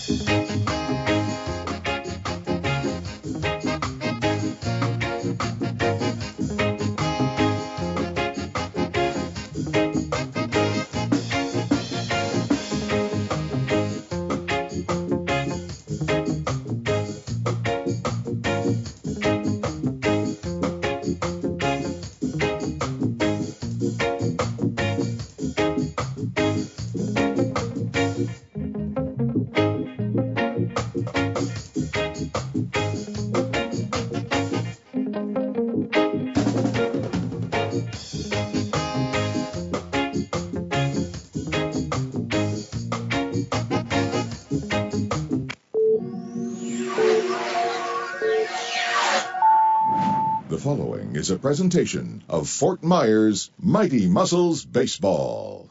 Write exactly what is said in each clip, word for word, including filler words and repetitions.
The following is a presentation of Fort Myers Mighty Muscles Baseball.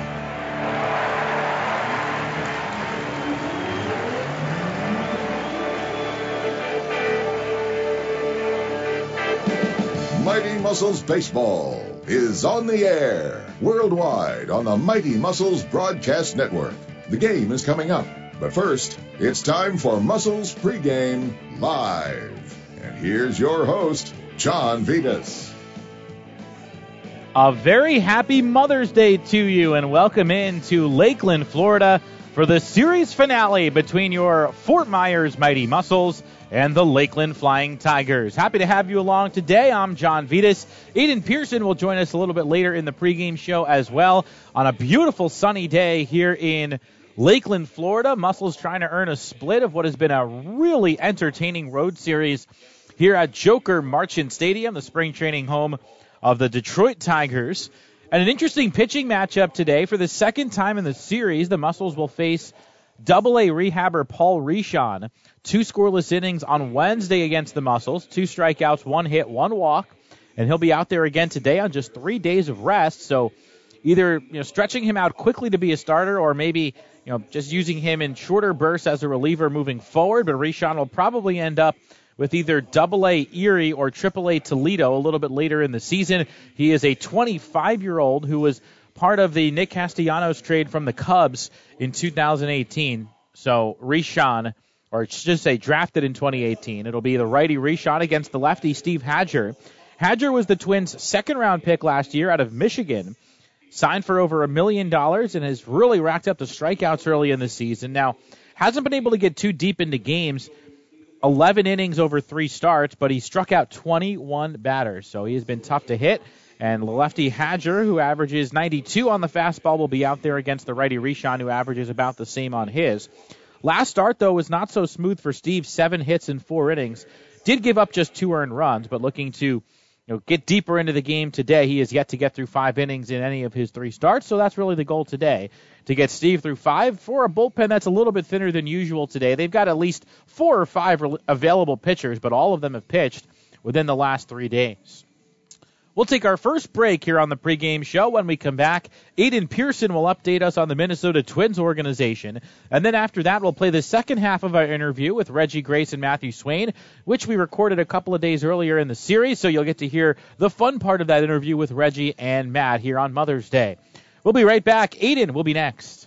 Mighty Muscles Baseball is on the air worldwide on the Mighty Muscles Broadcast Network. The game is coming up, but first, it's time for Muscles Pregame Live. And here's your host, John Vitas. A very happy Mother's Day to you, and welcome in to Lakeland, Florida, for the series finale between your Fort Myers Mighty Muscles and the Lakeland Flying Tigers. Happy to have you along today. I'm John Vitas. Aiden Pearson will join us a little bit later in the pregame show as well on a beautiful sunny day here in Lakeland, Florida. Muscles trying to earn a split of what has been a really entertaining road series here at Joker Marchant Stadium, the spring training home of the Detroit Tigers. And an interesting pitching matchup today. For the second time in the series, the Muscles will face Double-A rehabber Paul Rishon. Two scoreless innings on Wednesday against the Muscles. Two strikeouts, one hit, one walk. And he'll be out there again today on just three days of rest. So either you know stretching him out quickly to be a starter or maybe you know just using him in shorter bursts as a reliever moving forward. But Rishon will probably end up with either Double-A Erie or Triple-A Toledo a little bit later in the season. He is a twenty-five-year-old who was part of the Nick Castellanos trade from the Cubs in two thousand eighteen. So Rishon, or just say drafted in twenty eighteen. It'll be the righty Rishon against the lefty Steve Hadger. Hadger was the Twins' second-round pick last year out of Michigan. Signed for over a million dollars and has really racked up the strikeouts early in the season. Now, hasn't been able to get too deep into games. eleven innings over three starts, but he struck out twenty-one batters, so he has been tough to hit. And lefty Hadger, who averages ninety-two on the fastball, will be out there against the righty Rishon, who averages about the same on his. Last start, though, was not so smooth for Steve. Seven hits in four innings. Did give up just two earned runs, but looking to you know, get deeper into the game today. He has yet to get through five innings in any of his three starts, so that's really the goal today, to get Steve through five for a bullpen that's a little bit thinner than usual today. They've got at least four or five re- available pitchers, but all of them have pitched within the last three days. We'll take our first break here on the pregame show. When we come back, Aiden Pearson will update us on the Minnesota Twins organization. And then after that, we'll play the second half of our interview with Reggie Grace and Matthew Swain, which we recorded a couple of days earlier in the series. So you'll get to hear the fun part of that interview with Reggie and Matt here on Mother's Day. We'll be right back. Aiden will be next.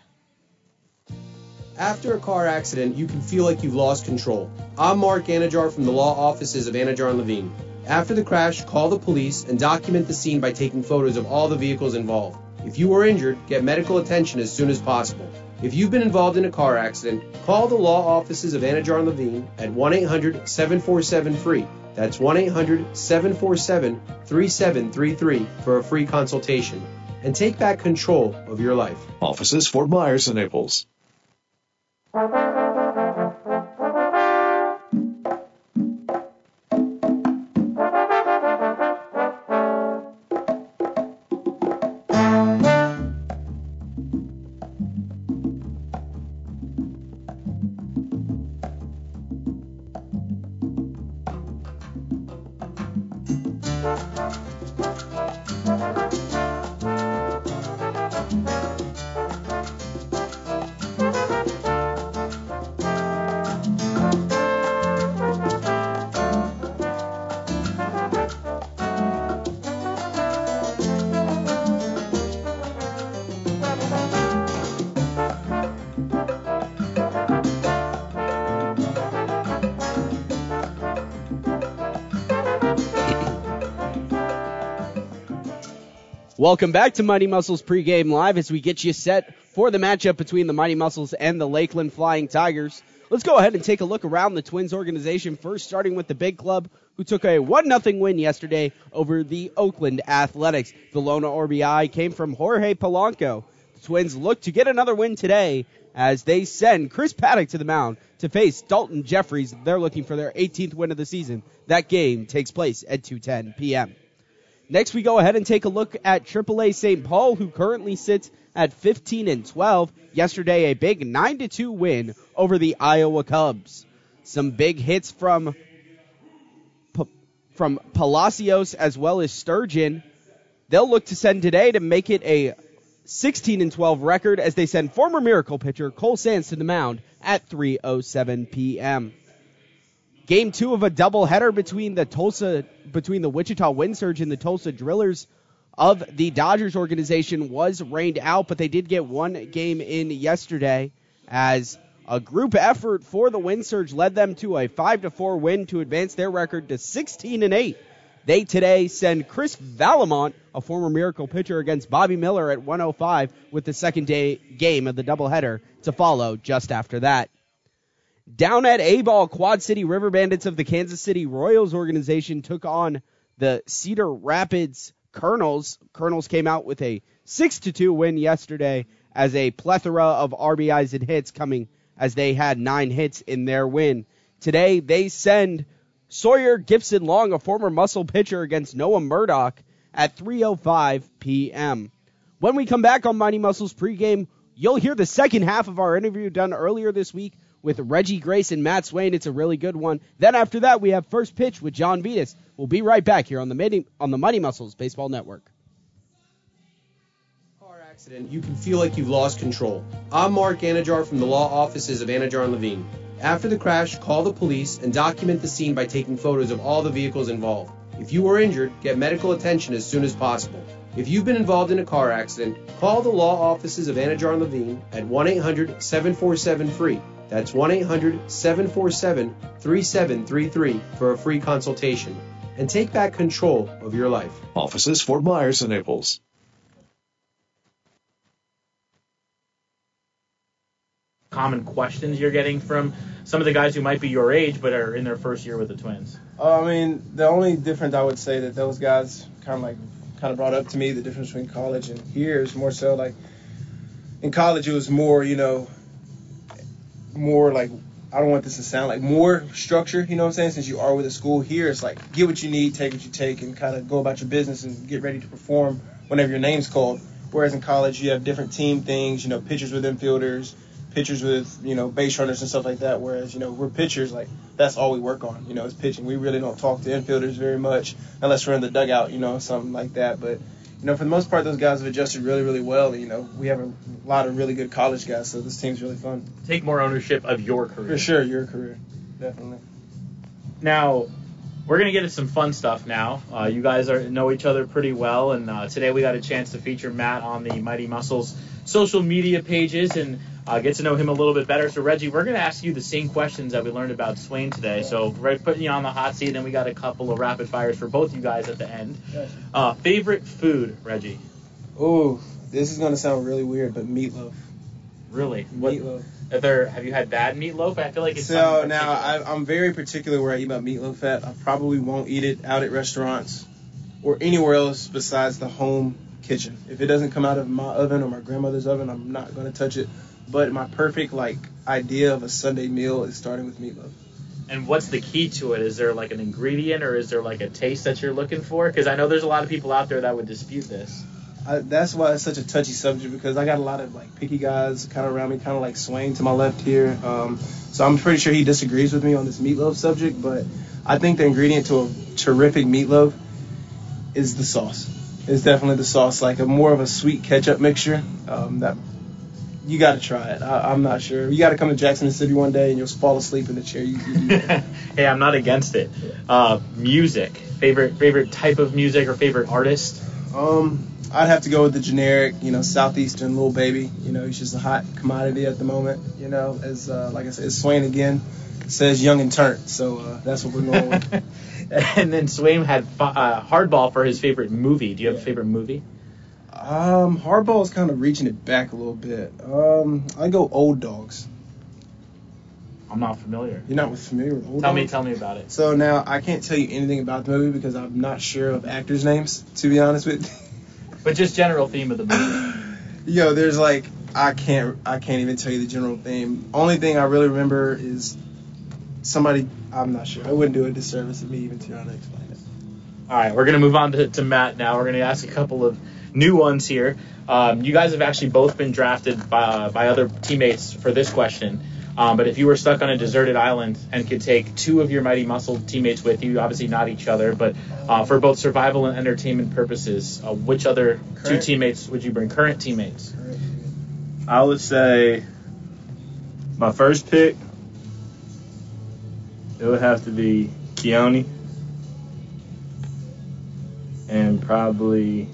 After a car accident, you can feel like you've lost control. I'm Mark Anajar from the law offices of Anajar and Levine. After the crash, call the police and document the scene by taking photos of all the vehicles involved. If you are injured, get medical attention as soon as possible. If you've been involved in a car accident, call the law offices of Anajar and Levine at one eight hundred seven four seven free. That's one eight hundred seven four seven three seven three three for a free consultation. And take back control of your life. Offices Fort Myers and Naples. Welcome back to Mighty Muscles Pregame Live as we get you set for the matchup between the Mighty Muscles and the Lakeland Flying Tigers. Let's go ahead and take a look around the Twins organization, first starting with the big club, who took a one nothing win yesterday over the Oakland Athletics. The lone R B I came from Jorge Polanco. The Twins look to get another win today as they send Chris Paddock to the mound to face Dalton Jeffries. They're looking for their eighteenth win of the season. That game takes place at two ten p.m. Next, we go ahead and take a look at triple A Saint Paul, who currently sits at fifteen and twelve. Yesterday, a big nine to two win over the Iowa Cubs. Some big hits from from Palacios as well as Sturgeon. They'll look to send today to make it a sixteen and twelve record as they send former Miracle pitcher Cole Sands to the mound at three oh seven p.m. Game two of a doubleheader between the Tulsa, between the Wichita Wind Surge and the Tulsa Drillers of the Dodgers organization was rained out, but they did get one game in yesterday as a group effort for the Wind Surge led them to a five to four win to advance their record to sixteen and eight. They today send Chris Valamont, a former Miracle pitcher, against Bobby Miller at one oh five with the second day game of the doubleheader to follow just after that. Down at A-Ball, Quad City River Bandits of the Kansas City Royals organization took on the Cedar Rapids Colonels. Colonels came out with a six to two win yesterday as a plethora of R B Is and hits coming as they had nine hits in their win. Today, they send Sawyer Gibson Long, a former Muscle pitcher, against Noah Murdoch at three oh five p.m. When we come back on Mighty Muscles pregame, you'll hear the second half of our interview done earlier this week with Reggie Grace and Matt Swain. It's a really good one. Then after that, we have First Pitch with John Vitas. We'll be right back here on the Mighty, on the Mighty Muscles Baseball Network. Car accident, you can feel like you've lost control. I'm Mark Anajar from the law offices of Anajar and Levine. After the crash, call the police and document the scene by taking photos of all the vehicles involved. If you were injured, get medical attention as soon as possible. If you've been involved in a car accident, call the law offices of Anajar and Levine at one eight hundred seven four seven free. That's one eight hundred seven four seven three seven three three for a free consultation. And take back control of your life. Offices Fort Myers and Naples. Common questions you're getting from some of the guys who might be your age but are in their first year with the Twins? Uh, I mean, the only difference I would say that those guys kind of like kind of brought up to me, the difference between college and here is more so like in college it was more, you know, more like, I don't want this to sound like more structure, you know what I'm saying, since you are with a school. Here it's like get what you need, take what you take, and kind of go about your business and get ready to perform whenever your name's called. Whereas in college you have different team things, you know, pitchers with infielders, pitchers with, you know, base runners and stuff like that. Whereas, you know, we're pitchers, like that's all we work on, you know, is pitching. We really don't talk to infielders very much unless we're in the dugout, you know, something like that. But, you know, for the most part, those guys have adjusted really, really well. And, you know, we have a lot of really good college guys, so this team's really fun. Take more ownership of your career. For sure, your career, definitely. Now, we're going to get into some fun stuff now. Uh, you guys are know each other pretty well, and uh, today we got a chance to feature Matt on the Mighty Muscles social media pages and uh, get to know him a little bit better. So, Reggie, we're going to ask you the same questions that we learned about Swain today. So, we're putting you on the hot seat, and then we got a couple of rapid fires for both you guys at the end. Uh, favorite food, Reggie? Ooh, this is going to sound really weird, but meatloaf. Really? What, Meatloaf. Are there, have you had bad meatloaf? I feel like it's So now I, I'm very particular where I eat my meatloaf at. I probably won't eat it out at restaurants or anywhere else besides the home kitchen. If it doesn't come out of my oven or my grandmother's oven, I'm not going to touch it. But my perfect like idea of a Sunday meal is starting with meatloaf. And what's the key to it? Is there like an ingredient or is there like a taste that you're looking for? Because I know there's a lot of people out there that would dispute this. I, that's why it's such a touchy subject, because I got a lot of like picky guys kind of around me, kind of like Swain to my left here. Um, so I'm pretty sure he disagrees with me on this meatloaf subject, but I think the ingredient to a terrific meatloaf is the sauce. It's definitely the sauce, like a more of a sweet ketchup mixture. Um, that you got to try it. I, I'm not sure. You got to come to Jackson, Mississippi one day and you'll fall asleep in the chair. You, you do that. Hey, I'm not against it. Uh, music, favorite favorite type of music or favorite artist? Um. I'd have to go with the generic, you know, Southeastern Lil Baby. You know, he's just a hot commodity at the moment. You know, as uh, like I said, Swain again says young and turnt. So uh, that's what we're going with. And then Swain had uh, Hardball for his favorite movie. Do you have yeah. a favorite movie? Um, hardball is kind of reaching it back a little bit. Um, I go Old Dogs. I'm not familiar. You're not familiar with Old Tell Dogs? me, tell me about it. So now I can't tell you anything about the movie because I'm not sure of actors' names, to be honest with you. But just general theme of the movie. Yo, there's like I can't I can't even tell you the general theme. Only thing I really remember is somebody. I'm not sure. I wouldn't do a disservice of me even trying to explain it. All right, we're going to move on to, to Matt now. We're going to ask a couple of new ones here. Um, you guys have actually both been drafted by, uh, by other teammates for this question. Um, but if you were stuck on a deserted island and could take two of your Mighty Muscle teammates with you, obviously not each other, but uh, for both survival and entertainment purposes, uh, which other Current. two teammates would you bring? Current teammates. I would say my first pick, it would have to be Keone. And probably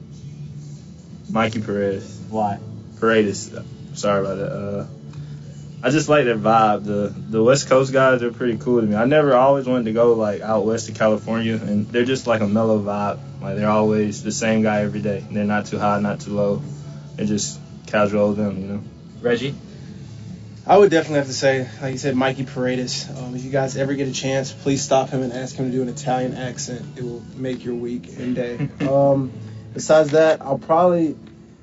Mikey Perez. Why? Paredes. Sorry about that. Uh, I just like their vibe. The the West Coast guys are pretty cool to me. I never always wanted to go like out west to California, and they're just like a mellow vibe. Like they're always the same guy every day. They're not too high, not too low. They're just casual with them, you know. Reggie? I would definitely have to say, like you said, Mikey Paredes. Um, if you guys ever get a chance, please stop him and ask him to do an Italian accent. It will make your week and day. um, besides that, I'll probably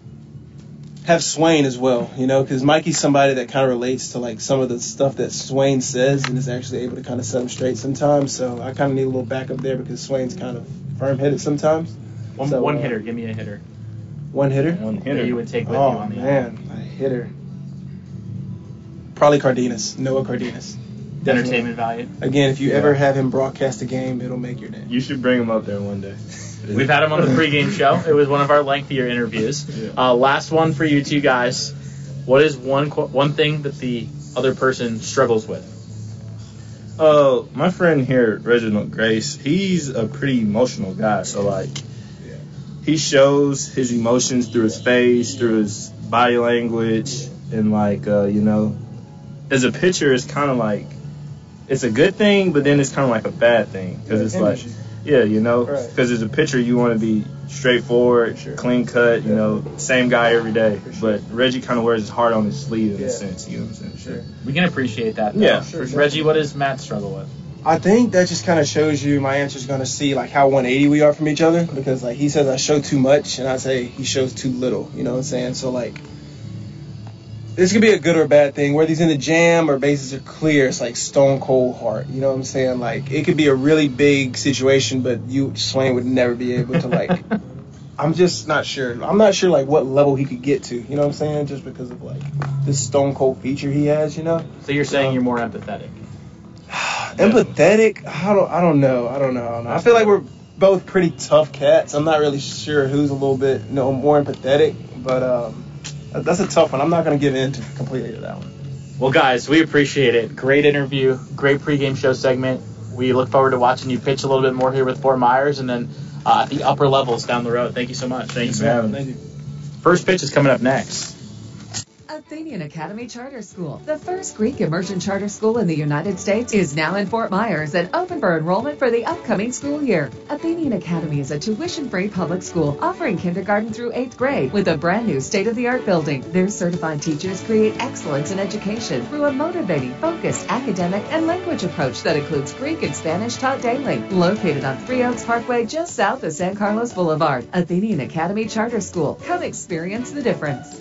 have Swain as well, you know, because Mikey's somebody that kind of relates to like some of the stuff that Swain says and is actually able to kind of set him straight sometimes. So I kind of need a little backup there because Swain's kind of firm-headed sometimes. One, So, one uh, hitter. Give me a hitter. One hitter? One That hitter. you would take with Oh, you on the man, a hitter. Probably Cardenas, Noah Cardenas. entertainment value. Again, if you Yeah. ever have him broadcast a game, it'll make your day. You should bring him up there one day. We've had him on the pregame show. It was one of our lengthier interviews. Yeah. Uh, last one for you two guys. What is one qu- one thing that the other person struggles with? Uh, my friend here, Reginald Grace, he's a pretty emotional guy. So, like, he shows his emotions through his face, through his body language, and, like, uh, you know, as a pitcher, it's kind of like, it's a good thing, but then it's kind of like a bad thing. Because it's like, Energy. yeah, you know, Right. because as a pitcher, you want to be straightforward, For sure. clean cut, you know, same guy every day. For sure. But Reggie kind of wears his heart on his sleeve in Yeah. a sense, you know what I'm saying? Sure. We can appreciate that. Though. Yeah. Sure, Reggie, what does Matt struggle with? I think that just kind of shows you my answer's going to see like how one eighty we are from each other because like he says I show too much and I say he shows too little. You know what I'm saying? So like this could be a good or a bad thing. Whether he's in the jam or bases are clear, it's like stone cold heart. You know what I'm saying? Like it could be a really big situation, but you Swain would never be able to like. I'm just not sure. I'm not sure like what level he could get to. You know what I'm saying? Just because of like this stone cold feature he has. You know. So you're saying Um, you're more empathetic. Empathetic? I don't. I don't know. I don't know. I don't know. I feel like we're both pretty tough cats. I'm not really sure who's a little bit, you know, more empathetic. But um, that's a tough one. I'm not going to give in to completely to that one. Well, guys, we appreciate it. Great interview, great pregame show segment. We look forward to watching you pitch a little bit more here with Fort Myers and then uh, at the upper levels down the road. Thank you so much. Thanks for having me. Thank you. First pitch is coming up next. Athenian Academy Charter School, the first Greek immersion charter school in the United States, is now in Fort Myers and open for enrollment for the upcoming school year. Athenian Academy is a tuition-free public school offering kindergarten through eighth grade with a brand new state-of-the-art building. Their certified teachers create excellence in education through a motivating, focused academic and language approach that includes Greek and Spanish taught daily. Located on Three Oaks Parkway just south of San Carlos Boulevard, Athenian Academy Charter School. Come experience the difference.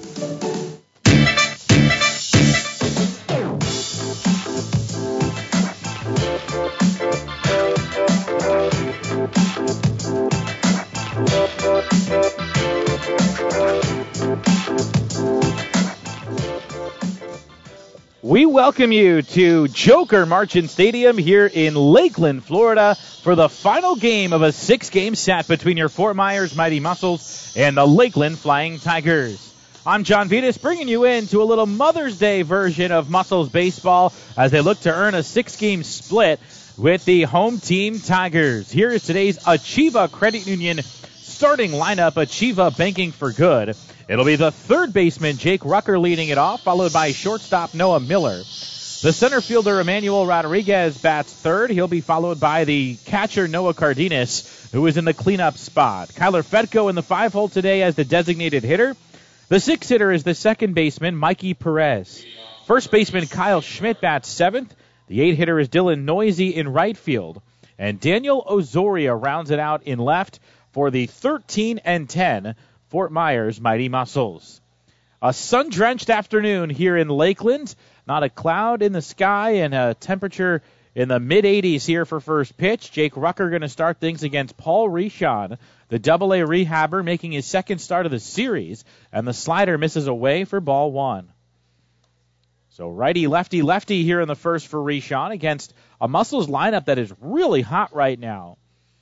We welcome you to Joker Marchant Stadium here in Lakeland, Florida, for the final game of a six-game set between your Fort Myers Mighty Muscles and the Lakeland Flying Tigers. I'm John Vitas, bringing you into a little Mother's Day version of Muscles baseball as they look to earn a six-game split with the home team Tigers. Here is today's Achieva Credit Union starting lineup. Achieva banking for good. It'll be the third baseman, Jake Rucker, leading it off, followed by shortstop Noah Miller. The center fielder Emmanuel Rodriguez bats third. He'll be followed by the catcher Noah Cardenas, who is in the cleanup spot. Kyler Fetko in the five hole today as the designated hitter. The six hitter is the second baseman Mikey Perez. First baseman Kyle Schmidt bats seventh. The eight hitter is Dylan Noisy in right field. And Daniel Osoria rounds it out in left for the thirteen and ten Fort Myers Mighty Muscles. A sun-drenched afternoon here in Lakeland. Not a cloud in the sky and a temperature in the mid-eighties here for first pitch. Jake Rucker going to start things against Paul Rishon, the double A rehabber, making his second start of the series. And the slider misses away for ball one. So righty, lefty, lefty here in the first for Rishon against a Muscles lineup that is really hot right now.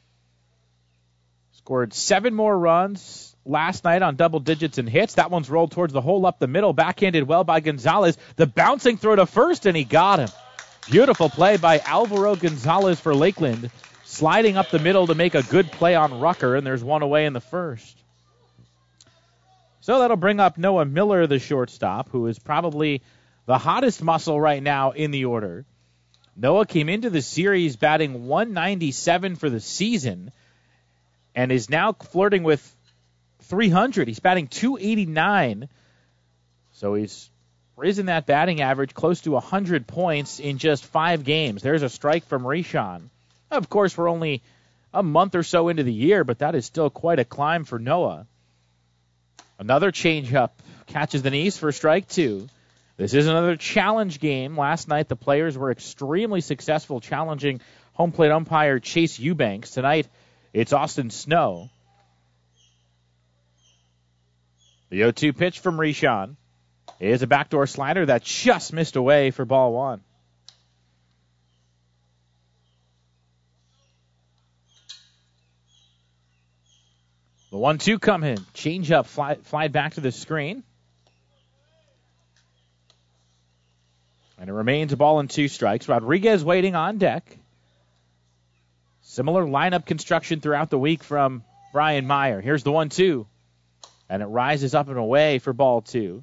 Scored seven more runs last night on double digits and hits. That one's rolled towards the hole up the middle. Backhanded well by Gonzalez. The bouncing throw to first, and he got him. Beautiful play by Alvaro Gonzalez for Lakeland. Sliding up the middle to make a good play on Rucker, and there's one away in the first. So that'll bring up Noah Miller, the shortstop, who is probably the hottest muscle right now in the order. Noah came into the series batting one ninety-seven for the season and is now flirting with three hundred. He's batting two eighty-nine. So he's risen that batting average close to one hundred points in just five games. There's a strike from Rishon. Of course, we're only a month or so into the year, but that is still quite a climb for Noah. Another changeup catches the knees for strike two. This is another challenge game. Last night, the players were extremely successful challenging home plate umpire Chase Eubanks. Tonight, it's Austin Snow. The oh two pitch from Rishon is a backdoor slider that just missed away for ball one. The one two come in. Change up, fly, fly back to the screen. And it remains a ball and two strikes. Rodriguez waiting on deck. Similar lineup construction throughout the week from Brian Meyer. Here's the one two. And it rises up and away for ball two.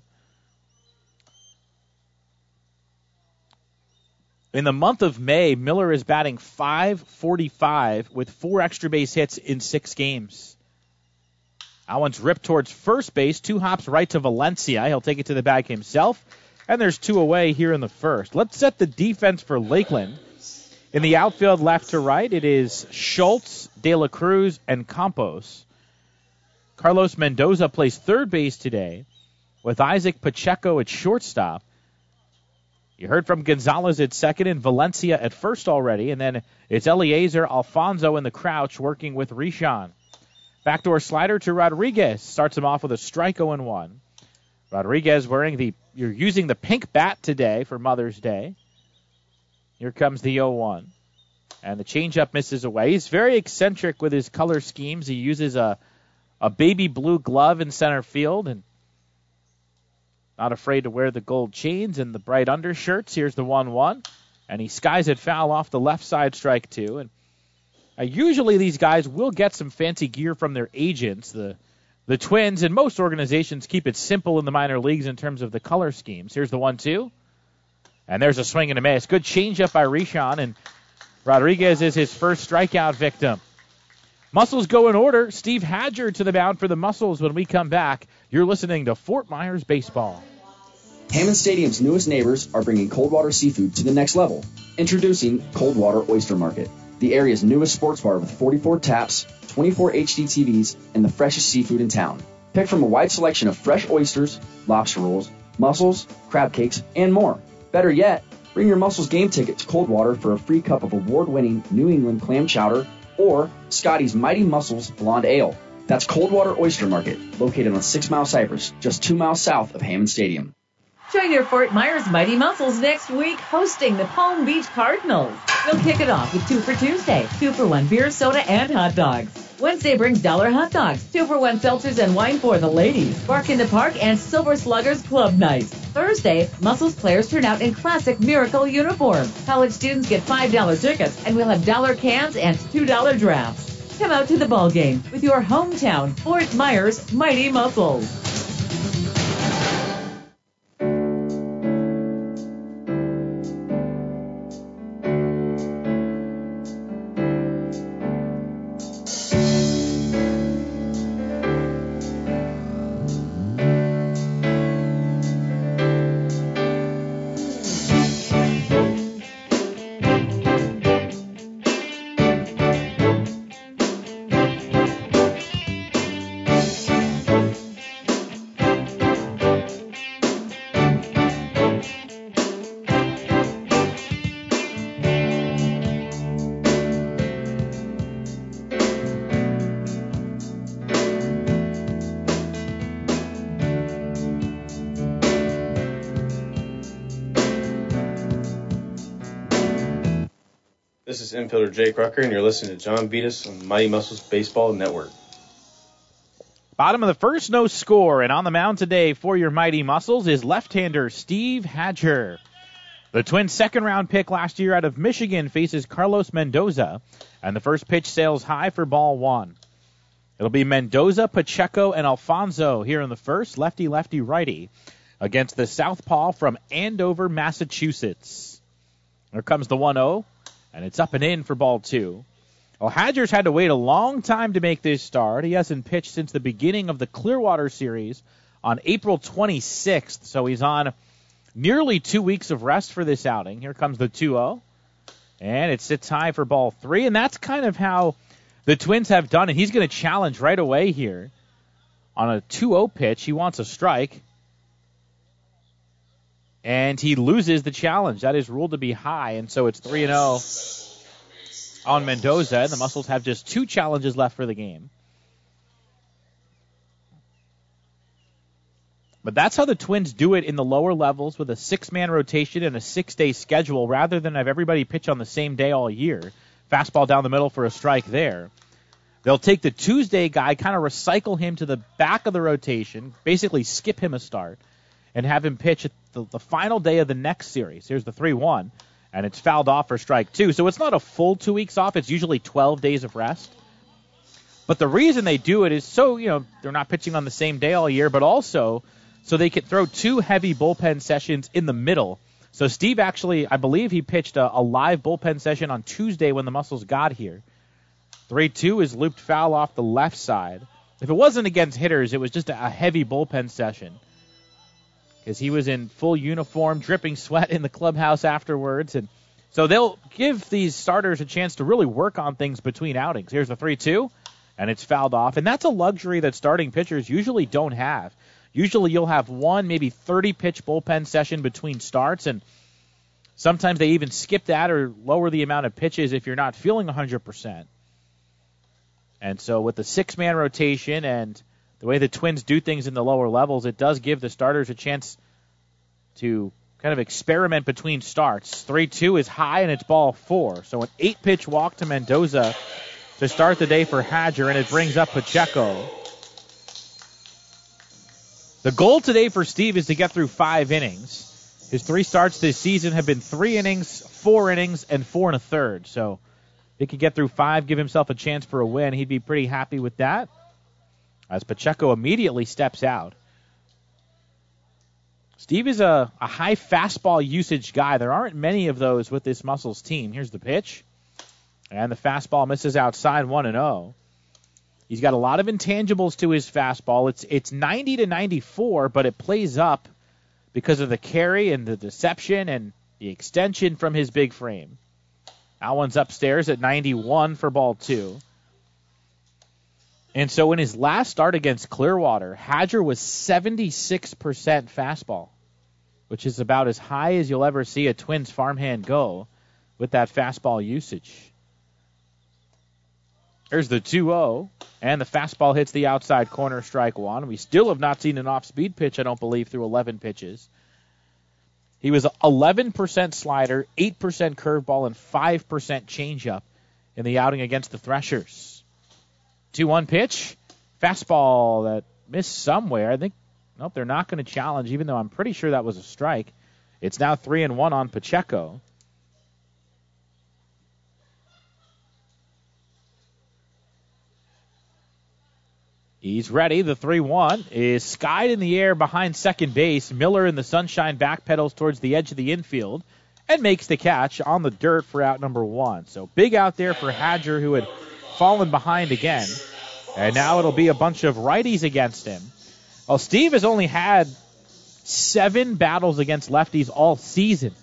In the month of May, Miller is batting five forty-five with four extra base hits in six games. That one's ripped towards first base. Two hops right to Valencia. He'll take it to the bag himself. And there's two away here in the first. Let's set the defense for Lakeland. In the outfield left to right, it is Schultz, De La Cruz, and Campos. Carlos Mendoza plays third base today with Isaac Pacheco at shortstop. You heard from Gonzalez at second and Valencia at first already, and then it's Eliezer Alfonso in the crouch working with Rishon. Backdoor slider to Rodriguez. Starts him off with a strike oh and one. Rodriguez wearing the, you're using the pink bat today for Mother's Day. Here comes the oh one. And the changeup misses away. He's very eccentric with his color schemes. He uses a, a baby blue glove in center field and not afraid to wear the gold chains and the bright undershirts. Here's the one one. And he skies it foul off the left side, strike two. And uh, usually these guys will get some fancy gear from their agents. The The Twins and most organizations keep it simple in the minor leagues in terms of the color schemes. Here's the one two. And there's a swing and a miss. Good changeup by Rishon, and Rodriguez is his first strikeout victim. Muscles go in order. Steve Hadger to the mound for the Muscles when we come back. You're listening to Fort Myers Baseball. Hammond Stadium's newest neighbors are bringing Coldwater Seafood to the next level. Introducing Coldwater Oyster Market, the area's newest sports bar with forty-four taps, twenty-four H D T Vs, and the freshest seafood in town. Pick from a wide selection of fresh oysters, lobster rolls, mussels, crab cakes, and more. Better yet, bring your Muscles game ticket to Coldwater for a free cup of award-winning New England clam chowder or Scotty's Mighty Muscles Blonde Ale. That's Coldwater Oyster Market, located on Six Mile Cypress, just two miles south of Hammond Stadium. Join your Fort Myers Mighty Muscles next week hosting the Palm Beach Cardinals. We'll kick it off with two for Tuesday, two for one beer, soda, and hot dogs. Wednesday brings dollar hot dogs, two for one seltzers and wine for the ladies, Bark in the Park, and Silver Sluggers Club Night. Thursday, Muscles players turn out in classic Miracle uniforms. College students get five dollar tickets, and we'll have dollar cans and two dollar drafts. Come out to the ball game with your hometown Fort Myers Mighty Muscles. is infielder Jake Rucker, and you're listening to John Beatus on the Mighty Muscles Baseball Network. Bottom of the first, no score, and on the mound today for your Mighty Muscles is left-hander Steve Hadger. The Twins' second-round pick last year out of Michigan faces Carlos Mendoza, and the first pitch sails high for ball one. It'll be Mendoza, Pacheco, and Alfonso here in the first, lefty, lefty, righty, against the southpaw from Andover, Massachusetts. There comes the one oh, and it's up and in for ball two. Well, Hadger's had to wait a long time to make this start. He hasn't pitched since the beginning of the Clearwater Series on April twenty-sixth, so he's on nearly two weeks of rest for this outing. Here comes the two oh, and it sits high for ball three, and that's kind of how the Twins have done it. He's going to challenge right away here on a two oh pitch. He wants a strike, and he loses the challenge. That is ruled to be high, and so it's three and oh on Mendoza, and the Muscles have just two challenges left for the game. But that's how the Twins do it in the lower levels with a six-man rotation and a six-day schedule rather than have everybody pitch on the same day all year. Fastball down the middle for a strike there. They'll take the Tuesday guy, kind of recycle him to the back of the rotation, basically skip him a start, and have him pitch at the, the final day of the next series. Here's the three one, and it's fouled off for strike two. So it's not a full two weeks off. It's usually twelve days of rest. But the reason they do it is so, you know, they're not pitching on the same day all year, but also so they could throw two heavy bullpen sessions in the middle. So Steve actually, I believe he pitched a, a live bullpen session on Tuesday when the Muscles got here. three two is looped foul off the left side. If it wasn't against hitters, it was just a, a heavy bullpen session, because he was in full uniform, dripping sweat in the clubhouse afterwards. And so they'll give these starters a chance to really work on things between outings. Here's the three two, and it's fouled off. And that's a luxury that starting pitchers usually don't have. Usually you'll have one, maybe thirty-pitch bullpen session between starts, and sometimes they even skip that or lower the amount of pitches if you're not feeling one hundred percent. And so with the six-man rotation and the way the Twins do things in the lower levels, it does give the starters a chance to kind of experiment between starts. three two is high, and it's ball four. So an eight-pitch walk to Mendoza to start the day for Hadger, and it brings up Pacheco. The goal today for Steve is to get through five innings. His three starts this season have been three innings, four innings, and four and a third. So if he could get through five, give himself a chance for a win, he'd be pretty happy with that, as Pacheco immediately steps out. Steve is a, a high fastball usage guy. There aren't many of those with this Muscles team. Here's the pitch, and the fastball misses outside, one and oh. He's got a lot of intangibles to his fastball. It's it's ninety to ninety-four, but it plays up because of the carry and the deception and the extension from his big frame. That one's upstairs at ninety-one for ball two. And so in his last start against Clearwater, Hadger was seventy-six percent fastball, which is about as high as you'll ever see a Twins farmhand go with that fastball usage. There's the two oh, and the fastball hits the outside corner, strike one. We still have not seen an off-speed pitch, I don't believe, through eleven pitches. He was eleven percent slider, eight percent curveball, and five percent changeup in the outing against the Threshers. two one pitch, fastball that missed somewhere. I think, nope, they're not going to challenge, even though I'm pretty sure that was a strike. It's now three and one on Pacheco. He's ready. The three one is skied in the air behind second base. Miller in the sunshine backpedals towards the edge of the infield and makes the catch on the dirt for out number one. So big out there for Hadger, who had fallen behind again. And now it'll be a bunch of righties against him. Well, Steve has only had seven battles against lefties all season.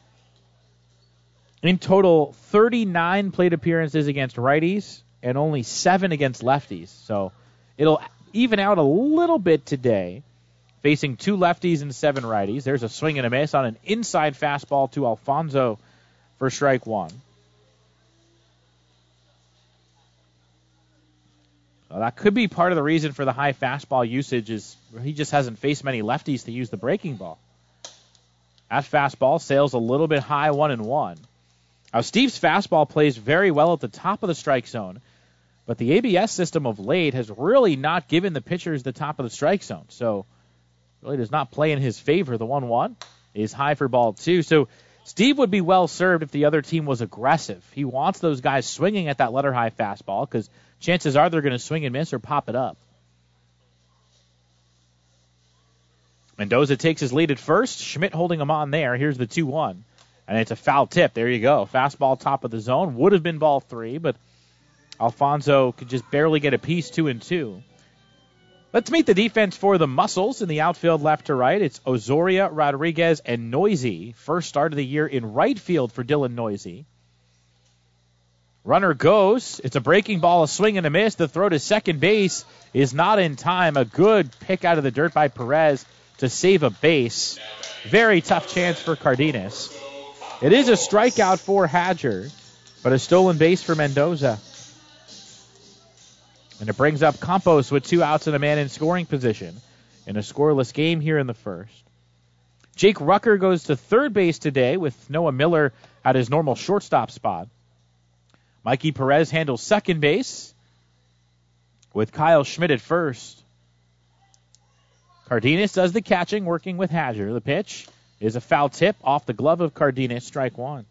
In total, thirty-nine plate appearances against righties and only seven against lefties. So it'll even out a little bit today, facing two lefties and seven righties. There's a swing and a miss on an inside fastball to Alfonso for strike one. Well, that could be part of the reason for the high fastball usage, is he just hasn't faced many lefties to use the breaking ball. That fastball sails a little bit high, one and one. Now, Steve's fastball plays very well at the top of the strike zone, but the A B S system of late has really not given the pitchers the top of the strike zone, so really does not play in his favor. The one one is high for ball two, so Steve would be well served if the other team was aggressive. He wants those guys swinging at that letter high fastball because chances are they're going to swing and miss or pop it up. Mendoza takes his lead at first. Schmidt holding him on there. Here's the two one. And it's a foul tip. There you go. Fastball top of the zone. Would have been ball three, but Alfonso could just barely get a piece, two and two. Let's meet the defense for the Muscles in the outfield left to right. It's Osoria, Rodriguez, and Noisy. First start of the year in right field for Dylan Noisy. Runner goes. It's a breaking ball, a swing and a miss. The throw to second base is not in time. A good pick out of the dirt by Perez to save a base. Very tough chance for Cardenas. It is a strikeout for Hadger, but a stolen base for Mendoza. And it brings up Campos with two outs and a man in scoring position in a scoreless game here in the first. Jake Rucker goes to third base today with Noah Miller at his normal shortstop spot. Mikey Perez handles second base with Kyle Schmidt at first. Cardenas does the catching, working with Hadger. The pitch is a foul tip off the glove of Cardenas, strike one.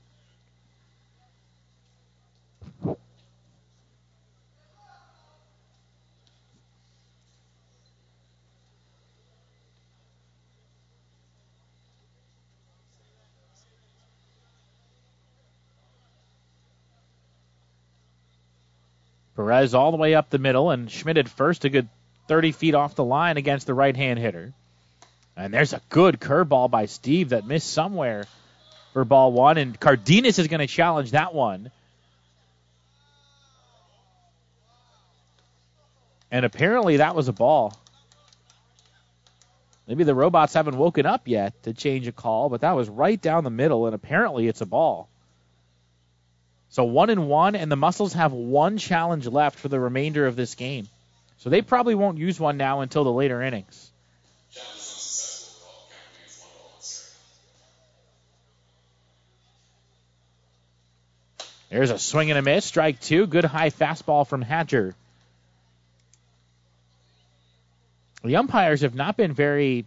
Perez all the way up the middle, and Schmidt at first, a good thirty feet off the line against the right-hand hitter. And there's a good curveball by Steve that missed somewhere for ball one, and Cardenas is going to challenge that one. And apparently that was a ball. Maybe the robots haven't woken up yet to change a call, but that was right down the middle, and apparently it's a ball. So one and one, and the Muscles have one challenge left for the remainder of this game. So they probably won't use one now until the later innings. There's a swing and a miss, strike two. Good high fastball from Hadger. The umpires have not been very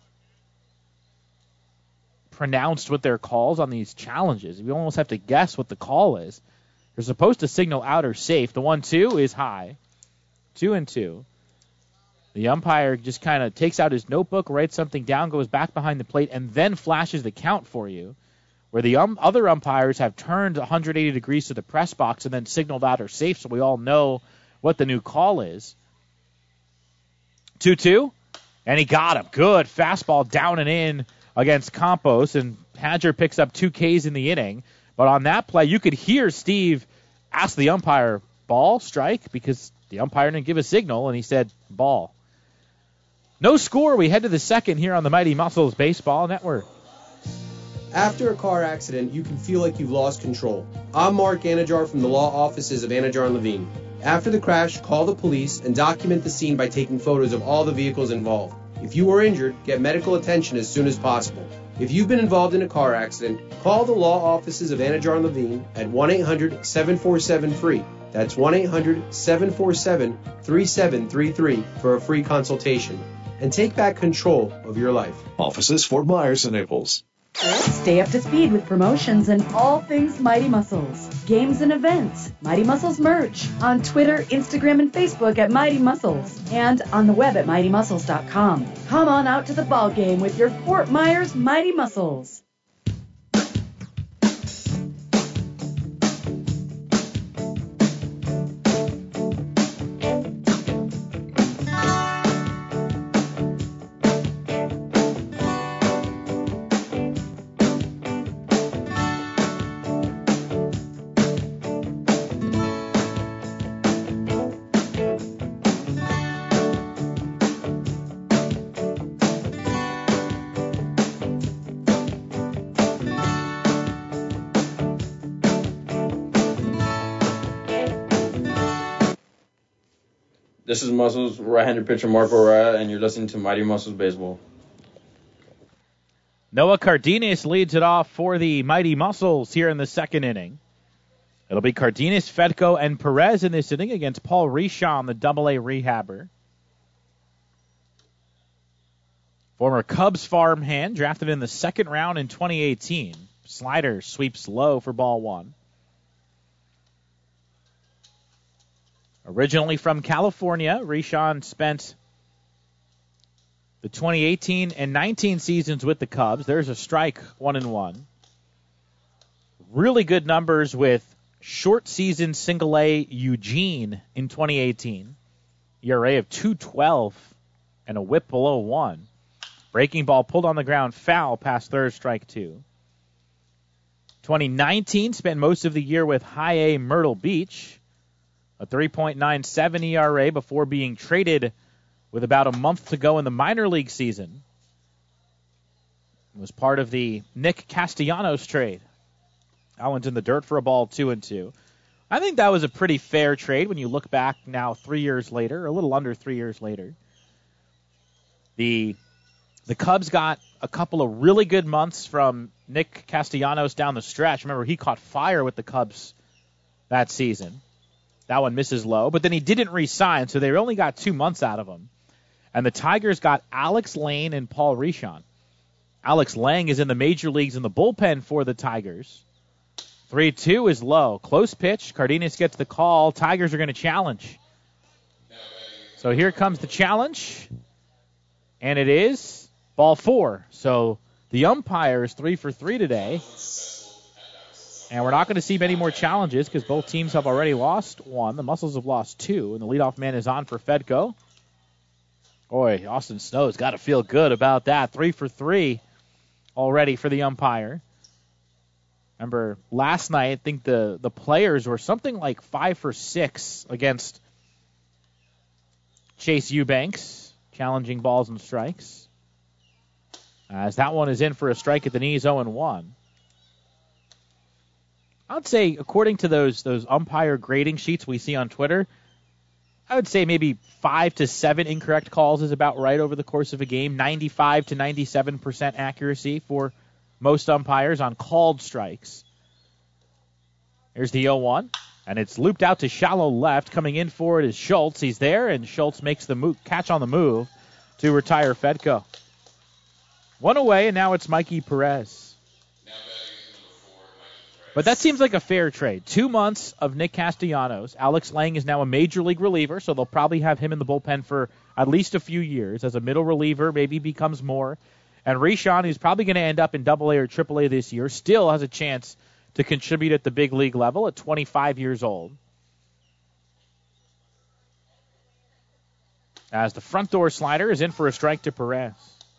pronounced with their calls on these challenges. You almost have to guess what the call is. They're supposed to signal out or safe. The one two is high. Two and two. The umpire just kind of takes out his notebook, writes something down, goes back behind the plate, and then flashes the count for you. Where the um, other umpires have turned one hundred eighty degrees to the press box and then signaled out or safe, so we all know what the new call is. two two, and he got him. Good fastball down and in against Campos, and Hadger picks up two Ks in the inning. But on that play, you could hear Steve ask the umpire, ball, strike, because the umpire didn't give a signal, and he said, ball. No score. We head to the second here on the Mighty Muscles Baseball Network. After a car accident, you can feel like you've lost control. I'm Mark Anajar from the law offices of Anajar and Levine. After the crash, call the police and document the scene by taking photos of all the vehicles involved. If you are injured, get medical attention as soon as possible. If you've been involved in a car accident, call the law offices of Anajar and Levine at one eight hundred seven four seven free. That's one eight hundred seven four seven three seven three three for a free consultation. And take back control of your life. Offices Fort Myers and Naples. Stay up to speed with promotions and all things Mighty Muscles. Games and events, Mighty Muscles merch. On Twitter, Instagram, and Facebook at Mighty Muscles. And on the web at mighty muscles dot com. Come on out to the ball game with your Fort Myers Mighty Muscles. This is Muscles right-handed pitcher Marco Raya, and you're listening to Mighty Muscles Baseball. Noah Cardenas leads it off for the Mighty Muscles here in the second inning. It'll be Cardenas, Fedko, and Perez in this inning against Paul Richon, the double A rehabber. Former Cubs farmhand, drafted in the second round in twenty eighteen. Slider sweeps low for ball one. Originally from California, Richon spent the twenty eighteen and nineteen seasons with the Cubs. There's a strike, one and one. Really good numbers with short season single A Eugene in twenty eighteen. E R A of two twelve and a whip below one. Breaking ball pulled on the ground, foul past third, strike two. twenty nineteen spent most of the year with High A Myrtle Beach. A three point nine seven E R A before being traded with about a month to go in the minor league season. It was part of the Nick Castellanos trade. That one's in the dirt for a ball, two and two. I think that was a pretty fair trade when you look back now three years later, a little under three years later. The the Cubs got a couple of really good months from Nick Castellanos down the stretch. Remember, he caught fire with the Cubs that season. That one misses low, but then he didn't re-sign, so they only got two months out of him. And the Tigers got Alex Lane and Paul Richon. Alex Lang is in the major leagues in the bullpen for the Tigers. three two is low. Close pitch. Cardenas gets the call. Tigers are going to challenge. So here comes the challenge. And it is ball four. So the umpire is three for three today. And we're not going to see many more challenges because both teams have already lost one. The Muscles have lost two. And the leadoff man is on for Fedko. Boy, Austin Snow's got to feel good about that. Three for three already for the umpire. Remember, last night, I think the, the players were something like five for six against Chase Eubanks, challenging balls and strikes. As that one is in for a strike at the knees, oh and one. I'd say, according to those those umpire grading sheets we see on Twitter, I would say maybe five to seven incorrect calls is about right over the course of a game. ninety-five to ninety-seven percent accuracy for most umpires on called strikes. Here's the oh one, and it's looped out to shallow left. Coming in for it is Schultz. He's there, and Schultz makes the move, catch on the move to retire Fedko. One away, and now it's Mikey Perez. But that seems like a fair trade. Two months of Nick Castellanos. Alex Lang is now a major league reliever, so they'll probably have him in the bullpen for at least a few years. As a middle reliever, maybe becomes more. And Richon, who's probably going to end up in double A or triple A this year, still has a chance to contribute at the big league level at twenty-five years old. As the front door slider is in for a strike to Perez.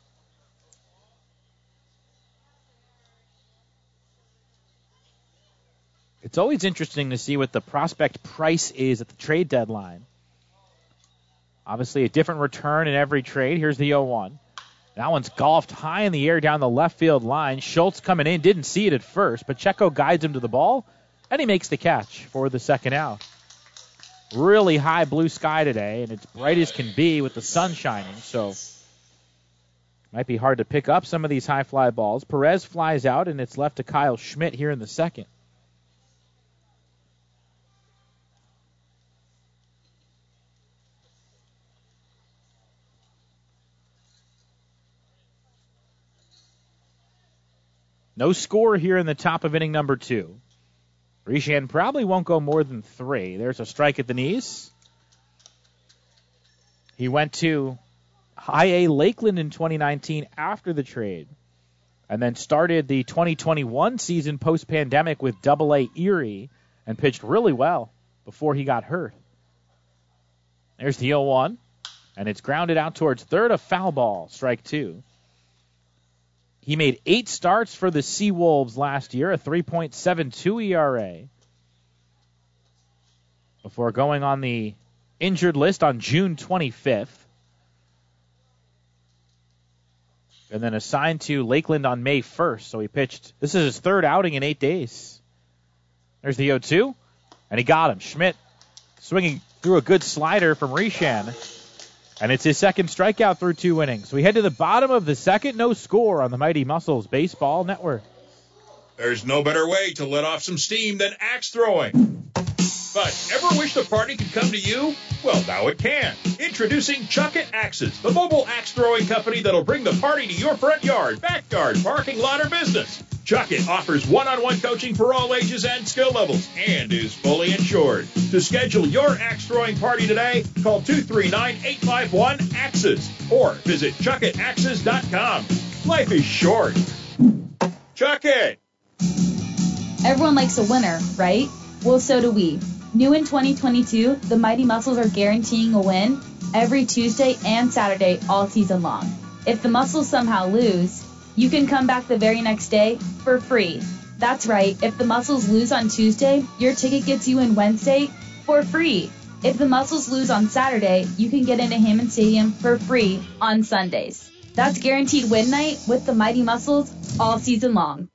It's always interesting to see what the prospect price is at the trade deadline. Obviously, a different return in every trade. Here's the oh one. That one's golfed high in the air down the left field line. Schultz coming in, didn't see it at first. Pacheco guides him to the ball, and he makes the catch for the second out. Really high blue sky today, and it's bright as can be with the sun shining, so might be hard to pick up some of these high fly balls. Perez flies out, and it's left to Kyle Schmidt here in the second. No score here in the top of inning number two. Richon probably won't go more than three. There's a strike at the knees. He went to High A Lakeland in twenty nineteen after the trade, and then started the twenty twenty-one season post-pandemic with double A Erie and pitched really well before he got hurt. There's the oh one, and it's grounded out towards third, a foul ball, strike two. He made eight starts for the Seawolves last year, a three point seven two E R A, before going on the injured list on June twenty-fifth. And then assigned to Lakeland on May first, so he pitched. This is his third outing in eight days. There's the oh two, and he got him. Schmidt swinging through a good slider from Richon. And it's his second strikeout through two innings. We head to the bottom of the second. No score on the Mighty Muscles Baseball Network. There's no better way to let off some steam than axe throwing. But ever wish the party could come to you? Well, now it can. Introducing Chuck It Axes, the mobile axe throwing company that'll bring the party to your front yard, backyard, parking lot, or business. Chuck It offers one-on-one coaching for all ages and skill levels and is fully insured. To schedule your axe throwing party today, call two three nine, eight five one, AXES or visit chuck it axes dot com. Life is short. Chuck It! Everyone likes a winner, right? Well, so do we. New in twenty twenty-two, the Mighty Muscles are guaranteeing a win every Tuesday and Saturday all season long. If the Muscles somehow lose, you can come back the very next day for free. That's right, if the Muscles lose on Tuesday, your ticket gets you in Wednesday for free. If the Muscles lose on Saturday, you can get into Hammond Stadium for free on Sundays. That's guaranteed win night with the Mighty Muscles all season long.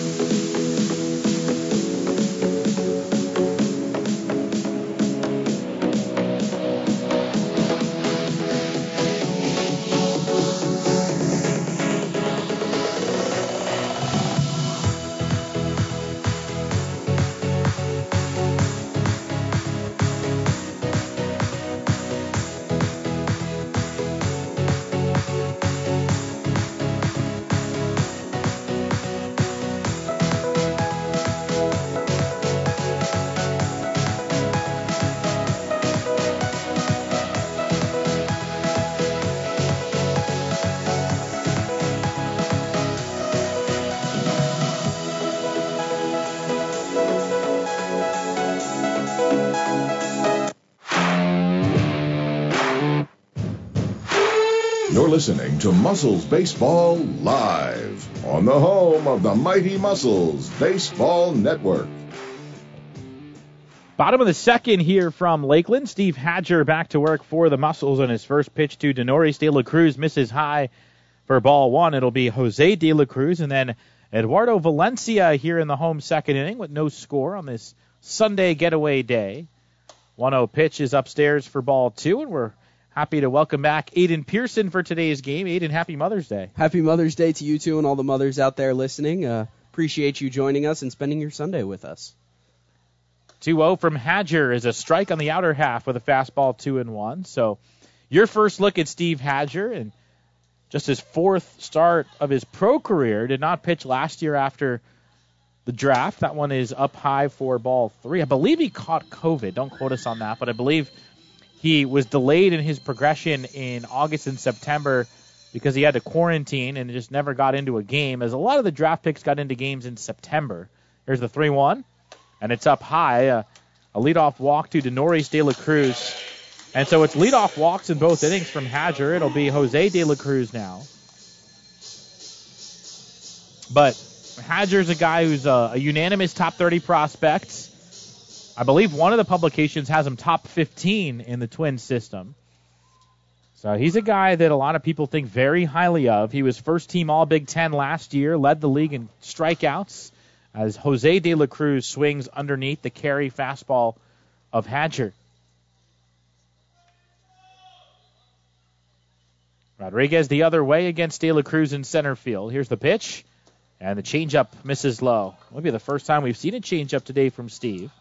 You're listening to Muscles Baseball Live on the home of the Mighty Muscles Baseball Network. Bottom of the second here from Lakeland. Steve Hadger back to work for the Muscles on his first pitch to Denoris De La Cruz. Misses high for ball one. It'll be Jose De La Cruz and then Eduardo Valencia here in the home second inning with no score on this Sunday getaway day. one oh pitch is upstairs for ball two, and we're happy to welcome back Aiden Pearson for today's game. Aiden, happy Mother's Day. Happy Mother's Day to you two and all the mothers out there listening. Uh, appreciate you joining us and spending your Sunday with us. two oh from Hadger is a strike on the outer half with a fastball two and one. So your first look at Steve Hadger, and just his fourth start of his pro career, did not pitch last year after the draft. That one is up high for ball three. I believe he caught COVID. Don't quote us on that, but I believe he was delayed in his progression in August and September because he had to quarantine and just never got into a game, as a lot of the draft picks got into games in September. Here's the three one, and it's up high. Uh, a leadoff walk to Denoris De La Cruz. And so it's leadoff walks in both innings from Hadger. It'll be Jose De La Cruz now. But Hadger's a guy who's a, a unanimous top thirty prospect. I believe one of the publications has him top fifteen in the Twins system. So he's a guy that a lot of people think very highly of. He was first team All Big Ten last year, led the league in strikeouts as Jose De La Cruz swings underneath the carry fastball of Hadger. Rodriguez the other way against De La Cruz in center field. Here's the pitch, and the changeup misses low. It'll be the first time we've seen a changeup today from Steve.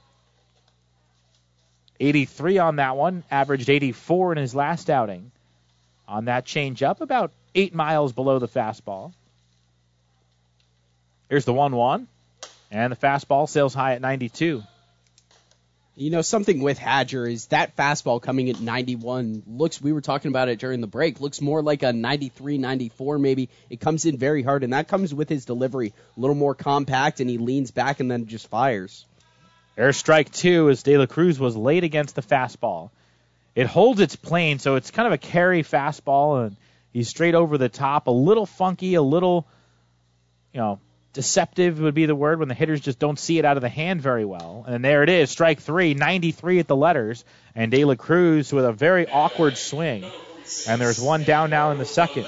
eighty-three on that one, averaged eighty-four in his last outing. On that changeup, about eight miles below the fastball. Here's the one one, and the fastball sails high at ninety-two. You know, something with Hadger is that fastball coming at ninety-one looks, we were talking about it during the break, looks more like a ninety-three, ninety-four maybe. It comes in very hard, and that comes with his delivery. A little more compact, and he leans back and then just fires. There's strike two as De La Cruz was late against the fastball. It holds its plane, so it's kind of a carry fastball, and he's straight over the top. A little funky, a little, you know, deceptive would be the word when the hitters just don't see it out of the hand very well. And there it is, strike three, ninety-three at the letters, and De La Cruz with a very awkward swing. And there's one down now in the second.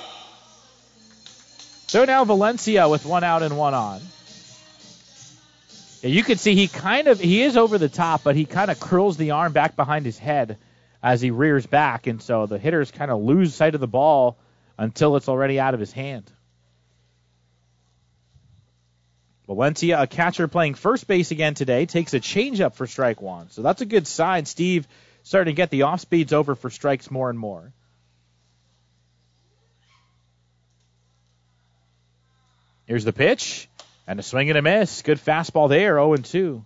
So now Valencia with one out and one on. Yeah, you can see he kind of, he is over the top, but he kind of curls the arm back behind his head as he rears back, and so the hitters kind of lose sight of the ball until it's already out of his hand. Valencia, a catcher playing first base again today, takes a changeup for strike one. So that's a good sign. Steve starting to get the off speeds over for strikes more and more. Here's the pitch, and a swing and a miss. Good fastball there, oh and two.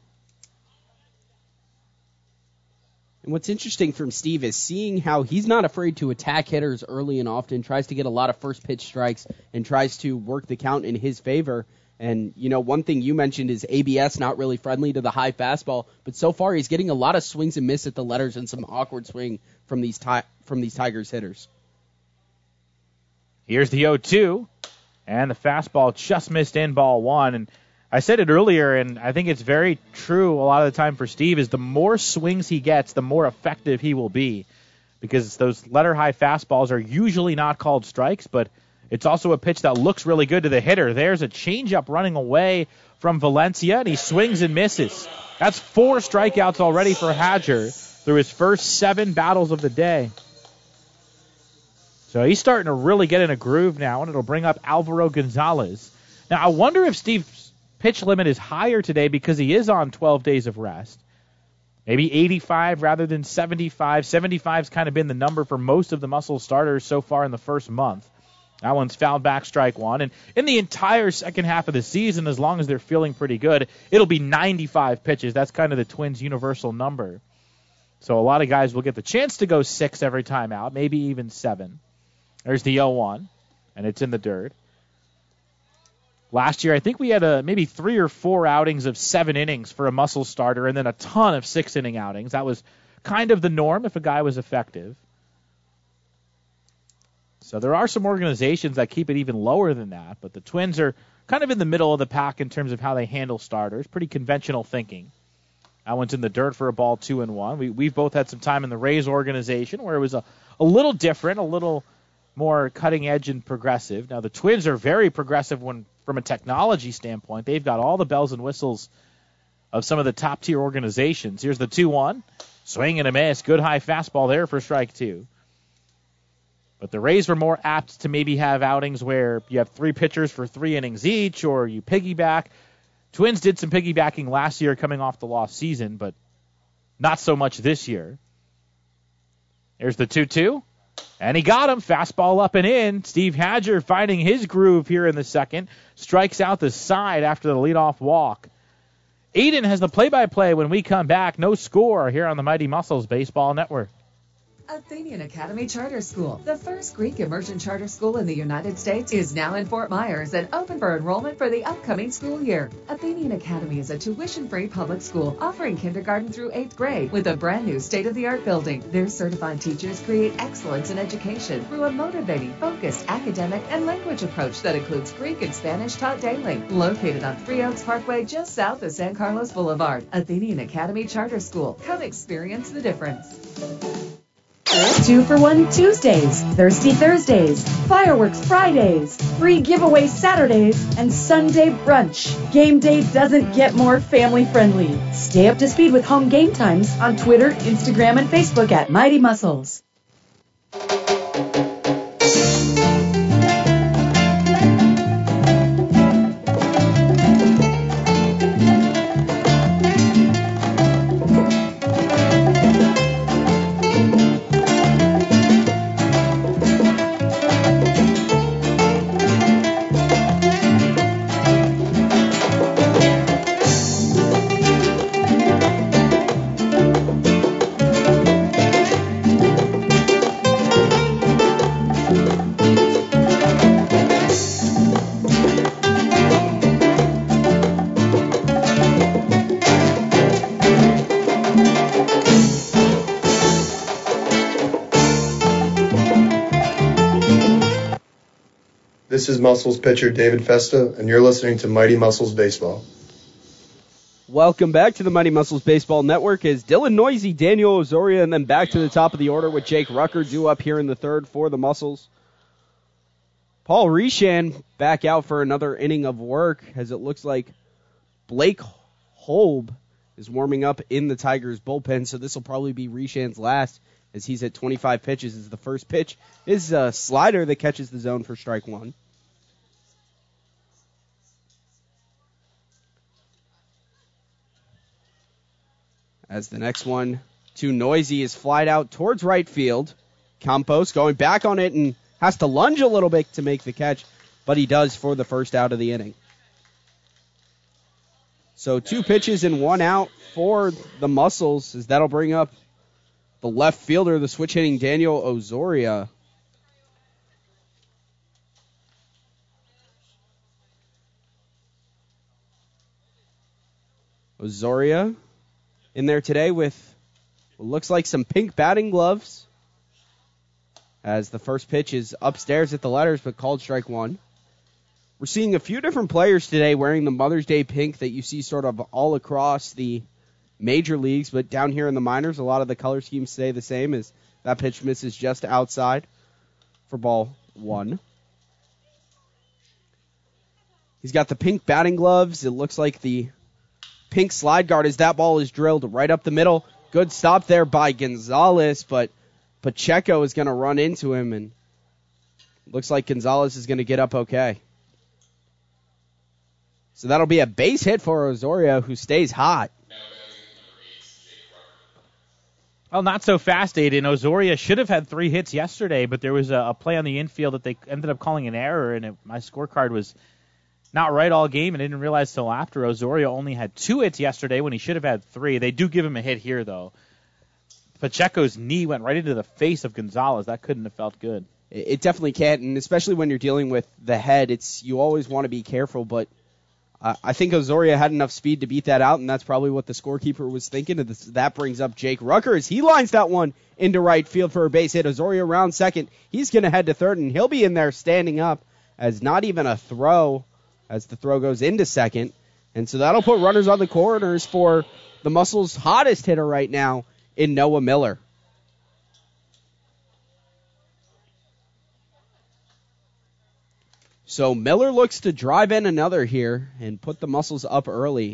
And what's interesting from Steve is seeing how he's not afraid to attack hitters early and often, tries to get a lot of first pitch strikes, and tries to work the count in his favor. And, you know, one thing you mentioned is A B S not really friendly to the high fastball, but so far he's getting a lot of swings and miss at the letters and some awkward swing from these ti- from these Tigers hitters. Here's the oh two. And the fastball just missed in, ball one. And I said it earlier, and I think it's very true a lot of the time for Steve, is the more swings he gets, the more effective he will be. Because those letter-high fastballs are usually not called strikes, but it's also a pitch that looks really good to the hitter. There's a changeup running away from Valencia, and he swings and misses. That's four strikeouts already for Hadger through his first seven battles of the day. So he's starting to really get in a groove now, and it'll bring up Alvaro Gonzalez. Now, I wonder if Steve's pitch limit is higher today because he is on twelve days of rest. Maybe eighty-five rather than seventy-five. seventy-five's kind of been the number for most of the Muscle starters so far in the first month. That one's fouled back, strike one. And in the entire second half of the season, as long as they're feeling pretty good, it'll be ninety-five pitches. That's kind of the Twins' universal number. So a lot of guys will get the chance to go six every time out, maybe even seven. There's the oh one, and it's in the dirt. Last year, I think we had a, maybe three or four outings of seven innings for a Muscle starter, and then a ton of six-inning outings. That was kind of the norm if a guy was effective. So there are some organizations that keep it even lower than that, but the Twins are kind of in the middle of the pack in terms of how they handle starters. Pretty conventional thinking. That one's in the dirt for a ball, two and one. We, we've both had some time in the Rays organization where it was a, a little different, a little more cutting edge and progressive. Now, the Twins are very progressive when, from a technology standpoint. They've got all the bells and whistles of some of the top-tier organizations. Here's the two one. Swing and a miss. Good high fastball there for strike two. But the Rays were more apt to maybe have outings where you have three pitchers for three innings each, or you piggyback. Twins did some piggybacking last year coming off the lost season, but not so much this year. There's the two two. And he got him. Fastball up and in. Steve Hadger finding his groove here in the second. Strikes out the side after the leadoff walk. Aiden has the play-by-play when we come back. No score here on the Mighty Muscles Baseball Network. Athenian Academy Charter School, the first Greek immersion charter school in the United States, is now in Fort Myers and open for enrollment for the upcoming school year. Athenian Academy is a tuition-free public school offering kindergarten through eighth grade with a brand new state-of-the-art building. Their certified teachers create excellence in education through a motivating, focused academic and language approach that includes Greek and Spanish taught daily. Located on Three Oaks Parkway just south of San Carlos Boulevard, Athenian Academy Charter School. Come experience the difference. Two for one Tuesdays, Thirsty Thursdays, Fireworks Fridays, free giveaway Saturdays, and Sunday brunch. Game day doesn't get more family friendly. Stay up to speed with home game times on Twitter, Instagram, and Facebook at Mighty Muscles. This is Muscles pitcher David Festa, and you're listening to Mighty Muscles Baseball. Welcome back to the Mighty Muscles Baseball Network as Dylan Noisy, Daniel Osoria, and then back to the top of the order with Jake Rucker due up here in the third for the Muscles. Paul Rishan back out for another inning of work as it looks like Blake Holb is warming up in the Tigers bullpen, so this will probably be Rishan's last as he's at twenty-five pitches. As the first pitch is a slider that catches the zone for strike one. As the next one, too noisy, is flied out towards right field. Campos going back on it and has to lunge a little bit to make the catch, but he does for the first out of the inning. So two pitches and one out for the Muscles, as that'll bring up the left fielder, the switch-hitting Daniel Osoria. Osoria in there today with what looks like some pink batting gloves, as the first pitch is upstairs at the letters, but called strike one. We're seeing a few different players today wearing the Mother's Day pink that you see sort of all across the major leagues, but down here in the minors, a lot of the color schemes stay the same, as that pitch misses just outside for ball one. He's got the pink batting gloves. It looks like the pink slide guard as that ball is drilled right up the middle. Good stop there by Gonzalez, but Pacheco is going to run into him, and looks like Gonzalez is going to get up okay. So that'll be a base hit for Osorio, who stays hot. Well, not so fast, Aiden. Osoria should have had three hits yesterday, but there was a, a play on the infield that they ended up calling an error, and it, my scorecard was not right all game, and I didn't realize till after. Osoria only had two hits yesterday when he should have had three. They do give him a hit here, though. Pacheco's knee went right into the face of Gonzalez. That couldn't have felt good. It definitely can't, and especially when you're dealing with the head, it's you always want to be careful, but uh, I think Osoria had enough speed to beat that out, and that's probably what the scorekeeper was thinking. And this, that brings up Jake Rucker as he lines that one into right field for a base hit. Osoria around second. He's going to head to third, and he'll be in there standing up as not even a throw as the throw goes into second. And so that'll put runners on the corners for the Muscles' hottest hitter right now in Noah Miller. So Miller looks to drive in another here and put the Muscles up early.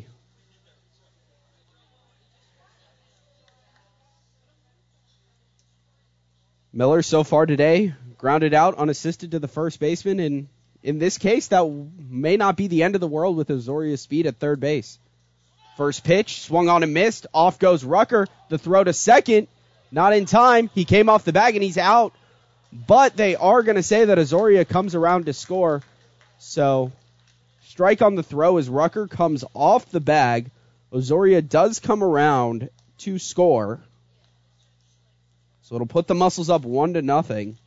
Miller so far today grounded out unassisted to the first baseman, and in this case that may not be the end of the world with Osoria's speed at third base. First pitch, swung on and missed. Off goes Rucker. The throw to second, not in time. He came off the bag and he's out. But they are going to say that Osoria comes around to score. So, strike on the throw as Rucker comes off the bag. Osoria does come around to score. So it'll put the Muscles up one to nothing.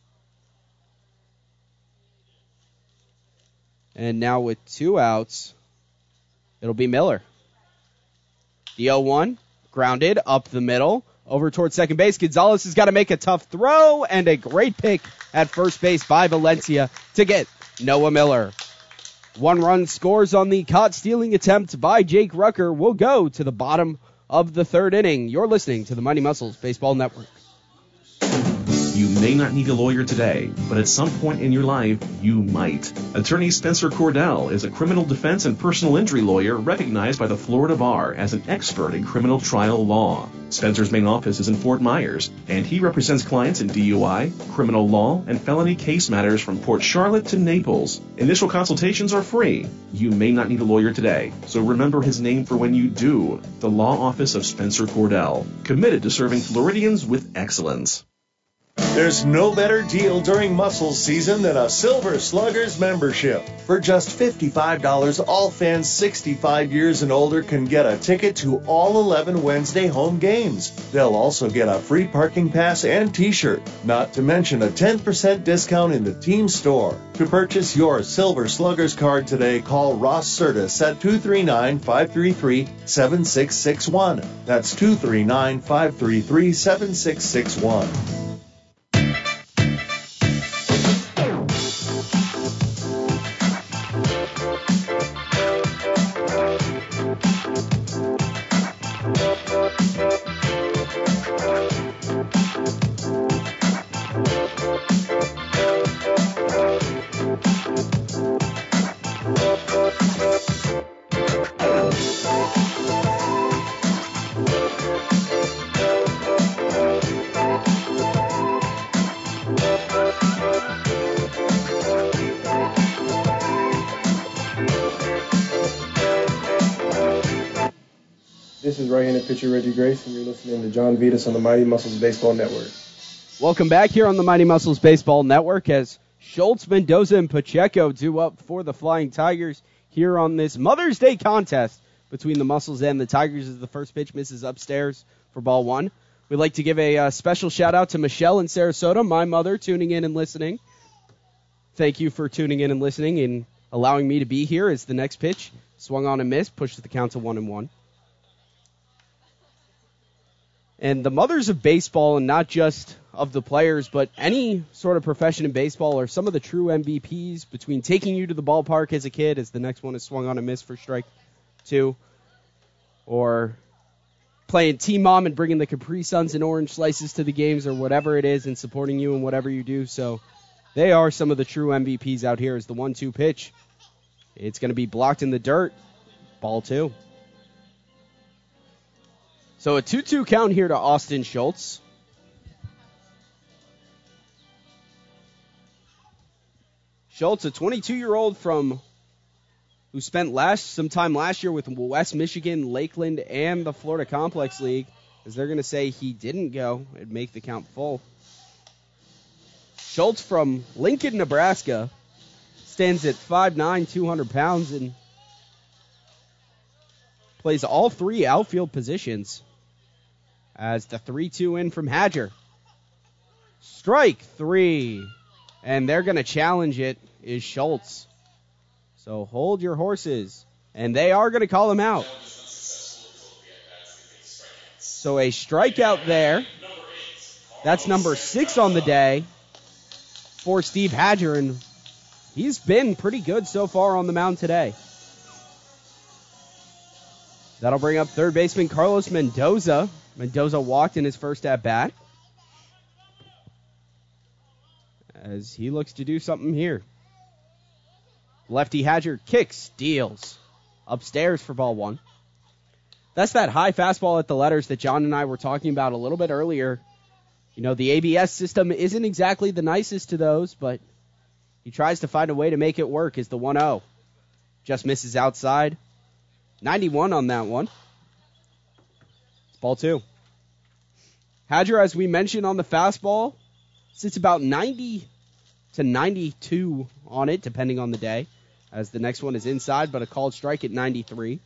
And now with two outs, it'll be Miller. The oh one, grounded up the middle, over towards second base. Gonzalez has got to make a tough throw, and a great pick at first base by Valencia to get Noah Miller. One run scores on the caught-stealing attempt by Jake Rucker. We'll go to the bottom of the third inning. You're listening to the Mighty Muscles Baseball Network. You may not need a lawyer today, but at some point in your life, you might. Attorney Spencer Cordell is a criminal defense and personal injury lawyer recognized by the Florida Bar as an expert in criminal trial law. Spencer's main office is in Fort Myers, and he represents clients in D U I, criminal law, and felony case matters from Port Charlotte to Naples. Initial consultations are free. You may not need a lawyer today, so remember his name for when you do. The Law Office of Spencer Cordell, committed to serving Floridians with excellence. There's no better deal during Muscles season than a Silver Sluggers membership. For just fifty-five dollars, all fans sixty-five years and older can get a ticket to all eleven Wednesday home games. They'll also get a free parking pass and t-shirt, not to mention a ten percent discount in the team store. To purchase your Silver Sluggers card today, call Ross Sertis at two three nine, five three three, seven six six one. That's two three nine, five three three, seven six six one. This is right-handed pitcher Reggie Grace, and you're listening to John Vitas on the Mighty Muscles Baseball Network. Welcome back here on the Mighty Muscles Baseball Network as Schultz, Mendoza, and Pacheco do up for the Flying Tigers here on this Mother's Day contest between the Muscles and the Tigers as the first pitch misses upstairs for ball one. We'd like to give a uh, special shout-out to Michelle in Sarasota, my mother, tuning in and listening. Thank you for tuning in and listening and allowing me to be here as the next pitch swung on and missed, pushed the count to one and one. And the mothers of baseball, and not just of the players, but any sort of profession in baseball, are some of the true M V Ps between taking you to the ballpark as a kid, as the next one is swung on and missed for strike two, or playing Team Mom and bringing the Capri Suns and orange slices to the games or whatever it is and supporting you in whatever you do. So they are some of the true M V Ps out here as the one two pitch. It's going to be blocked in the dirt. Ball two. So a two two count here to Austin Schultz. Schultz, a twenty-two-year-old from who spent last some time last year with West Michigan, Lakeland, and the Florida Complex League, as they're going to say he didn't go and make the count full. Schultz from Lincoln, Nebraska, stands at five nine, two hundred pounds, and plays all three outfield positions as the three two in from Hadger. Strike three, and they're going to challenge it, is Schultz. So hold your horses, and they are going to call him out. So a strikeout there. That's number six on the day for Steve Hadger, and he's been pretty good so far on the mound today. That'll bring up third baseman Carlos Mendoza. Mendoza walked in his first at-bat as he looks to do something here. Lefty Hadger kicks, deals upstairs for ball one. That's that high fastball at the letters that John and I were talking about a little bit earlier. You know, the A B S system isn't exactly the nicest to those, but he tries to find a way to make it work as the one oh. Just misses outside. ninety-one on that one. It's ball two. Hadger, as we mentioned on the fastball, sits about ninety to ninety-two on it, depending on the day, as the next one is inside, but a called strike at ninety-three.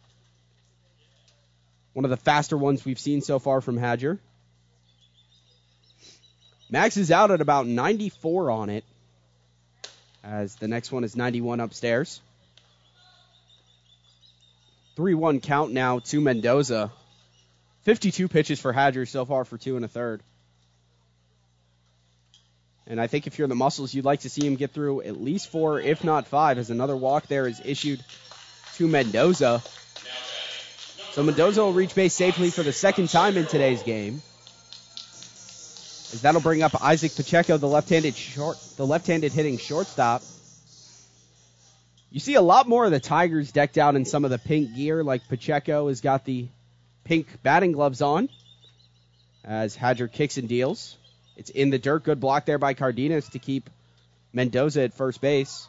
One of the faster ones we've seen so far from Hadger. Max is out at about ninety-four on it, as the next one is ninety-one upstairs. three one count now to Mendoza. fifty-two pitches for Hadger so far for two and a third. And I think if you're the Muscles, you'd like to see him get through at least four, if not five, as another walk there is issued to Mendoza. So Mendoza will reach base safely for the second time in today's game, as that'll bring up Isaac Pacheco, the left-handed short, the left-handed hitting shortstop. You see a lot more of the Tigers decked out in some of the pink gear, like Pacheco has got the pink batting gloves on, as Hadger kicks and deals. It's in the dirt. Good block there by Cardenas to keep Mendoza at first base.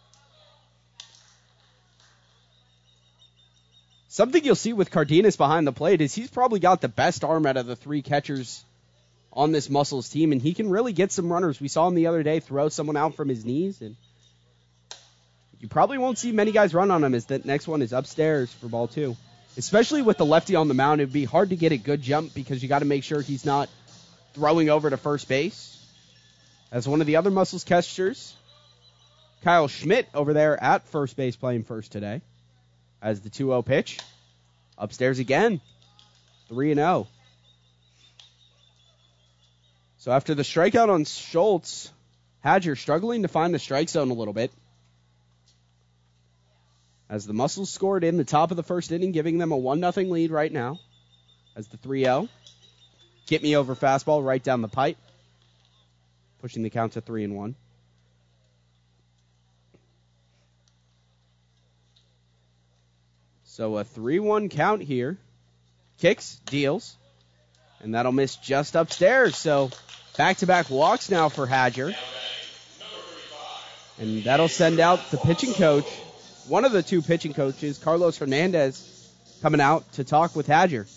Something you'll see with Cardenas behind the plate is he's probably got the best arm out of the three catchers on this Muscles team, and he can really get some runners. We saw him the other day throw someone out from his knees, and you probably won't see many guys run on him, as that next one is upstairs for ball two. Especially with the lefty on the mound, it would be hard to get a good jump because you got to make sure he's not throwing over to first base. As one of the other Muscles catchers, Kyle Schmidt over there at first base playing first today, as the two oh pitch. Upstairs again. three and oh. So after the strikeout on Schultz, Hadger struggling to find the strike zone a little bit, as the Muscles scored in the top of the first inning, giving them a one nothing lead right now, as the three oh. Get me over fastball right down the pipe, pushing the count to three and one. So a three one count here. Kicks, deals, and that'll miss just upstairs. So back-to-back walks now for Hadger. And that'll send out the pitching coach, one of the two pitching coaches, Carlos Hernandez, coming out to talk with Hadger.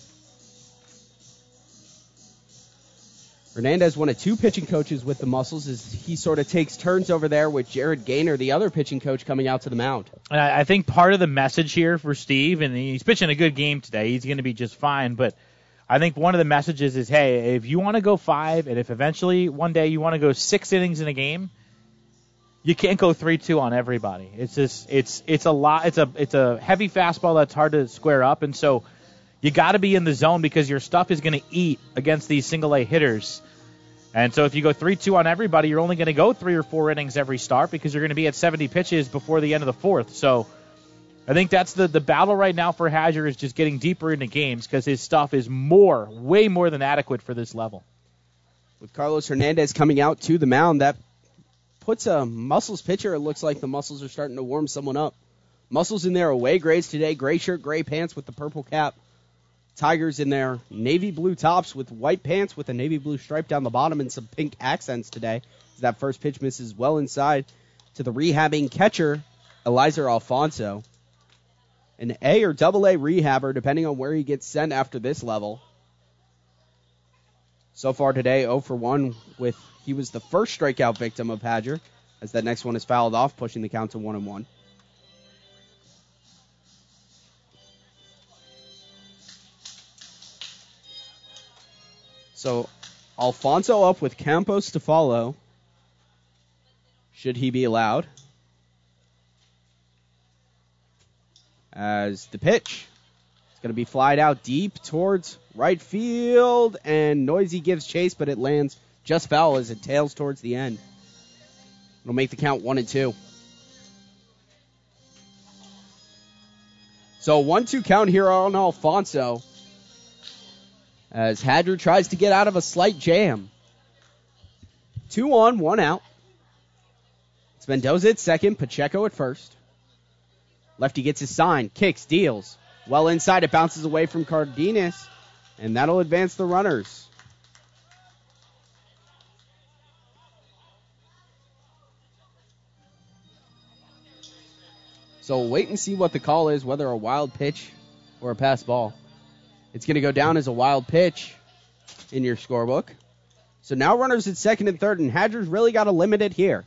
Hernandez, one of two pitching coaches with the Muscles, as he sort of takes turns over there with Jared Gaynor, the other pitching coach, coming out to the mound. I think part of the message here for Steve, and he's pitching a good game today, he's going to be just fine, but I think one of the messages is, hey, if you want to go five, and if eventually one day you want to go six innings in a game, you can't go three two on everybody. It's just it's it's a lot. It's a it's a heavy fastball that's hard to square up, and so you got to be in the zone because your stuff is going to eat against these single A hitters. And so if you go three two on everybody, you're only going to go three or four innings every start because you're going to be at seventy pitches before the end of the fourth. So I think that's the, the battle right now for Hadger, is just getting deeper into games because his stuff is more, way more than adequate for this level. With Carlos Hernandez coming out to the mound, that puts a Muscles pitcher. It looks like the Muscles are starting to warm someone up. Muscles in their away grays today, gray shirt, gray pants with the purple cap. Tigers in their navy blue tops with white pants with a navy blue stripe down the bottom and some pink accents today. As that first pitch misses well inside to the rehabbing catcher, Elizer Alfonso. An A or double A rehabber, depending on where he gets sent after this level. So far today, oh for one with, he was the first strikeout victim of Hadger, as that next one is fouled off, pushing the count to one and one. So, Alfonso up with Campos to follow. Should he be allowed? As the pitch, it's going to be flied out deep towards right field, and Noisy gives chase, but it lands just foul as it tails towards the end. It'll make the count one and two. So one two count here on Alfonso, as Hadger tries to get out of a slight jam. Two on, one out. It's Mendoza at second, Pacheco at first. Lefty gets his sign, kicks, deals. Well inside, it bounces away from Cardenas, and that'll advance the runners. So we'll wait and see what the call is, whether a wild pitch or a pass ball. It's going to go down as a wild pitch in your scorebook. So now runners at second and third, and Hadger's really got to limit it here.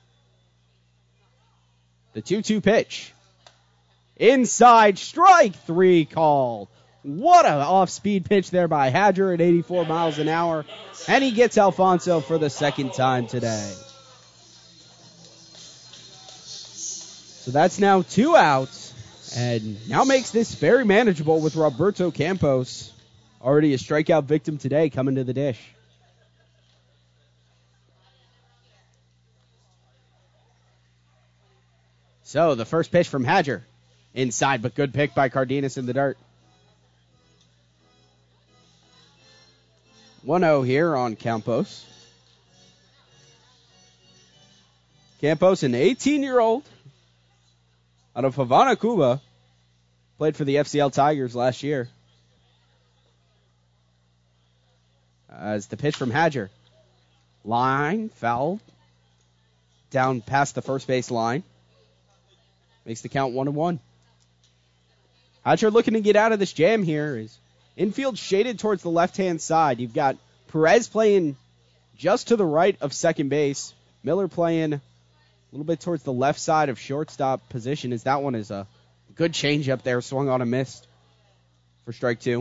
The two two pitch. Inside, strike three called. What an off-speed pitch there by Hadger at eighty-four miles an hour. And he gets Alfonso for the second time today. So that's now two outs. And now makes this very manageable with Roberto Campos, already a strikeout victim today, coming to the dish. So the first pitch from Hadger. Inside, but good pick by Cardenas in the dirt. one oh here on Campos. Campos, an eighteen-year-old out of Havana, Cuba. Played for the F C L Tigers last year. As the pitch from Hadger. Line, foul. Down past the first base line. Makes the count one and one. Hadger looking to get out of this jam here. Is infield shaded towards the left-hand side. You've got Perez playing just to the right of second base. Miller playing a little bit towards the left side of shortstop position, as that one is a good change up there, swung on a miss for strike two.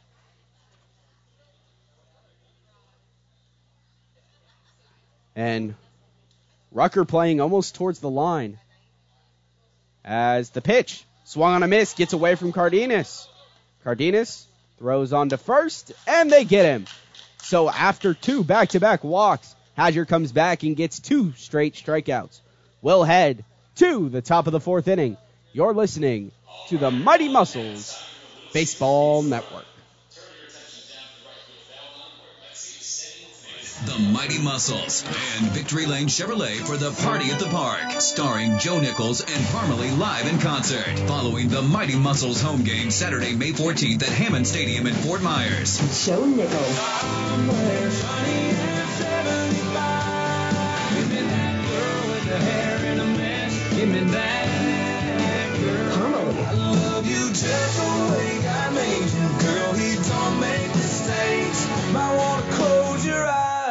And Rucker playing almost towards the line. As the pitch, swung on a miss, gets away from Cardenas. Cardenas throws on to first, and they get him. So after two back-to-back walks, Hadger comes back and gets two straight strikeouts. We'll head to the top of the fourth inning. You're listening to the Mighty Muscles Baseball Network. The Mighty Muscles and Victory Lane Chevrolet for the Party at the Park, starring Joe Nichols and Parmalee live in concert, following the Mighty Muscles home game Saturday, May fourteenth at Hammond Stadium in Fort Myers. Joe Nichols. Parmalee. I love you just the way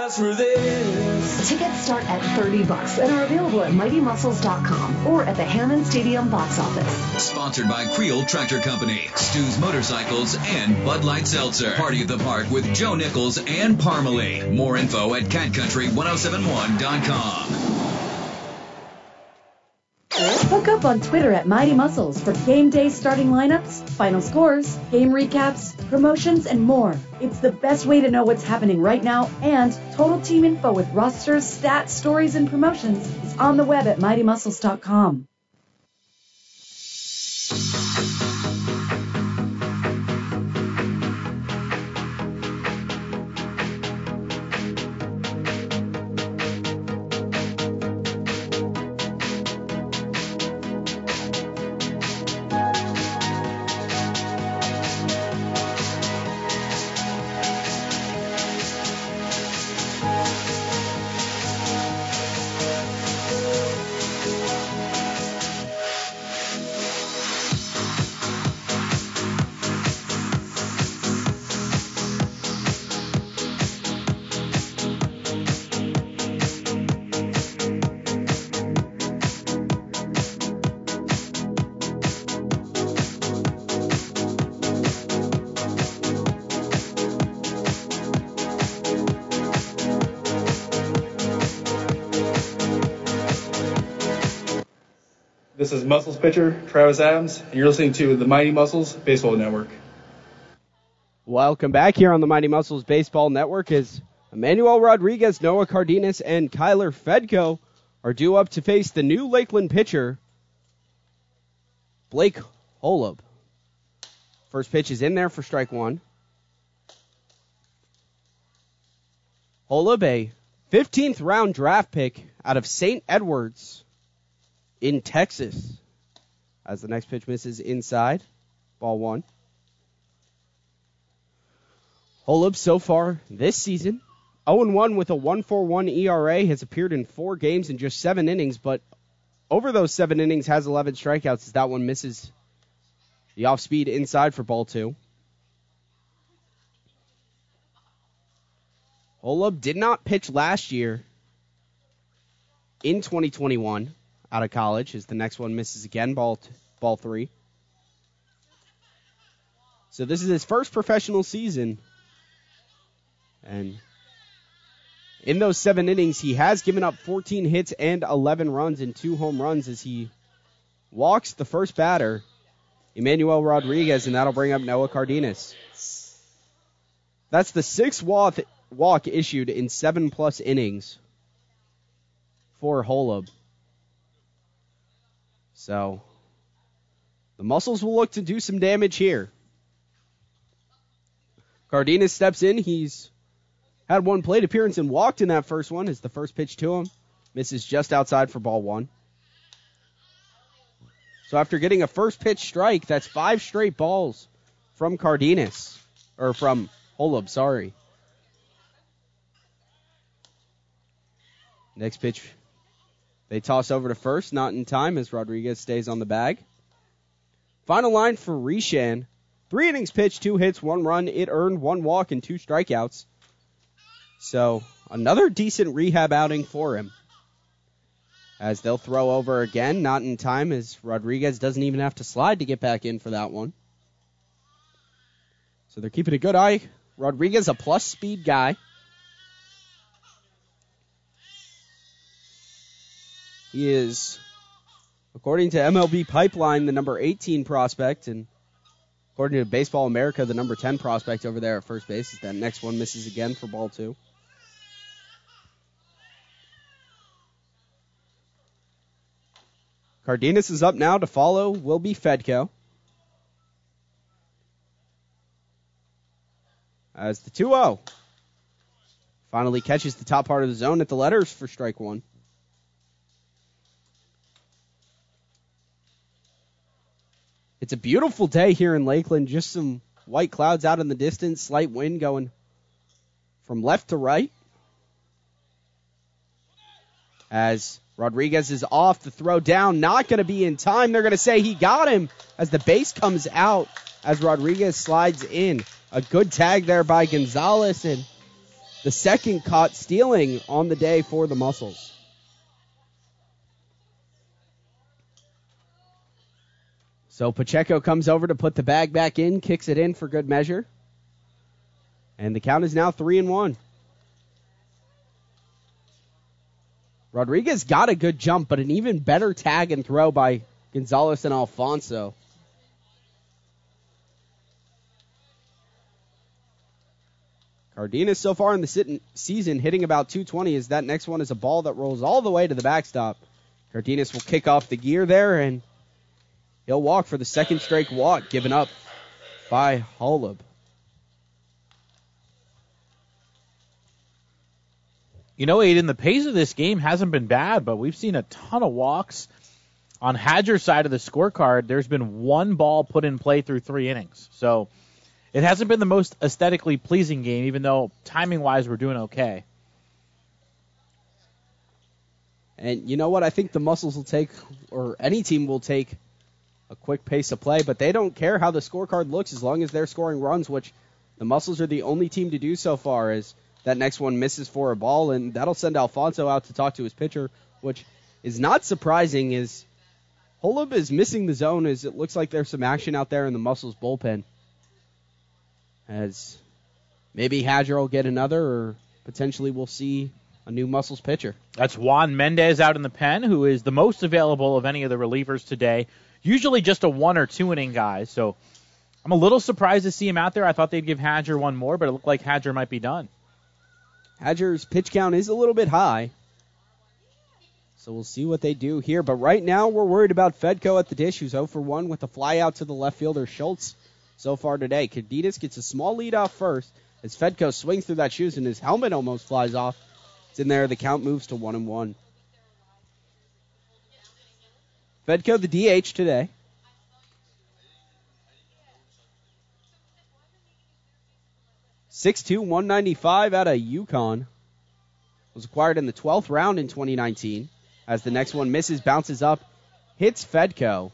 just for this. Tickets start at thirty bucks and are available at mighty muscles dot com or at the Hammond Stadium box office. Sponsored by Creel Tractor Company, Stu's Motorcycles, and Bud Light Seltzer. Party at the Park with Joe Nichols and Parmalee. More info at cat country ten seventy-one dot com. Hook up on Twitter at Mighty Muscles for game day starting lineups, final scores, game recaps, promotions, and more. It's the best way to know what's happening right now, and total team info with rosters, stats, stories, and promotions is on the web at mighty muscles dot com. This is Muscles pitcher Travis Adams, and you're listening to the Mighty Muscles Baseball Network. Welcome back here on the Mighty Muscles Baseball Network as Emmanuel Rodriguez, Noah Cardenas, and Kyler Fedko are due up to face the new Lakeland pitcher, Blake Holub. First pitch is in there for strike one. Holub, a fifteenth round draft pick out of Saint Edwards in Texas. As the next pitch misses inside, ball one. Holub so far this season, oh and one with a one point four one E R A, has appeared in four games in just seven innings, but over those seven innings has eleven strikeouts as that one misses the off-speed inside for ball two. Holub did not pitch last year in twenty twenty-one out of college as the next one misses again, ball t- ball three. So this is his first professional season. And in those seven innings, he has given up fourteen hits and eleven runs and two home runs as he walks the first batter, Emmanuel Rodriguez, and that'll bring up Noah Cardenas. That's the sixth walk, walk issued in seven-plus innings for Holub. So the Muscles will look to do some damage here. Cardenas steps in. He's had one plate appearance and walked in that first one as the first pitch to him misses just outside for ball one. So after getting a first pitch strike, that's five straight balls from Cardenas, or from Holub, sorry. Next pitch, they toss over to first, not in time as Rodriguez stays on the bag. Final line for Rishan. Three innings pitched, two hits, one run. It earned one walk and two strikeouts. So another decent rehab outing for him. As they'll throw over again, not in time as Rodriguez doesn't even have to slide to get back in for that one. So they're keeping a good eye. Rodriguez, a plus speed guy. He is, according to M L B Pipeline, the number eighteen prospect, and according to Baseball America, the number ten prospect over there at first base. That next one misses again for ball two. Cardenas is up now. To follow will be Fedko. As the two oh finally catches the top part of the zone at the letters for strike one. It's a beautiful day here in Lakeland. Just some white clouds out in the distance. Slight wind going from left to right. As Rodriguez is off, the throw down, not going to be in time. They're going to say he got him as the base comes out as Rodriguez slides in. A good tag there by Gonzalez, and the second caught stealing on the day for the Muscles. So Pacheco comes over to put the bag back in, kicks it in for good measure. And the count is now three and one. Rodriguez got a good jump, but an even better tag and throw by Gonzalez and Alfonso. Cardenas so far in the sit- season hitting about two twenty as that next one is a ball that rolls all the way to the backstop. Cardenas will kick off the gear there, and he'll walk for the second straight walk given up by Holub. You know, Aiden, the pace of this game hasn't been bad, but we've seen a ton of walks. On Hadger's side of the scorecard, there's been one ball put in play through three innings. So it hasn't been the most aesthetically pleasing game, even though timing-wise we're doing okay. And you know what? I think the Muscles will take, or any team will take, a quick pace of play, but they don't care how the scorecard looks as long as they're scoring runs, which the Muscles are the only team to do so far, as that next one misses for a ball, and that'll send Alfonso out to talk to his pitcher, which is not surprising, as Holub is missing the zone, as it looks like there's some action out there in the Muscles bullpen. As maybe Hadger will get another, or potentially we'll see a new Muscles pitcher. That's Juan Mendez out in the pen, who is the most available of any of the relievers today. Usually just a one or two inning guy, so I'm a little surprised to see him out there. I thought they'd give Hadger one more, but it looked like Hadger might be done. Hadger's pitch count is a little bit high, so we'll see what they do here. But right now we're worried about Fedko at the dish, who's oh for one with a fly out to the left fielder Schultz so far today. Cardenas gets a small lead off first as Fedko swings through that shoes and his helmet almost flies off. It's in there. The count moves to one and one. Fedko the D H today. six two, one ninety-five out of UConn. Was acquired in the twelfth round in twenty nineteen. As the next one misses, bounces up, hits Fedko.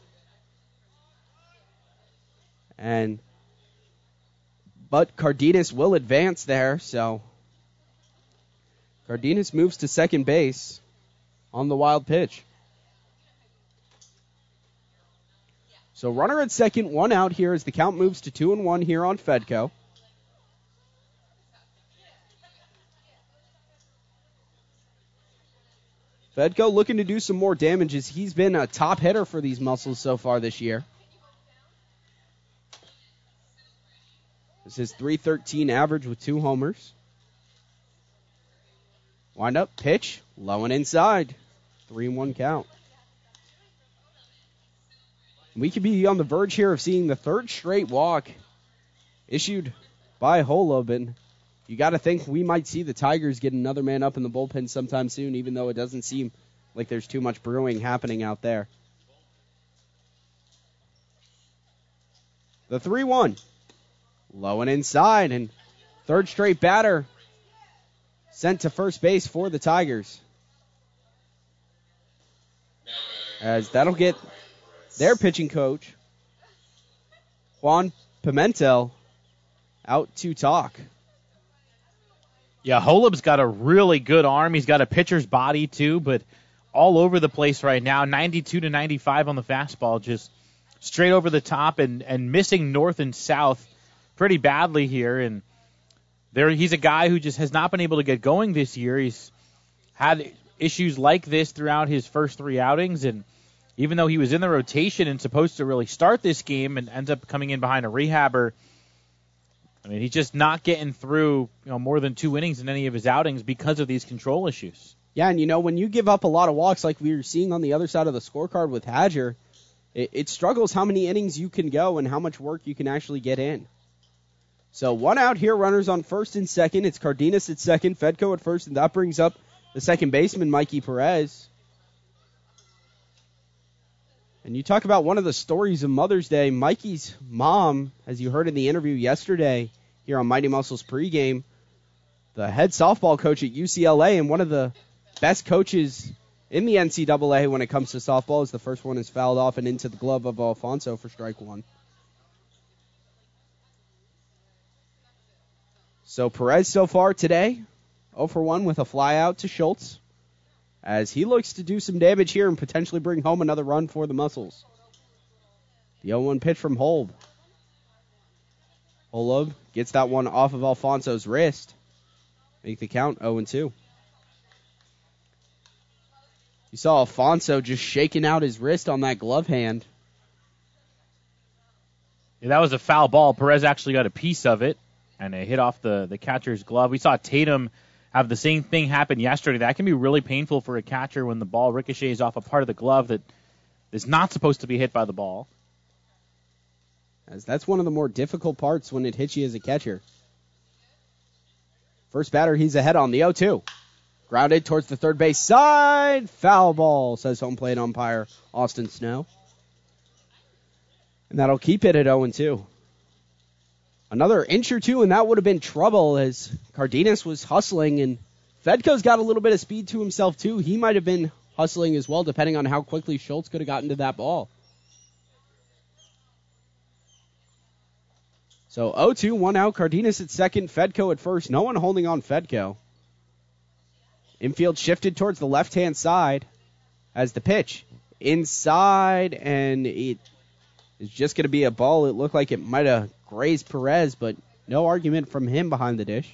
And but Cardenas will advance there, so Cardenas moves to second base on the wild pitch. So runner at second, one out here as the count moves to two and one here on Fedko. Fedko looking to do some more damage as he's been a top hitter for these Muscles so far this year. This is three thirteen average with two homers. Wind up, pitch, low and inside. three and one count. We could be on the verge here of seeing the third straight walk issued by Holub, and you got to think we might see the Tigers get another man up in the bullpen sometime soon, even though it doesn't seem like there's too much brewing happening out there. The three one. Low and inside, and third straight batter sent to first base for the Tigers. As that'll get their pitching coach, Juan Pimentel, out to talk. Yeah, Holub's got a really good arm. He's got a pitcher's body, too, but all over the place right now. ninety-two to ninety-five on the fastball, just straight over the top and, and missing north and south pretty badly here. And there, he's a guy who just has not been able to get going this year. He's had issues like this throughout his first three outings, and even though he was in the rotation and supposed to really start this game and ends up coming in behind a rehabber, I mean, he's just not getting through, you know, more than two innings in any of his outings because of these control issues. Yeah, and you know, when you give up a lot of walks like we were seeing on the other side of the scorecard with Hadger, it, it struggles how many innings you can go and how much work you can actually get in. So one out here, runners on first and second. It's Cardenas at second, Fedko at first, and that brings up the second baseman, Mikey Perez. And you talk about one of the stories of Mother's Day. Mikey's mom, as you heard in the interview yesterday here on Mighty Muscles pregame, the head softball coach at U C L A and one of the best coaches in the N C double A when it comes to softball, as the first one is fouled off and into the glove of Alfonso for strike one. So Perez so far today, oh for one with a fly out to Schultz, as he looks to do some damage here and potentially bring home another run for the Muscles. The oh one pitch from Holub. Holub gets that one off of Alfonso's wrist. Make the count oh and two. You saw Alfonso just shaking out his wrist on that glove hand. Yeah, that was a foul ball. Perez actually got a piece of it, and it hit off the, the catcher's glove. We saw Tatum have the same thing happen yesterday. That can be really painful for a catcher when the ball ricochets off a part of the glove that is not supposed to be hit by the ball. As that's one of the more difficult parts when it hits you as a catcher. First batter, he's ahead on the oh two. Grounded towards the third base side. Foul ball, says home plate umpire Austin Snow. And that'll keep it at oh and two. Another inch or two, and that would have been trouble as Cardenas was hustling, and Fedko's got a little bit of speed to himself, too. He might have been hustling as well, depending on how quickly Schultz could have gotten to that ball. So oh two, one out. Cardenas at second, Fedko at first. No one holding on Fedko. Infield shifted towards the left-hand side as the pitch. Inside, and it is just going to be a ball. It looked like it might have grazed Perez, but no argument from him behind the dish.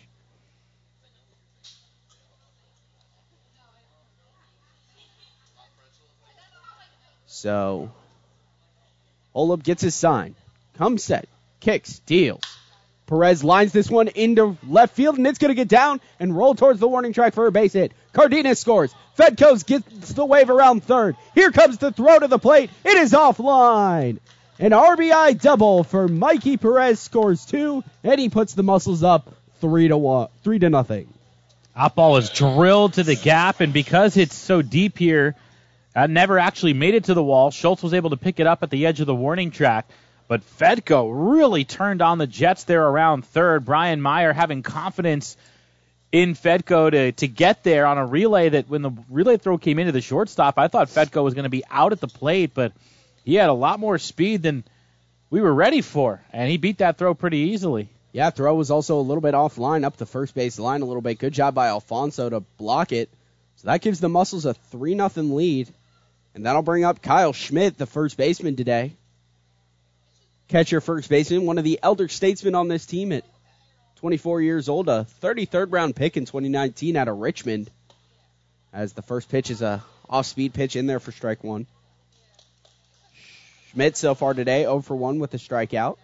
So, Holub gets his sign. Comes set. Kicks. Deals. Perez lines this one into left field, and it's going to get down and roll towards the warning track for a base hit. Cardenas scores. Fedko gets the wave around third. Here comes the throw to the plate. It is offline. An R B I double for Mikey Perez, scores two, and he puts the Muscles up three to one, three to nothing. That ball was drilled to the gap, and because it's so deep here, that never actually made it to the wall. Schultz was able to pick it up at the edge of the warning track. But Fedko really turned on the Jets there around third. Brian Meyer having confidence in Fedko to, to get there on a relay that when the relay throw came into the shortstop, I thought Fedko was going to be out at the plate, but he had a lot more speed than we were ready for, and he beat that throw pretty easily. Yeah, throw was also a little bit offline, up the first base line a little bit. Good job by Alfonso to block it. So that gives the Muscles a three nothing lead, and that'll bring up Kyle Schmidt, the first baseman today. Catcher, first baseman, one of the elder statesmen on this team at twenty-four years old, a thirty-third round pick in twenty nineteen out of Richmond, as the first pitch is a off-speed pitch in there for strike one. Schmidt so far today oh for one with a strikeout.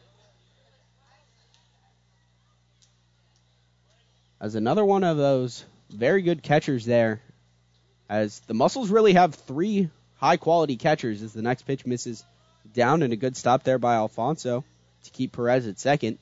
As another one of those very good catchers there, as the Muscles really have three high-quality catchers as the next pitch misses down, and a good stop there by Alfonso to keep Perez at second.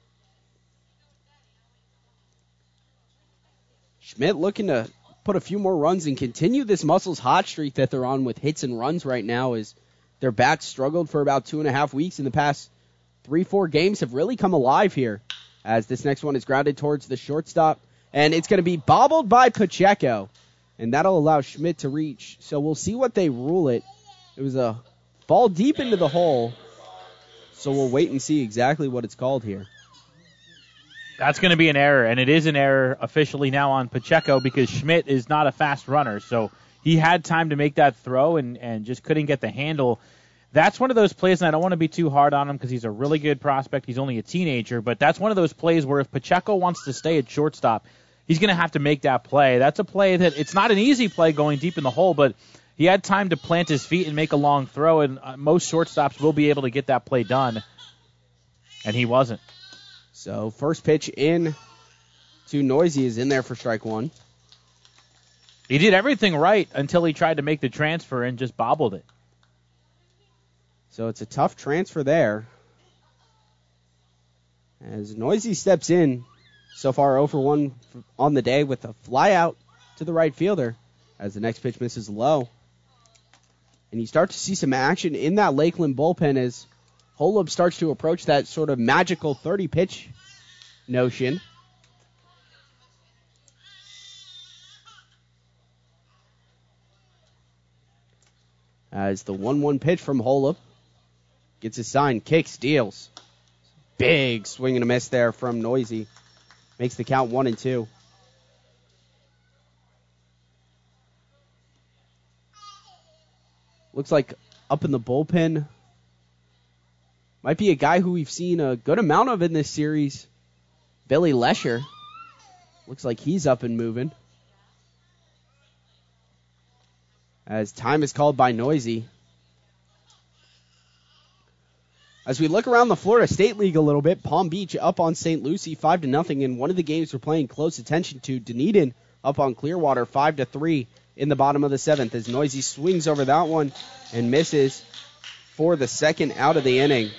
Schmidt looking to put a few more runs and continue this Muscles hot streak that they're on with hits and runs right now, as their bats struggled for about two and a half weeks in the past three, four games have really come alive here, as this next one is grounded towards the shortstop, and it's going to be bobbled by Pacheco, and that'll allow Schmidt to reach. So we'll see what they rule it. It was a ball deep into the hole, so we'll wait and see exactly what it's called here. That's going to be an error, and it is an error officially now on Pacheco because Schmidt is not a fast runner, so he had time to make that throw and, and just couldn't get the handle. That's one of those plays, and I don't want to be too hard on him because he's a really good prospect. He's only a teenager, but that's one of those plays where if Pacheco wants to stay at shortstop, he's going to have to make that play. That's a play that it's not an easy play going deep in the hole, but he had time to plant his feet and make a long throw, and uh, most shortstops will be able to get that play done, and he wasn't. So first pitch in to Noisy is in there for strike one. He did everything right until he tried to make the transfer and just bobbled it. So it's a tough transfer there. As Noisy steps in, so far oh for one on the day with a fly out to the right fielder as the next pitch misses low. And you start to see some action in that Lakeland bullpen as Holub starts to approach that sort of magical thirty-pitch notion. As the one one pitch from Holub gets his sign, kicks, deals. Big swing and a miss there from Noisy. Makes the count one and two. looks like up in the bullpen might be a guy who we've seen a good amount of in this series, Billy Lesher. Looks like he's up and moving. As time is called by Noisy. As we look around the Florida State League a little bit, Palm Beach up on Saint Lucie five to nothing in one of the games we're paying close attention to. Dunedin up on Clearwater five to three in the bottom of the seventh as Noisy swings over that one and misses for the second out of the inning.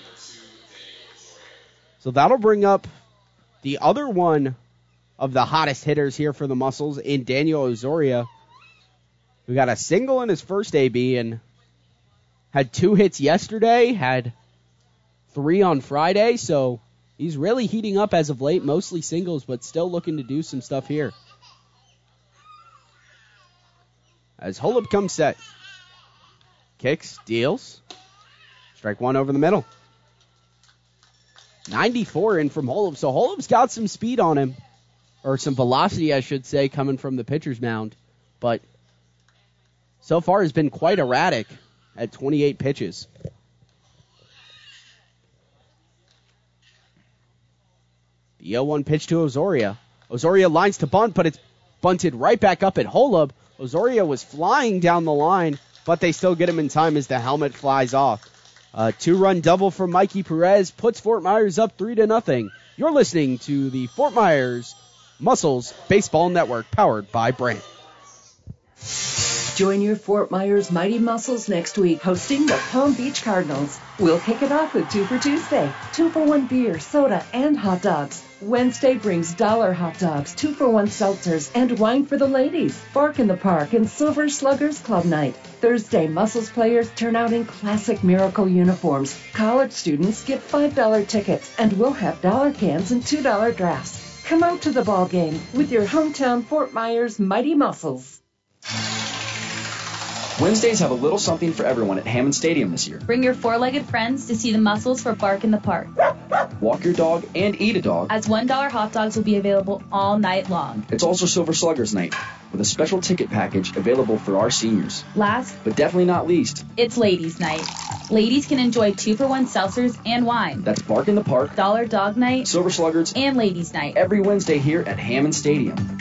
So that'll bring up the other one of the hottest hitters here for the Muscles in Daniel Osorio, who got a single in his first A B and had two hits yesterday, had three on Friday, so he's really heating up as of late, mostly singles, but still looking to do some stuff here. As Holub comes set. Kicks, deals. Strike one over the middle. ninety-four in from Holub, so Holub's got some speed on him, or some velocity, I should say, coming from the pitcher's mound, but so far has been quite erratic at twenty-eight pitches. The oh one pitch to Osorio. Osorio lines to bunt, but it's bunted right back up at Holub. Osorio was flying down the line, but they still get him in time as the helmet flies off. A two-run double from Mikey Perez puts Fort Myers up three to nothing. You're listening to the Fort Myers Muscles Baseball Network, powered by Brand. Join your Fort Myers Mighty Muscles next week, hosting the Palm Beach Cardinals. We'll kick it off with Two for Tuesday. Two for one beer, soda, and hot dogs. Wednesday brings dollar hot dogs, two for one seltzers, and wine for the ladies. Bark in the Park and Silver Sluggers Club Night. Thursday, Muscles players turn out in classic Miracle uniforms. College students get five dollar tickets, and we'll have dollar cans and two dollar drafts. Come out to the ball game with your hometown Fort Myers Mighty Muscles. Wednesdays have a little something for everyone at Hammond Stadium this year. Bring your four-legged friends to see the Muscles for Bark in the Park. Walk your dog and eat a dog. As one dollar hot dogs will be available all night long. It's also Silver Sluggers Night, with a special ticket package available for our seniors. Last, but definitely not least, it's Ladies Night. Ladies can enjoy two for one seltzers and wine. That's Bark in the Park, Dollar Dog Night, Silver Sluggers, and Ladies Night. Every Wednesday here at Hammond Stadium.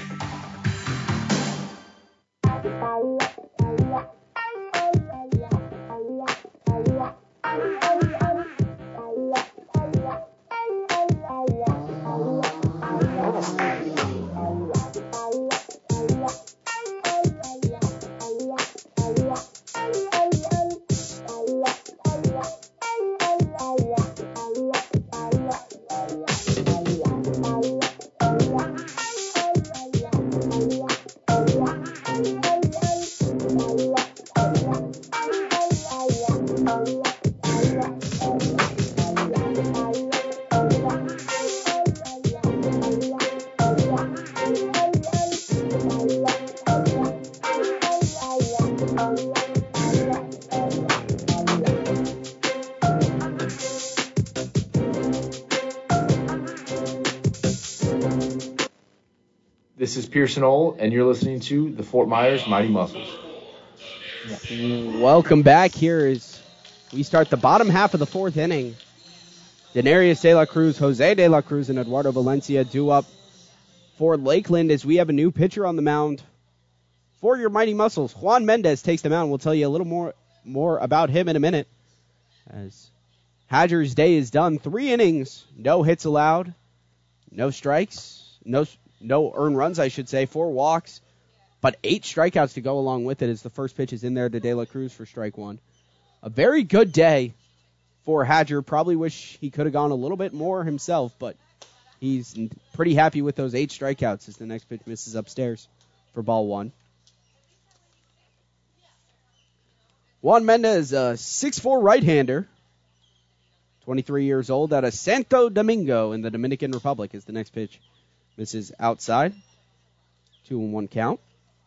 This is Pearson Ohl, and you're listening to the Fort Myers Mighty Muscles. Welcome back. Here is we start the bottom half of the fourth inning. Denarius De La Cruz, Jose De La Cruz, and Eduardo Valencia due up for Lakeland as we have a new pitcher on the mound for your Mighty Muscles. Juan Mendez takes the mound. We'll tell you a little more more about him in a minute. As Hadger's day is done, three innings, no hits allowed, no strikes, no no earned runs, I should say, four walks, but eight strikeouts to go along with it as the first pitch is in there to De La Cruz for strike one. A very good day for Hadger. Probably wish he could have gone a little bit more himself, but he's pretty happy with those eight strikeouts as the next pitch misses upstairs for ball one. Juan Mendez, a six foot four right-hander, twenty-three years old, out of Santo Domingo in the Dominican Republic is the next pitch. Misses outside. Two and one count.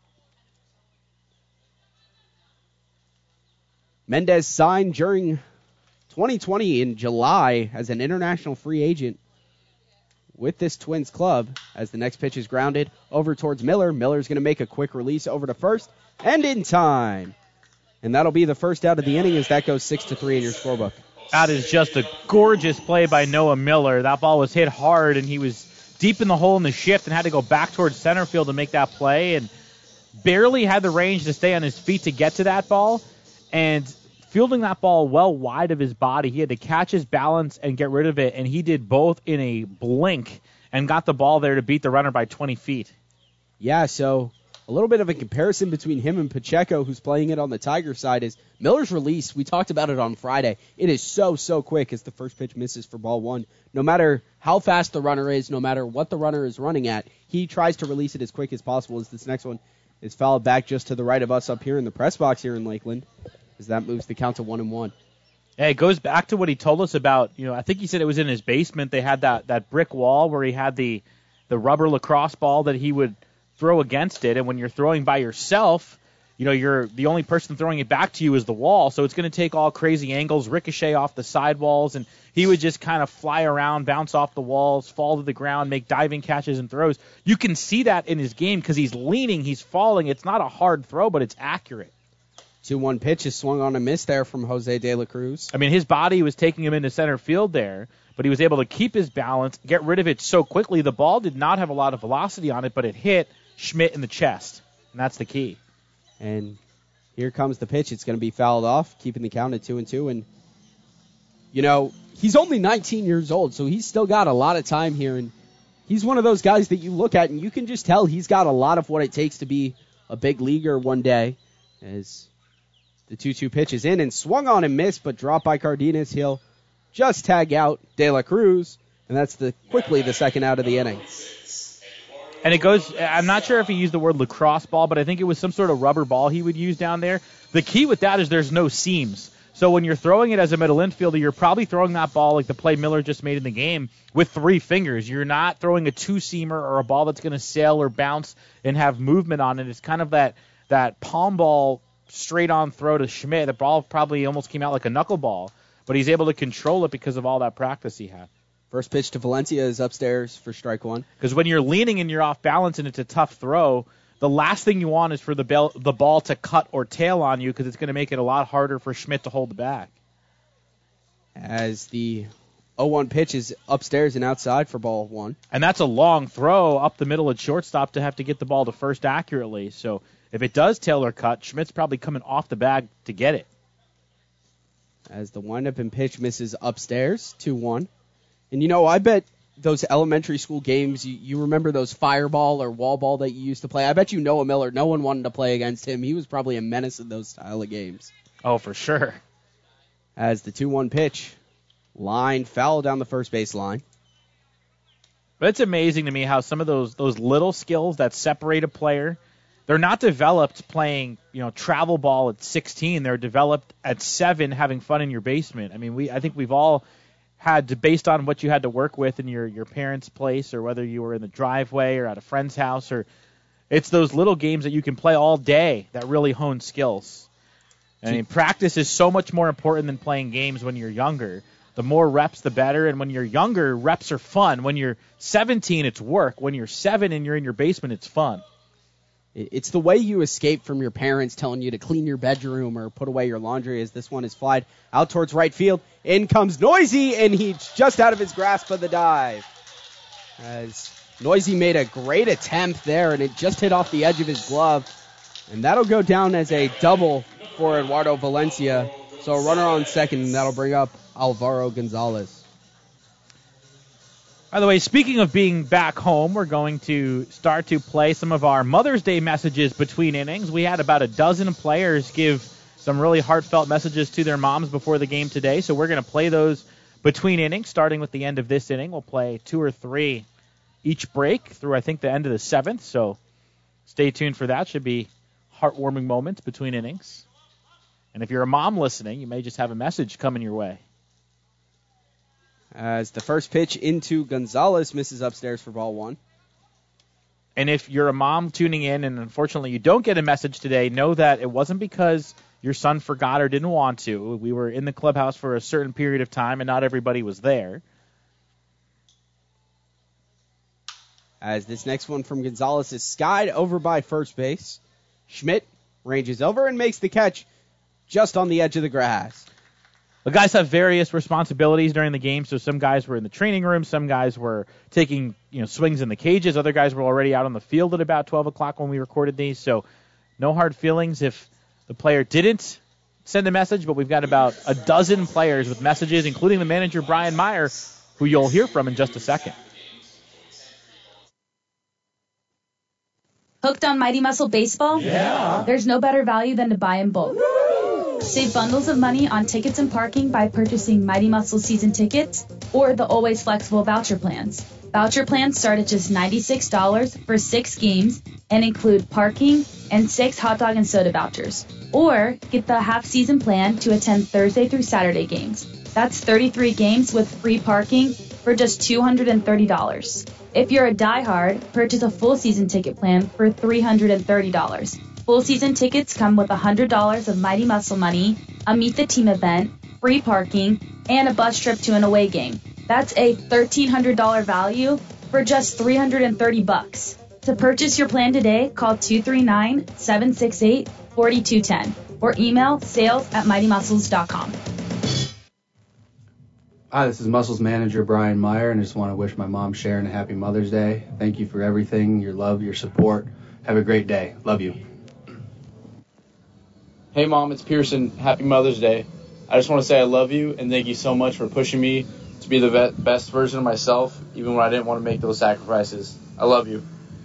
Mendez signed during twenty twenty in July as an international free agent with this Twins club as the next pitch is grounded over towards Miller. Miller's going to make a quick release over to first and in time. And that'll be the first out of the inning as that goes six to three in your scorebook. That is just a gorgeous play by Noah Miller. That ball was hit hard, and he was deep in the hole in the shift and had to go back towards center field to make that play, and barely had the range to stay on his feet to get to that ball. And fielding that ball well wide of his body, he had to catch his balance and get rid of it, and he did both in a blink and got the ball there to beat the runner by twenty feet. Yeah, so a little bit of a comparison between him and Pacheco, who's playing it on the Tiger side, is Miller's release. We talked about it on Friday. It is so, so quick as the first pitch misses for ball one. No matter how fast the runner is, no matter what the runner is running at, he tries to release it as quick as possible as this next one is fouled back just to the right of us up here in the press box here in Lakeland, as that moves the count to one and one. Yeah, it goes back to what he told us about, you know, I think he said it was in his basement. They had that, that brick wall where he had the, the rubber lacrosse ball that he would throw against it, and when you're throwing by yourself, you know, you're the only person throwing it back to you is the wall, so it's going to take all crazy angles, ricochet off the sidewalls, and he would just kind of fly around, bounce off the walls, fall to the ground, make diving catches and throws. You can see that in his game because he's leaning, he's falling. It's not a hard throw, but it's accurate. two one pitch is swung on a miss there from Jose De La Cruz. I mean, his body was taking him into center field there, but he was able to keep his balance, get rid of it so quickly. The ball did not have a lot of velocity on it, but it hit Schmidt in the chest, and that's the key. And here comes the pitch. It's going to be fouled off, keeping the count at two and two. And, you know, he's only nineteen years old, so he's still got a lot of time here. And he's one of those guys that you look at, and you can just tell he's got a lot of what it takes to be a big leaguer one day. As the two two pitch is in and swung on and missed, but dropped by Cardenas. He'll just tag out De La Cruz, and that's the quickly the second out of the inning. And it goes, I'm not sure if he used the word lacrosse ball, but I think it was some sort of rubber ball he would use down there. The key with that is there's no seams. So when you're throwing it as a middle infielder, you're probably throwing that ball like the play Miller just made in the game with three fingers. You're not throwing a two-seamer or a ball that's going to sail or bounce and have movement on it. It's kind of that, that palm ball straight-on throw to Schmidt. The ball probably almost came out like a knuckleball, but he's able to control it because of all that practice he had. First pitch to Valencia is upstairs for strike one. Because when you're leaning and you're off balance and it's a tough throw, the last thing you want is for the bell, the ball to cut or tail on you because it's going to make it a lot harder for Schmidt to hold the bag. As the oh one pitch is upstairs and outside for ball one. And that's a long throw up the middle at shortstop to have to get the ball to first accurately. So if it does tail or cut, Schmidt's probably coming off the bag to get it. As the windup and pitch misses upstairs, two one. And, you know, I bet those elementary school games, you, you remember those fireball or wall ball that you used to play? I bet you Noah Miller, no one wanted to play against him. He was probably a menace in those style of games. Oh, for sure. As the two one pitch, line foul down the first base line. But it's amazing to me how some of those those little skills that separate a player, they're not developed playing, you know, travel ball at sixteen. They're developed at seven having fun in your basement. I mean, we I think we've all had to, based on what you had to work with in your, your parents' place or whether you were in the driveway or at a friend's house, or it's those little games that you can play all day that really hone skills. I mean, practice is so much more important than playing games when you're younger. The more reps, the better. And when you're younger, reps are fun. When you're seventeen, it's work. When you're seven and you're in your basement, it's fun. It's the way you escape from your parents telling you to clean your bedroom or put away your laundry, as this one is flied out towards right field. In comes Noisy, and he's just out of his grasp of the dive. As Noisy made a great attempt there, and it just hit off the edge of his glove. And that'll go down as a double for Eduardo Valencia. So a runner on second, and that'll bring up Alvaro Gonzalez. By the way, speaking of being back home, we're going to start to play some of our Mother's Day messages between innings. We had about a dozen players give some really heartfelt messages to their moms before the game today, so we're going to play those between innings, starting with the end of this inning. We'll play two or three each break through, I think, the end of the seventh, so stay tuned for that. Should be heartwarming moments between innings. And if you're a mom listening, you may just have a message coming your way. As the first pitch into Gonzalez misses upstairs for ball one. And if you're a mom tuning in and unfortunately you don't get a message today, know that it wasn't because your son forgot or didn't want to. We were in the clubhouse for a certain period of time and not everybody was there. As this next one from Gonzalez is skied over by first base. Schmidt ranges over and makes the catch just on the edge of the grass. The guys have various responsibilities during the game, so some guys were in the training room, some guys were taking you know swings in the cages, other guys were already out on the field at about twelve o'clock when we recorded these, so no hard feelings if the player didn't send a message, but we've got about a dozen players with messages, including the manager, Brian Meyer, who you'll hear from in just a second. Hooked on Mighty Muscle Baseball? Yeah. There's no better value than to buy in bulk. Woo! Save bundles of money on tickets and parking by purchasing Mighty Muscle season tickets or the always flexible voucher plans. Voucher plans start at just ninety-six dollars for six games and include parking and six hot dog and soda vouchers. Or get the half-season plan to attend Thursday through Saturday games. That's thirty-three games with free parking for just two hundred thirty dollars. If you're a diehard, purchase a full season ticket plan for three hundred thirty dollars. Full season tickets come with one hundred dollars of Mighty Muscle money, a Meet the Team event, free parking, and a bus trip to an away game. That's a thirteen hundred dollars value for just three hundred thirty bucks. To purchase your plan today, call two three nine, seven six eight, four two one zero or email sales at mighty muscles dot com. Hi, this is Muscles manager Brian Meyer, and I just want to wish my mom Sharon a happy Mother's Day. Thank you for everything, your love, your support. Have a great day. Love you. Hey, Mom, it's Pearson. Happy Mother's Day. I just want to say I love you and thank you so much for pushing me to be the be- best version of myself, even when I didn't want to make those sacrifices. I love you.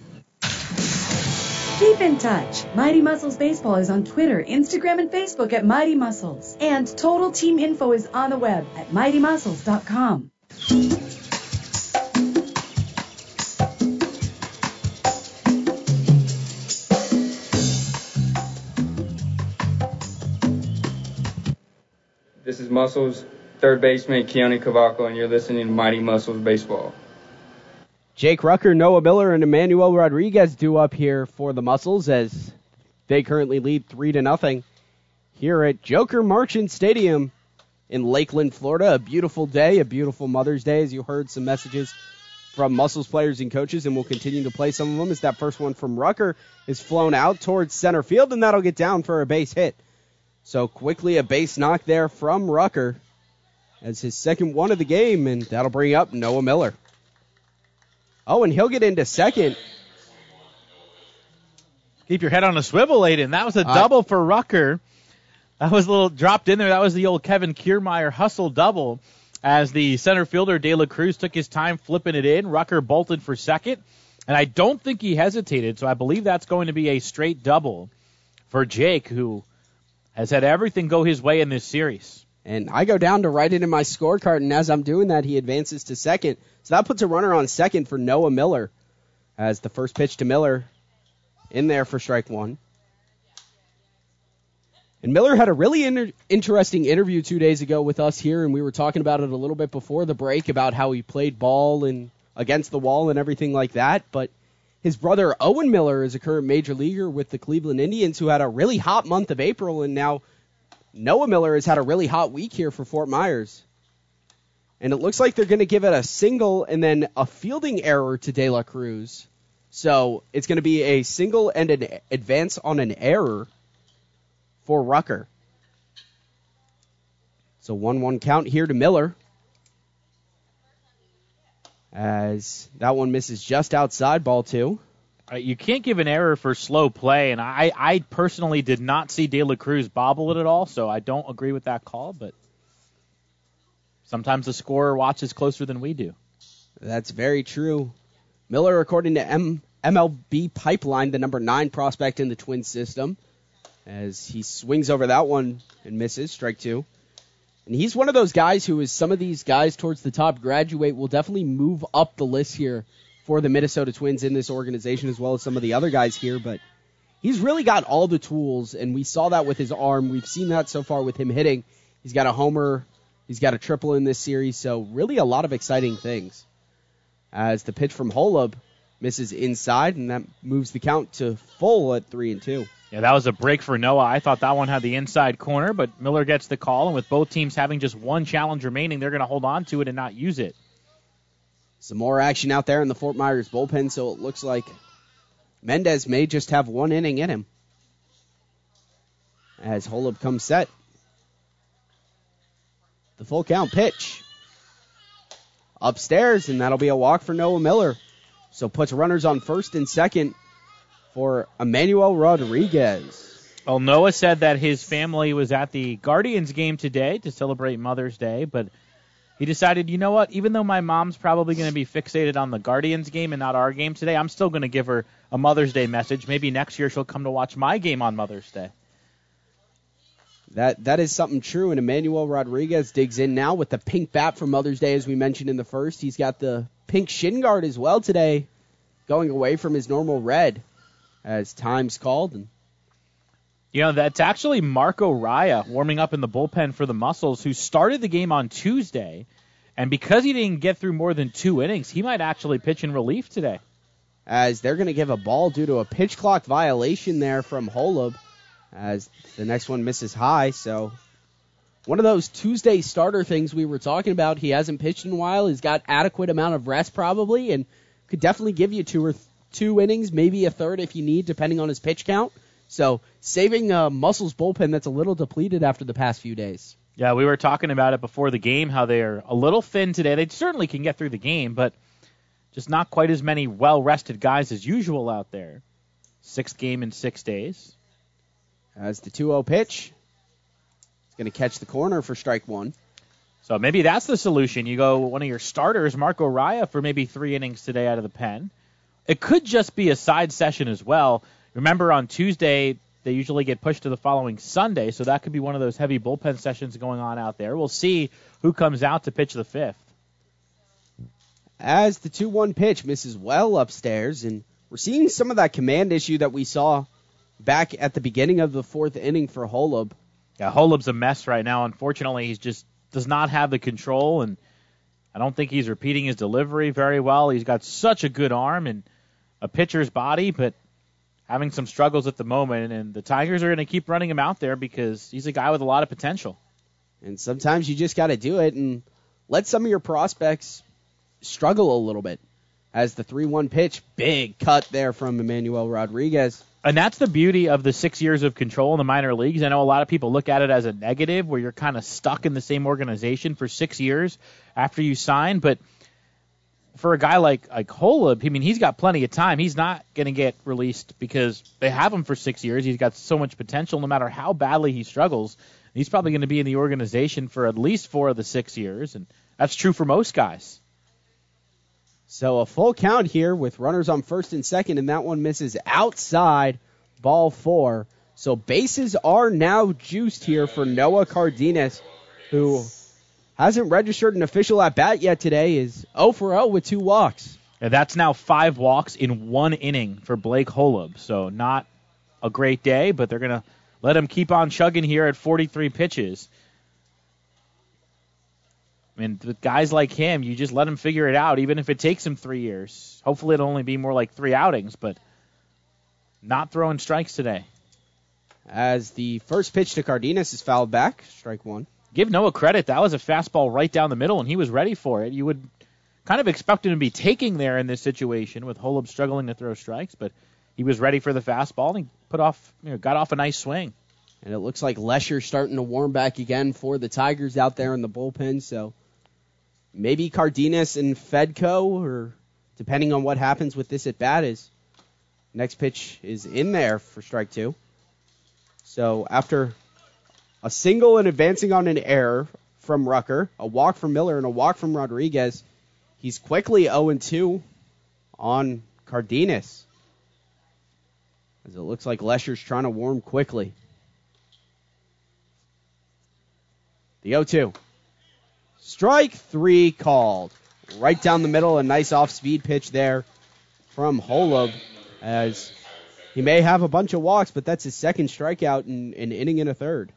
Keep in touch. Mighty Muscles Baseball is on Twitter, Instagram, and Facebook at Mighty Muscles. And total team info is on the web at mighty muscles dot com. This is Muscles, third baseman Keone Cavaco, and you're listening to Mighty Muscles Baseball. Jake Rucker, Noah Miller, and Emmanuel Rodriguez due up here for the Muscles as they currently lead three to nothing here at Joker Marchant Stadium in Lakeland, Florida. A beautiful day, a beautiful Mother's Day, as you heard some messages from Muscles players and coaches, and we'll continue to play some of them as that first one from Rucker is flown out towards center field, and that'll get down for a base hit. So quickly a base knock there from Rucker as his second one of the game, and that'll bring up Noah Miller. Oh, and he'll get into second. Keep your head on a swivel, Aiden. That was a Uh, double for Rucker. That was a little dropped in there. That was the old Kevin Kiermaier hustle double as the center fielder, De La Cruz, took his time flipping it in. Rucker bolted for second, and I don't think he hesitated, so I believe that's going to be a straight double for Jake, who has had everything go his way in this series. And I go down to write it in my scorecard, and as I'm doing that, he advances to second. So that puts a runner on second for Noah Miller as the first pitch to Miller in there for strike one. And Miller had a really inter- interesting interview two days ago with us here, and we were talking about it a little bit before the break about how he played ball and against the wall and everything like that. But his brother Owen Miller is a current major leaguer with the Cleveland Indians who had a really hot month of April, and now Noah Miller has had a really hot week here for Fort Myers. And it looks like they're going to give it a single and then a fielding error to De La Cruz. So it's going to be a single and an advance on an error for Rucker. So one one count here to Miller. As that one misses just outside, ball two. Uh, you can't give an error for slow play, and I, I personally did not see De La Cruz bobble it at all, so I don't agree with that call, but sometimes the scorer watches closer than we do. That's very true. Miller, according to M- MLB Pipeline, the number nine prospect in the Twins system, as he swings over that one and misses, strike two. And he's one of those guys who is some of these guys towards the top graduate will definitely move up the list here for the Minnesota Twins in this organization, as well as some of the other guys here, but he's really got all the tools, and we saw that with his arm. We've seen that so far with him hitting. He's got a homer, he's got a triple in this series, so really a lot of exciting things. As the pitch from Holub misses inside, and that moves the count to full at three and two. Yeah, that was a break for Noah. I thought that one had the inside corner, but Miller gets the call, and with both teams having just one challenge remaining, they're going to hold on to it and not use it. Some more action out there in the Fort Myers bullpen, so it looks like Mendez may just have one inning in him. as Holub comes set. The full count pitch. Upstairs, and that'll be a walk for Noah Miller. So puts runners on first and second for Emmanuel Rodriguez. Well, Noah said that his family was at the Guardians game today to celebrate Mother's Day, but he decided, you know what, even though my mom's probably going to be fixated on the Guardians game and not our game today, I'm still going to give her a Mother's Day message. Maybe next year she'll come to watch my game on Mother's Day. That That is something true, and Emmanuel Rodriguez digs in now with the pink bat for Mother's Day, as we mentioned in the first. He's got the pink shin guard as well today, going away from his normal red as time's called. And You know, that's actually Marco Raya warming up in the bullpen for the Muscles, who started the game on Tuesday. And because he didn't get through more than two innings, he might actually pitch in relief today. As they're going to give a ball due to a pitch clock violation there from Holub, as the next one misses high. So one of those Tuesday starter things we were talking about. He hasn't pitched in a while. He's got adequate amount of rest probably, and could definitely give you two or th- two innings, maybe a third if you need, depending on his pitch count. So saving a Muscles bullpen that's a little depleted after the past few days. Yeah, we were talking about it before the game, how they're a little thin today. They certainly can get through the game, but just not quite as many well-rested guys as usual out there. Sixth game in six days. As the two oh pitch, it's going to catch the corner for strike one. So maybe that's the solution. You go one of your starters, Marco Raya, for maybe three innings today out of the pen. It could just be a side session as well. Remember, on Tuesday, they usually get pushed to the following Sunday, so that could be one of those heavy bullpen sessions going on out there. We'll see who comes out to pitch the fifth. As the two one pitch misses well upstairs, and we're seeing some of that command issue that we saw back at the beginning of the fourth inning for Holub. Yeah, Holub's a mess right now. Unfortunately, he just does not have the control, and I don't think he's repeating his delivery very well. He's got such a good arm and a pitcher's body, but having some struggles at the moment, and the Tigers are going to keep running him out there because he's a guy with a lot of potential. And sometimes you just got to do it and let some of your prospects struggle a little bit. As the three one pitch, big cut there from Emmanuel Rodriguez. And that's the beauty of the six years of control in the minor leagues. I know a lot of people look at it as a negative, where you're kind of stuck in the same organization for six years after you sign. But for a guy like, like Holub, I mean, he's got plenty of time. He's not going to get released because they have him for six years. He's got so much potential no matter how badly he struggles. He's probably going to be in the organization for at least four of the six years, and that's true for most guys. So a full count here with runners on first and second, and that one misses outside, ball four. So bases are now juiced here for Noah Cardenas, who hasn't registered an official at-bat yet today, is oh for oh with two walks. And that's now five walks in one inning for Blake Holub. So not a great day, but they're going to let him keep on chugging here at forty-three pitches. I mean, with guys like him, you just let him figure it out, even if it takes him three years. Hopefully it'll only be more like three outings, but not throwing strikes today. As the first pitch to Cardenas is fouled back, strike one. Give Noah credit. That was a fastball right down the middle, and he was ready for it. You would kind of expect him to be taking there in this situation with Holub struggling to throw strikes, but he was ready for the fastball, and he put off, you know, got off a nice swing. And it looks like Lesher's starting to warm back again for the Tigers out there in the bullpen, so maybe Cardenas and Fedko, or depending on what happens with this at bat, is next pitch is in there for strike two. So after a single and advancing on an error from Rucker, a walk from Miller, and a walk from Rodriguez, he's quickly oh and two on Cardenas. As it looks like Lesher's trying to warm quickly. The oh two. Strike three called. Right down the middle, a nice off-speed pitch there from Holub, as he may have a bunch of walks, but that's his second strikeout in an inning and a third.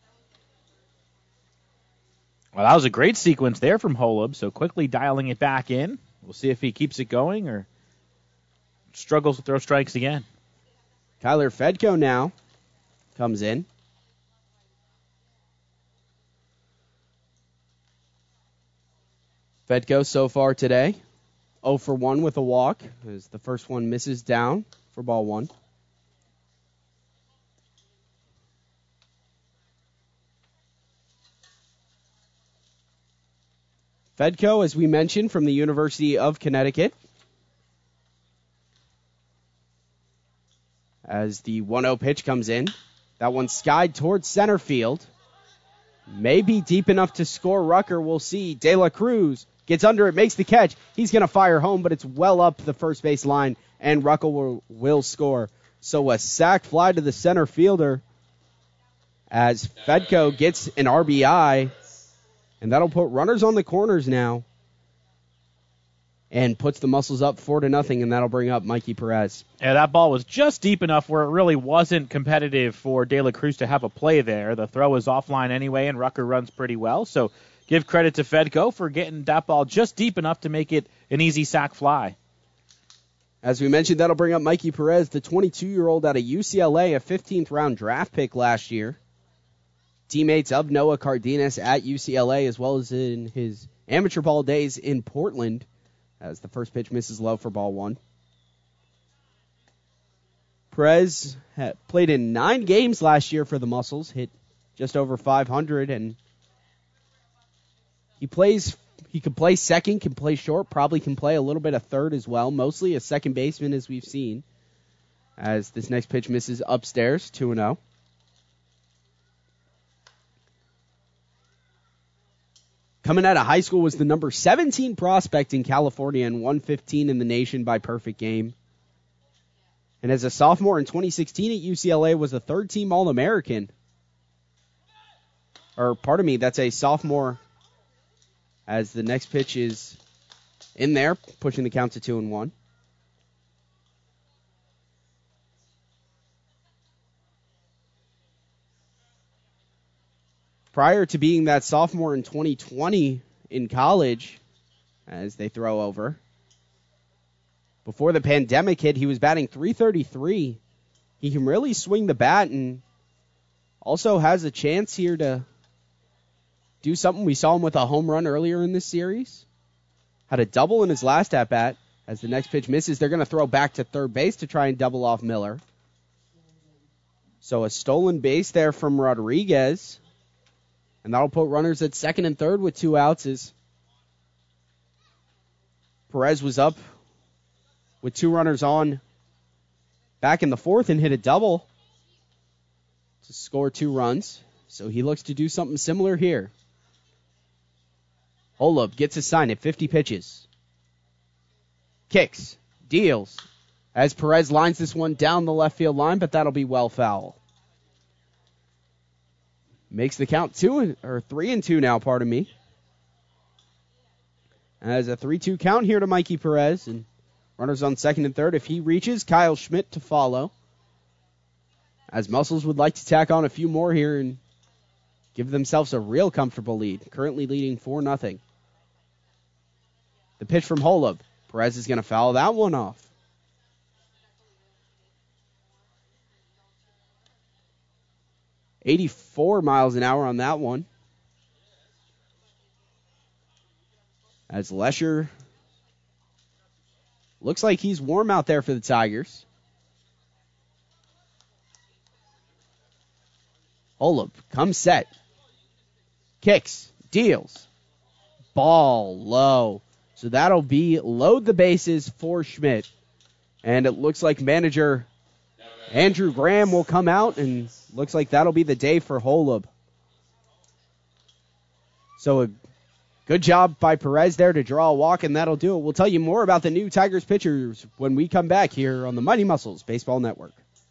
Well, that was a great sequence there from Holub, so quickly dialing it back in. We'll see if he keeps it going or struggles to throw strikes again. Kyler Fedko now comes in. Fedko so far today, oh for one with a walk, as the first one misses down for ball one. Fedko, as we mentioned, from the University of Connecticut. As the one oh pitch comes in, that one's skied towards center field. May be deep enough to score Rucker. We'll see. De La Cruz gets under it, makes the catch. He's going to fire home, but it's well up the first base line, and Rucker will, will score. So a sac fly to the center fielder as Fedko gets an R B I, and that'll put runners on the corners now and puts the Muscles up four to nothing, and that'll bring up Mikey Perez. Yeah, that ball was just deep enough where it really wasn't competitive for De La Cruz to have a play there. The throw is offline anyway, and Rucker runs pretty well. So give credit to Fedko for getting that ball just deep enough to make it an easy sac fly. As we mentioned, that'll bring up Mikey Perez, the twenty-two-year-old out of U C L A, a fifteenth round draft pick last year. Teammates of Noah Cardenas at U C L A, as well as in his amateur ball days in Portland, as the first pitch misses low for ball one. Perez had played in nine games last year for the Muscles, hit just over five hundred, and he plays. He can play second, can play short, probably can play a little bit of third as well. Mostly a second baseman, as we've seen. As this next pitch misses upstairs, two and oh. Coming out of high school was the number seventeen prospect in California and one fifteen in the nation by perfect game. And as a sophomore in twenty sixteen at U C L A was a third-team All-American. Or, pardon me, that's a sophomore as the next pitch is in there, pushing the count to two and one. Prior to being that sophomore in twenty twenty in college, as they throw over, before the pandemic hit, he was batting three thirty-three. He can really swing the bat and also has a chance here to do something. We saw him with a home run earlier in this series. Had a double in his last at-bat. As the next pitch misses, they're going to throw back to third base to try and double off Miller. So a stolen base there from Rodriguez. And that'll put runners at second and third with two outs as Perez was up with two runners on back in the fourth and hit a double to score two runs. So he looks to do something similar here. Holub gets his sign at fifty pitches. Kicks, deals, as Perez lines this one down the left field line, but that'll be well foul. Makes the count two and, or three and two now, pardon me. As a three two count here to Mikey Perez, and runners on second and third. If he reaches, Kyle Schmidt to follow. As Muscles would like to tack on a few more here and give themselves a real comfortable lead, currently leading four nothing. The pitch from Holub. Perez is going to foul that one off. eighty-four miles an hour on that one. As Lesher looks like he's warm out there for the Tigers. Holub comes set. Kicks. Deals. Ball low. So that'll be load the bases for Schmidt. And it looks like manager Andrew Graham will come out, and looks like that'll be the day for Holub. So a good job by Perez there to draw a walk, and that'll do it. We'll tell you more about the new Tigers pitchers when we come back here on the Mighty Muscles Baseball Network.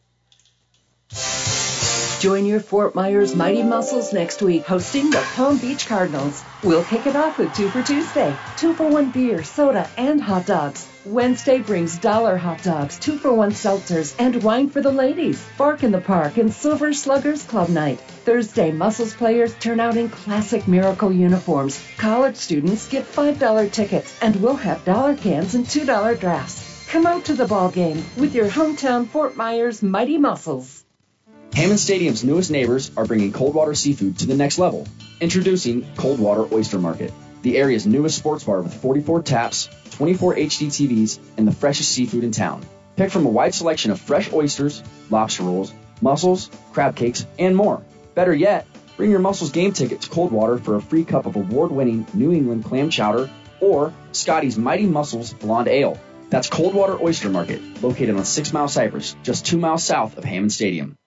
Join your Fort Myers Mighty Muscles next week, hosting the Palm Beach Cardinals. We'll kick it off with Two for Tuesday. Two for one beer, soda, and hot dogs. Wednesday brings dollar hot dogs, two for one seltzers, and wine for the ladies. Bark in the Park and Silver Sluggers Club Night. Thursday, Muscles players turn out in classic Miracle uniforms. College students get five dollar tickets, and we'll have dollar cans and two dollar drafts. Come out to the ball game with your hometown Fort Myers Mighty Muscles. Hammond Stadium's newest neighbors are bringing Coldwater Seafood to the next level. Introducing Coldwater Oyster Market, the area's newest sports bar with forty-four taps, twenty-four H D T Vs, and the freshest seafood in town. Pick from a wide selection of fresh oysters, lobster rolls, mussels, crab cakes, and more. Better yet, Bring your Muscles game ticket to Coldwater for a free cup of award-winning New England clam chowder or Scotty's Mighty Muscles Blonde Ale. That's Coldwater Oyster Market, located on Six Mile Cypress, just two miles south of Hammond Stadium.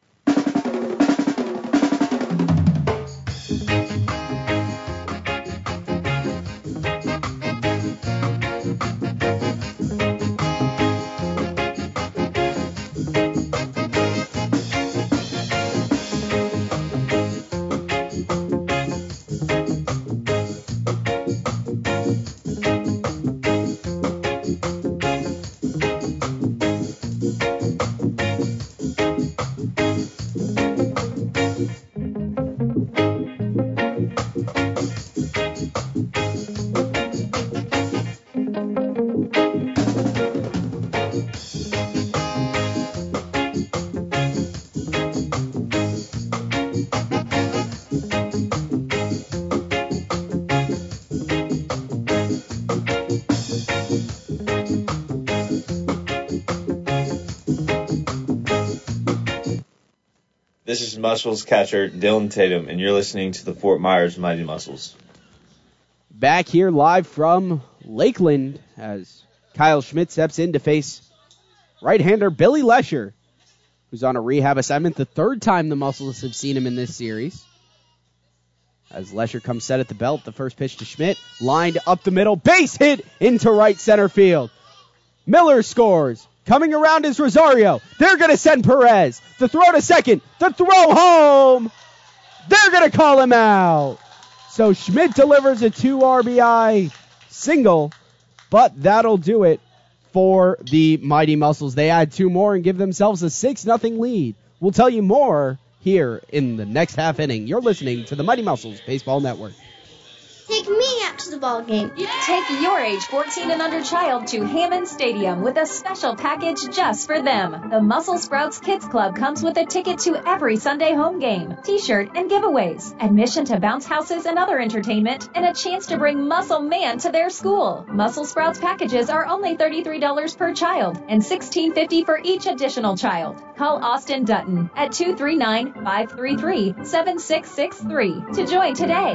This is Muscles catcher Dylan Tatum, and you're listening to the Fort Myers Mighty Muscles. Back here live from Lakeland as Kyle Schmidt steps in to face right-hander Billy Lesher, who's on a rehab assignment, the third time the Muscles have seen him in this series. As Lesher comes set at the belt, the first pitch to Schmidt, lined up the middle, base hit into right center field. Miller scores. Coming around is Rosario. They're going to send Perez. The throw to second. The throw home. They're going to call him out. So Schmidt delivers a two R B I single, but that'll do it for the Mighty Muscles. They add two more and give themselves a six nothing lead. We'll tell you more here in the next half inning. You're listening to the Mighty Muscles Baseball Network. Take me out to the ball game. Take your age fourteen and under child to Hammond Stadium with a special package just for them. The Muscle Sprouts Kids Club comes with a ticket to every Sunday home game, t-shirt, and giveaways, admission to bounce houses and other entertainment, and a chance to bring Muscle Man to their school. Muscle Sprouts packages are only thirty-three dollars per child and sixteen fifty for each additional child. Call Austin Dutton at two three nine, five three three, seven six six three to join today.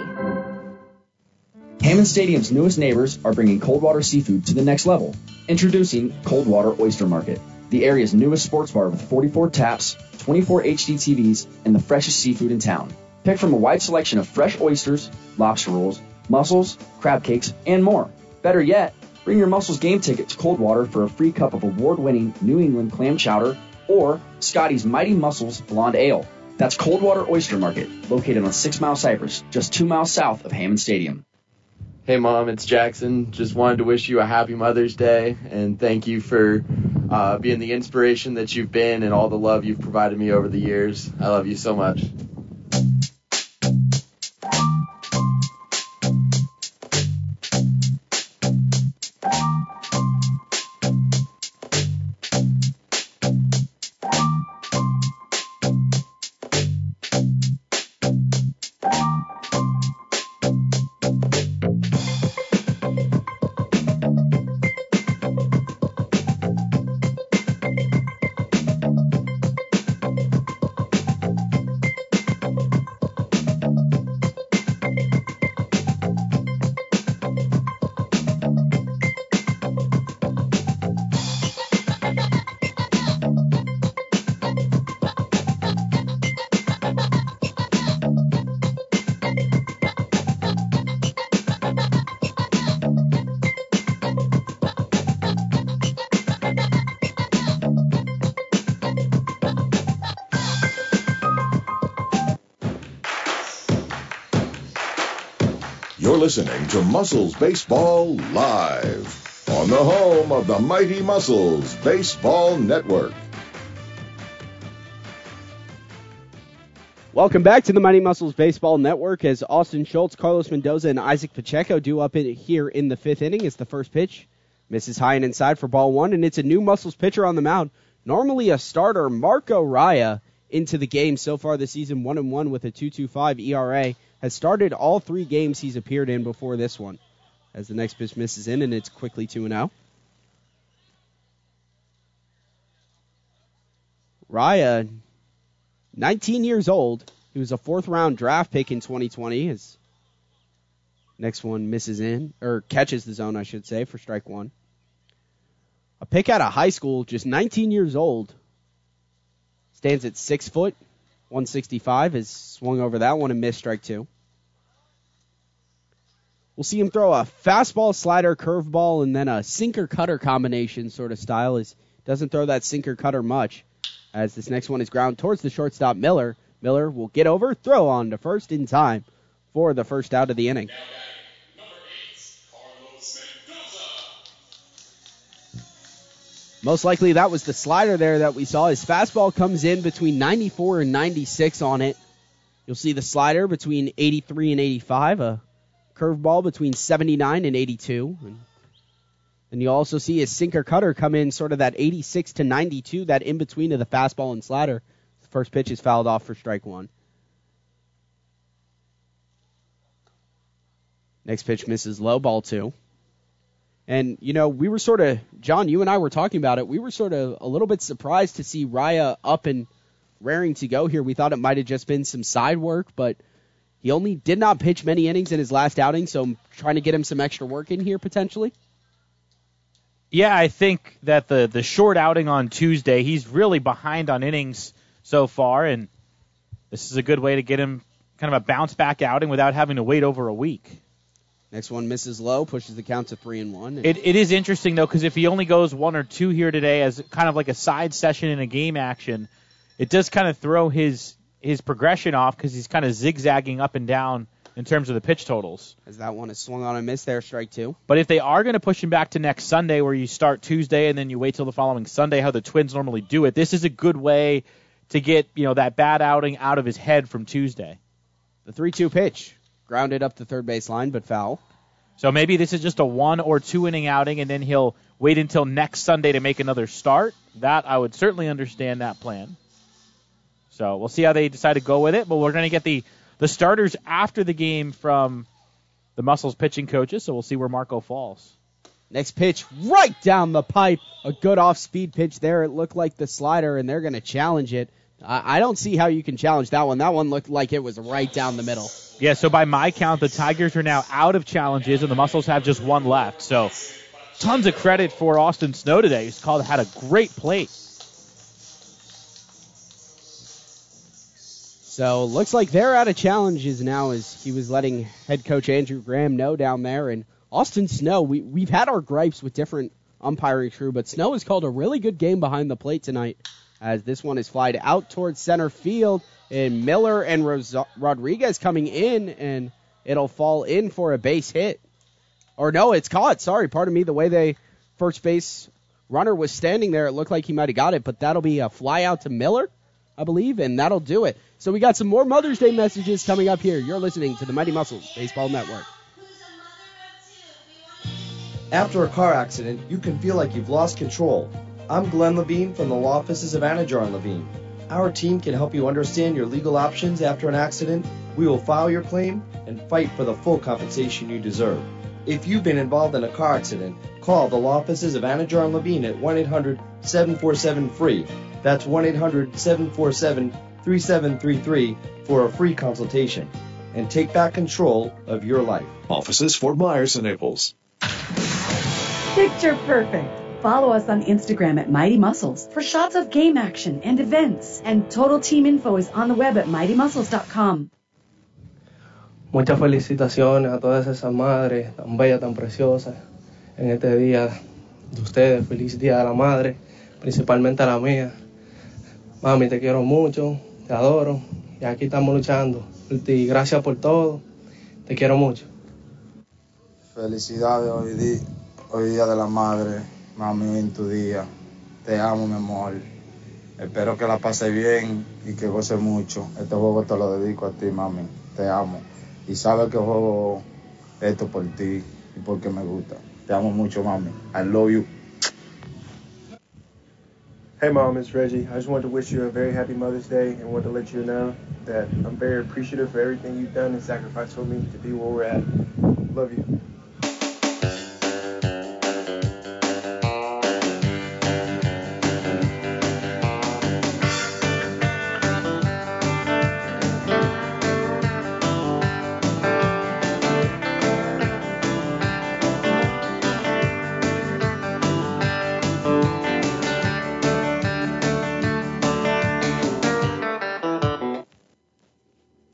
Hammond Stadium's newest neighbors are bringing Coldwater seafood to the next level. Introducing Coldwater Oyster Market, the area's newest sports bar with forty-four taps, twenty-four H D T Vs, and the freshest seafood in town. Pick from a wide selection of fresh oysters, lobster rolls, mussels, crab cakes, and more. Better yet, bring your Muscles game ticket to Coldwater for a free cup of award-winning New England clam chowder or Scotty's Mighty Muscles Blonde Ale. That's Coldwater Oyster Market, located on Six Mile Cypress, just two miles south of Hammond Stadium. Hey, Mom, it's Jackson. Just wanted to wish you a happy Mother's Day, and thank you for uh, being the inspiration that you've been and all the love you've provided me over the years. I love you so much. You're listening to Muscles Baseball Live on the home of the Mighty Muscles Baseball Network. Welcome back to the Mighty Muscles Baseball Network as Austin Schultz, Carlos Mendoza, and Isaac Pacheco do up in, here in the fifth inning. It's the first pitch. Misses high and inside for ball one, and it's a new Muscles pitcher on the mound. Normally a starter, Marco Raya, into the game so far this season, one and one with a two point two five E R A. Has started all three games he's appeared in before this one. As the next pitch misses in, and it's quickly two and oh. Raya, nineteen years old, He was a fourth-round draft pick in twenty twenty. His next one misses in, or catches the zone, I should say, for strike one. A pick out of high school, just nineteen years old. Stands at six foot, one sixty-five. Has swung over that one and missed strike two. We'll see him throw a fastball, slider, curveball, and then a sinker-cutter combination sort of style. He doesn't throw that sinker-cutter much, as this next one is ground towards the shortstop, Miller. Miller will get over, throw on to first in time for the first out of the inning. Most likely that was the slider there that we saw. His fastball comes in between ninety-four and ninety-six on it. You'll see the slider between eighty-three and eighty-five, a curveball between seventy-nine and eighty-two. And, and you also see his sinker cutter come in sort of that eighty-six to ninety-two, that in between of the fastball and slider. The first pitch is fouled off for strike one. Next pitch misses low, ball two. And, you know, we were sort of, John, you and I were talking about it, we were sort of a little bit surprised to see Raya up and raring to go here. We thought it might have just been some side work, but he only did not pitch many innings in his last outing, so I'm trying to get him some extra work in here potentially. Yeah, I think that the, the short outing on Tuesday, he's really behind on innings so far, and this is a good way to get him kind of a bounce-back outing without having to wait over a week. Next one misses low, pushes the count to three and one. It, it is interesting, though, because if he only goes one or two here today as kind of like a side session in a game action, it does kind of throw his his progression off because he's kind of zigzagging up and down in terms of the pitch totals. As that one is swung on and missed there, strike two. But if they are going to push him back to next Sunday where you start Tuesday and then you wait till the following Sunday, how the Twins normally do it, this is a good way to get, you know, that bad outing out of his head from Tuesday. The three two pitch. Grounded up the third base line, but foul. So maybe this is just a one or two inning outing, and then he'll wait until next Sunday to make another start. That I would certainly understand that plan. So we'll see how they decide to go with it. But we're going to get the, the starters after the game from the Muscles pitching coaches, so we'll see where Marco falls. Next pitch right down the pipe. A good off-speed pitch there. It looked like the slider, and they're going to challenge it. I don't see how you can challenge that one. That one looked like it was right down the middle. Yeah, so by my count, the Tigers are now out of challenges, and the Muscles have just one left. So tons of credit for Austin Snow today. He's called had a great plate. So looks like they're out of challenges now, as he was letting head coach Andrew Graham know down there. And Austin Snow, we, we've had our gripes with different umpiring crew, but Snow has called a really good game behind the plate tonight, as this one is flied out towards center field, and Miller and Ros- Rodriguez coming in, and it'll fall in for a base hit. Or no, it's caught. Sorry, pardon me. The way they first base runner was standing there, it looked like he might have got it, but that'll be a fly out to Miller, I believe, and that'll do it. So we got some more Mother's Day messages coming up here. You're listening to the Mighty Muscles Baseball Network. After a car accident, you can feel like you've lost control. I'm Glenn Levine from the law offices of Anajar and Levine. Our team can help you understand your legal options after an accident. We will file your claim and fight for the full compensation you deserve. If you've been involved in a car accident, call the law offices of Anajar and Levine at one eight hundred seven four seven free. That's one eight hundred seven four seven three seven three three for a free consultation. And take back control of your life. Offices Fort Myers and Naples. Picture perfect. Follow us on Instagram at Mighty Muscles for shots of game action and events. And total team info is on the web at mighty muscles dot com. Muchas felicitaciones a todas esas madres tan bellas, tan preciosas en este día de ustedes. Feliz Día de la Madre, principalmente a la mía. Mami, te quiero mucho, te adoro y aquí estamos luchando. Y gracias por todo, te quiero mucho. Felicidades hoy día, hoy día de la Madre. Mami, en tu día, te amo, mi amor. Espero que la pase bien y que goce mucho. Este juego te lo dedico a ti, mami. Te amo. Y sabes que juego esto por ti y porque me gusta. Te amo mucho, mami. I love you. Hey, Mom, it's Reggie. I just wanted to wish you a very happy Mother's Day and want to let you know that I'm very appreciative for everything you've done and sacrificed for me to be where we're at. Love you.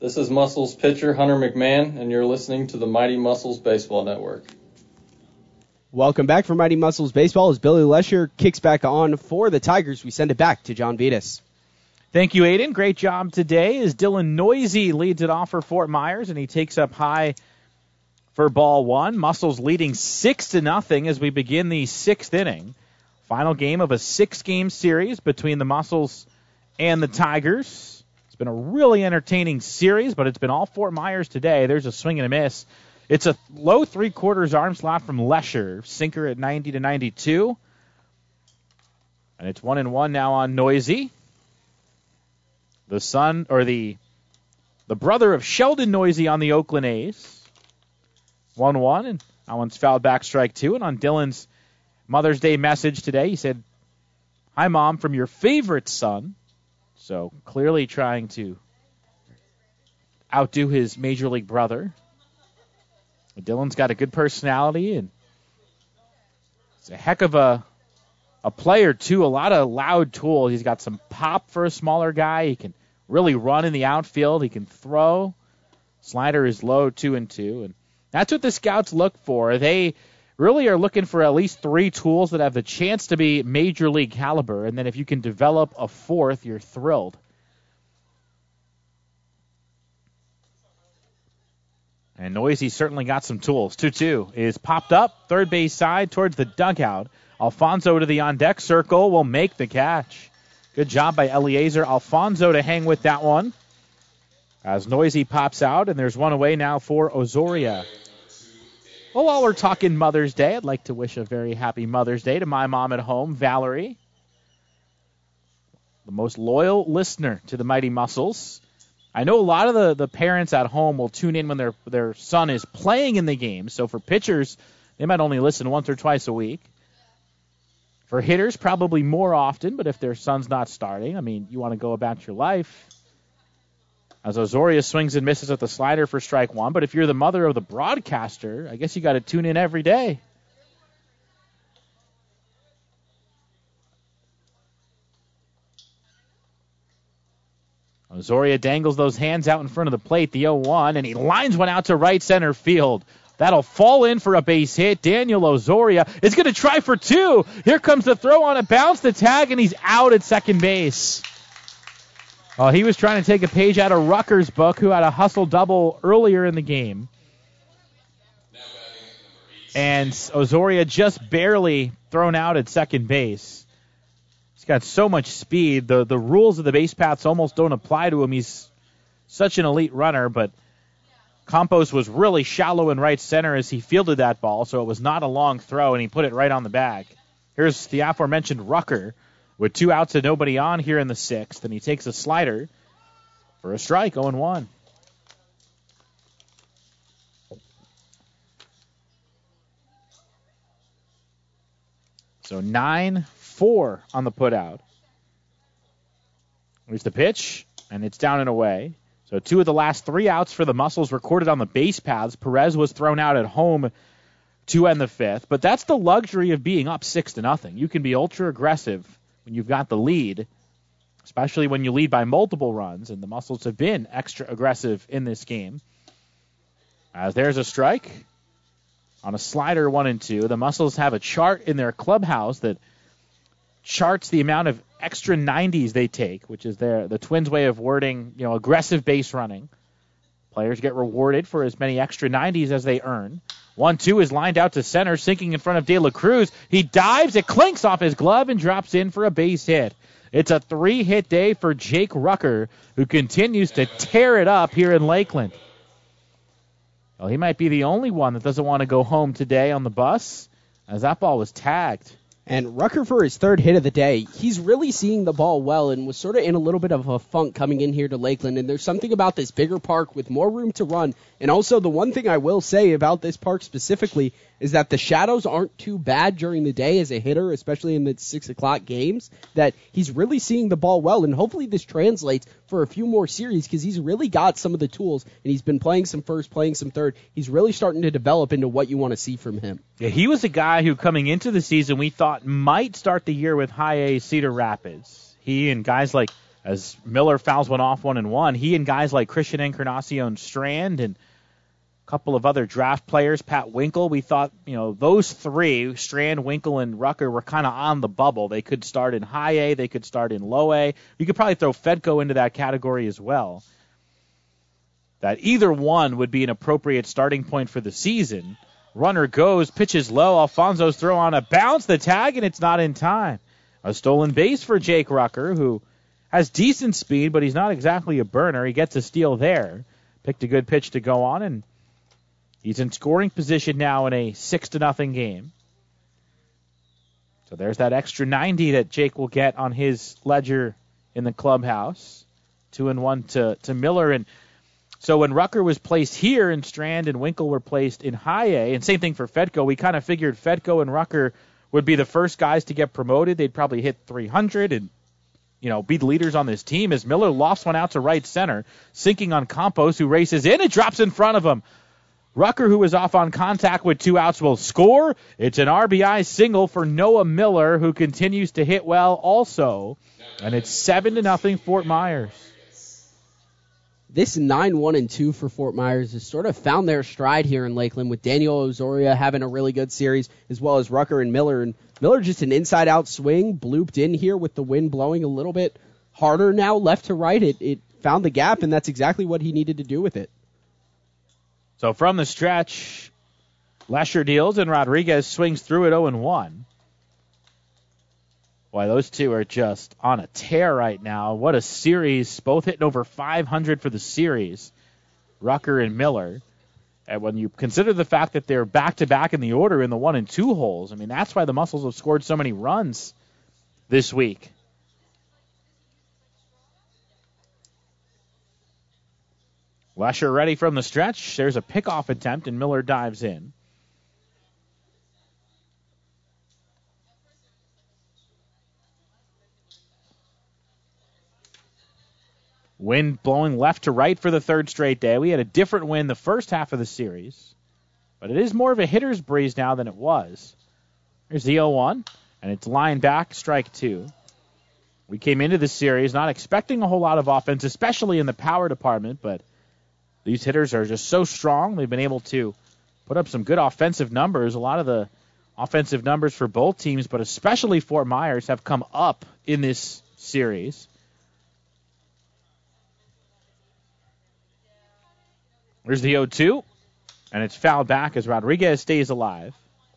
This is Muscles pitcher Hunter McMahon, and you're listening to the Mighty Muscles Baseball Network. Welcome back for Mighty Muscles Baseball as Billy Lesher kicks back on for the Tigers. We send it back to John Vitas. Thank you, Aiden. Great job today as Dylan Noisy leads it off for Fort Myers, and he takes up high for ball one. Muscles leading six to nothing as we begin the sixth inning. Final game of a six-game series between the Muscles and the Tigers. It's been a really entertaining series, but it's been all Fort Myers today. There's a swing and a miss. It's a low three-quarters arm slot from Lesher. Sinker at ninety to ninety-two. And it's one and one now on Noisy. The son, or the the brother of Sheldon Noisy on the Oakland A's. one one, and that one's fouled back, strike two. And on Dylan's Mother's Day message today, he said, "Hi, Mom, from your favorite son." So clearly trying to outdo his Major League brother. Dylan's got a good personality, and it's a heck of a a player, too. A lot of loud tools. He's got some pop for a smaller guy. He can really run in the outfield. He can throw. Slider is low, two and two. And that's what the scouts look for. They really are looking for at least three tools that have the chance to be Major League caliber, and then if you can develop a fourth, you're thrilled. And Noisy certainly got some tools. two two is popped up, third base side towards the dugout. Alfonso to the on-deck circle will make the catch. Good job by Eliezer Alfonso to hang with that one. As Noisy pops out, and there's one away now for Osoria. Well, while we're talking Mother's Day, I'd like to wish a very happy Mother's Day to my mom at home, Valerie. The most loyal listener to the Mighty Muscles. I know a lot of the, the parents at home will tune in when their their son is playing in the game. So for pitchers, they might only listen once or twice a week. For hitters, probably more often, but if their son's not starting, I mean, you want to go about your life. As Osoria swings and misses at the slider for strike one, but if you're the mother of the broadcaster, I guess you got to tune in every day. Osoria dangles those hands out in front of the plate, the oh one, and he lines one out to right center field. That'll fall in for a base hit. Daniel Osoria is going to try for two. Here comes the throw on a bounce, the tag, and he's out at second base. Oh, he was trying to take a page out of Rutgers' book, who had a hustle double earlier in the game. And Osoria just barely thrown out at second base. He's got so much speed. The the rules of the base paths almost don't apply to him. He's such an elite runner, but Campos was really shallow in right center as he fielded that ball, so it was not a long throw, and he put it right on the bag. Here's the aforementioned Rucker with two outs and nobody on here in the sixth, and he takes a slider for a strike, oh and one. So nine four on the putout. Here's the pitch, and it's down and away. So two of the last three outs for the Muscles recorded on the base paths. Perez was thrown out at home to end the fifth, but that's the luxury of being up six to nothing. You can be ultra aggressive when you've got the lead, especially when you lead by multiple runs, and the Muscles have been extra aggressive in this game. As there's a strike on a slider, one and two. The Muscles have a chart in their clubhouse that charts the amount of extra nineties they take, which is their the Twins' way of wording, you know, aggressive base running. Players get rewarded for as many extra nineties as they earn. one two is lined out to center, sinking in front of De La Cruz. He dives, it clinks off his glove, and drops in for a base hit. It's a three-hit day for Jake Rucker, who continues to tear it up here in Lakeland. Well, he might be the only one that doesn't want to go home today on the bus, as that ball was tagged. And Rucker, for his third hit of the day, he's really seeing the ball well and was sort of in a little bit of a funk coming in here to Lakeland. And there's something about this bigger park with more room to run. And also the one thing I will say about this park specifically is that the shadows aren't too bad during the day as a hitter, especially in the six o'clock games, that he's really seeing the ball well. And hopefully this translates for a few more series because he's really got some of the tools. And he's been playing some first, playing some third. He's really starting to develop into what you want to see from him. Yeah, he was a guy who coming into the season we thought might start the year with high A Cedar Rapids. He and guys like as Miller fouls one off one and one. He and guys like Christian Encarnacion Strand and a couple of other draft players, Pat Winkle, we thought, you know, those three, Strand, Winkle, and Rucker, were kind of on the bubble. They could start in high A, they could start in low A. You could probably throw Fedko into that category as well. That either one would be an appropriate starting point for the season. Runner goes, pitches low. Alfonso's throw on a bounce, the tag, and it's not in time. A stolen base for Jake Rucker, who has decent speed, but he's not exactly a burner. He gets a steal there. Picked a good pitch to go on, and he's in scoring position now in a six to nothing game. So there's that extra ninety that Jake will get on his ledger in the clubhouse. Two and one to, to Miller. And so when Rucker was placed here and Strand and Winkle were placed in high A, and same thing for Fedko, we kind of figured Fedko and Rucker would be the first guys to get promoted. They'd probably hit three hundred and, you know, be the leaders on this team as Miller lofts one out to right center, sinking on Campos, who races in and drops in front of him. Rucker, who is off on contact with two outs, will score. It's an R B I single for Noah Miller, who continues to hit well also. And it's seven to nothing Fort Myers. This nine one and two for Fort Myers has sort of found their stride here in Lakeland, with Daniel Osoria having a really good series, as well as Rucker and Miller. And Miller just an inside-out swing, blooped in here with the wind blowing a little bit harder now, left to right. It, it found the gap, and that's exactly what he needed to do with it. So from the stretch, Lesher deals, and Rodriguez swings through at oh and one. Boy, those two are just on a tear right now. What a series. Both hitting over five hundred for the series, Rucker and Miller. And when you consider the fact that they're back-to-back in the order in the one and two holes, I mean, that's why the Muscles have scored so many runs this week. Lesher ready from the stretch. There's a pickoff attempt, and Miller dives in. Wind blowing left to right for the third straight day. We had a different wind the first half of the series, but it is more of a hitter's breeze now than it was. Here's the oh one, and it's line back, strike two. We came into the series not expecting a whole lot of offense, especially in the power department, but these hitters are just so strong. They've been able to put up some good offensive numbers. A lot of the offensive numbers for both teams, but especially Fort Myers, have come up in this series. There's the oh two, and it's fouled back as Rodriguez stays alive.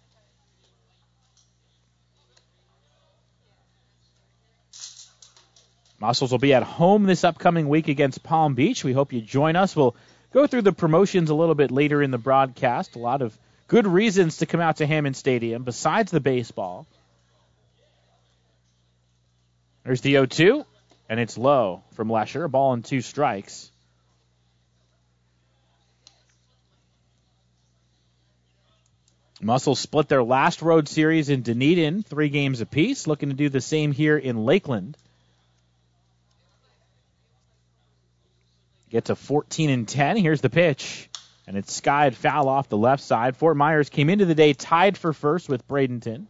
Muscles will be at home this upcoming week against Palm Beach. We hope you join us. We'll go through the promotions a little bit later in the broadcast. A lot of good reasons to come out to Hammond Stadium besides the baseball. There's the oh two, and it's low from Lesher. A ball and two strikes. Muscles split their last road series in Dunedin, three games apiece, looking to do the same here in Lakeland. Get to fourteen and ten. Here's the pitch, and it's skied foul off the left side. Fort Myers came into the day tied for first with Bradenton.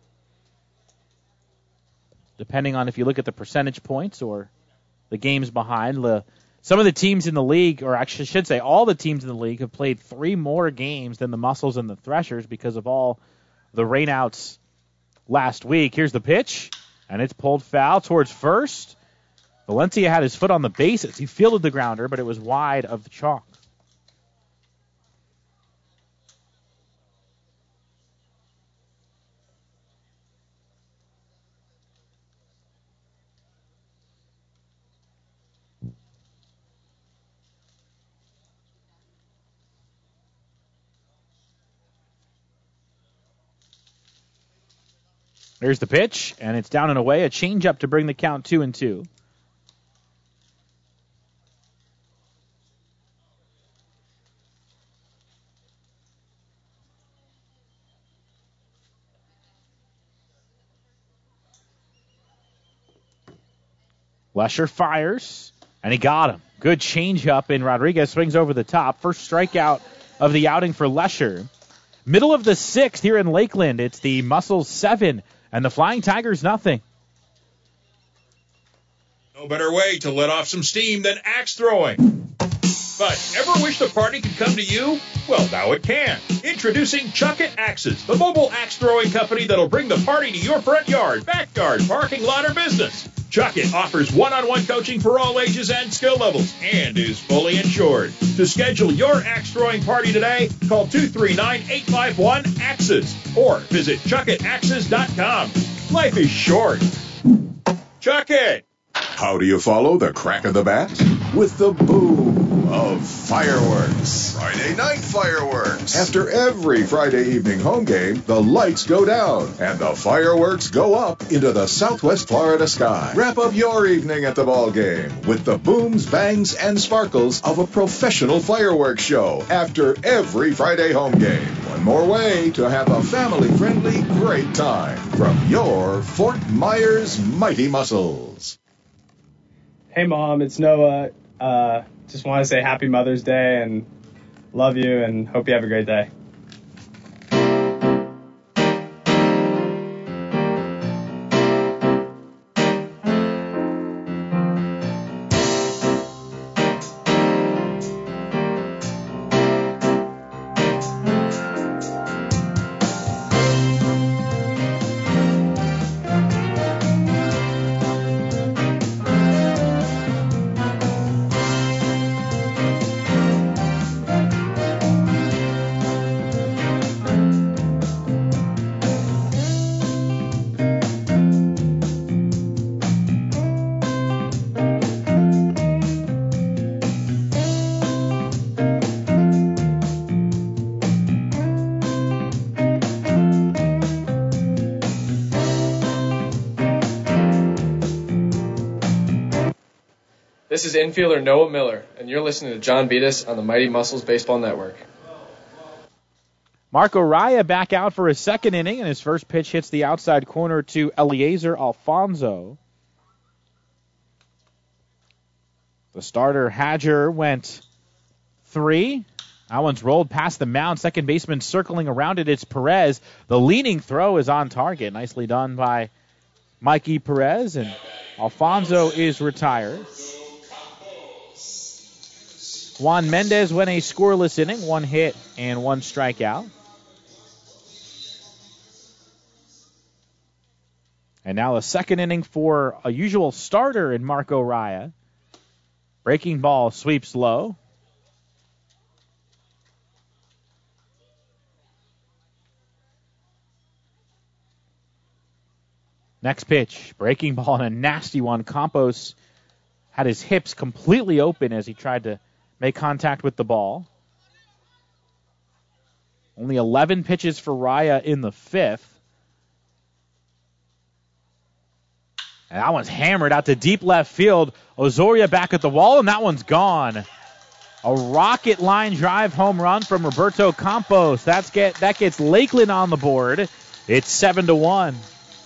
Depending on if you look at the percentage points or the games behind, the Some of the teams in the league, or actually I should say all the teams in the league, have played three more games than the Muscles and the Threshers because of all the rainouts last week. Here's the pitch, and it's pulled foul towards first. Valencia had his foot on the bases. He fielded the grounder, but it was wide of the chalk. There's the pitch, and it's down and away. A changeup to bring the count two and two. Lesher fires, and he got him. Good changeup, and Rodriguez swings over the top. First strikeout of the outing for Lesher. Middle of the sixth here in Lakeland. It's the Muscles seven and the Flying Tigers nothing. No better way to let off some steam than axe throwing. But ever wish the party could come to you? Well, now it can. Introducing Chuck It Axes, the mobile axe throwing company that'll bring the party to your front yard, backyard, parking lot, or business. Chuck It offers one-on-one coaching for all ages and skill levels and is fully insured. To schedule your axe throwing party today, call two three nine, eight five one, AXES or visit chuck it axes dot com. Life is short. Chuck It! How do you follow the crack of the bat? With the boom of fireworks. Friday night fireworks. After every Friday evening home game, the lights go down and the fireworks go up into the Southwest Florida sky. Wrap up your evening at the ball game with the booms, bangs, and sparkles of a professional fireworks show after every Friday home game. One more way to have a family-friendly great time from your Fort Myers Mighty Muscles. Hey, Mom, it's Noah. Uh, just want to say happy Mother's Day and love you and hope you have a great day. This is infielder Noah Miller, and you're listening to John Beatus on the Mighty Muscles Baseball Network. Marco Raya back out for his second inning, and his first pitch hits the outside corner to Eliezer Alfonso. The starter, Hadger, went three. That one's rolled past the mound. Second baseman circling around it. It's Perez. The leaning throw is on target. Nicely done by Mikey Perez, and Alfonso is retired. Juan Mendez went a scoreless inning, one hit and one strikeout. And now a second inning for a usual starter in Marco Raya. Breaking ball sweeps low. Next pitch, breaking ball and a nasty one. Campos had his hips completely open as he tried to make contact with the ball. Only eleven pitches for Raya in the fifth. And that one's hammered out to deep left field. Osoria back at the wall, and that one's gone. A rocket line drive home run from Roberto Campos. That's get that gets Lakeland on the board. It's seven to one.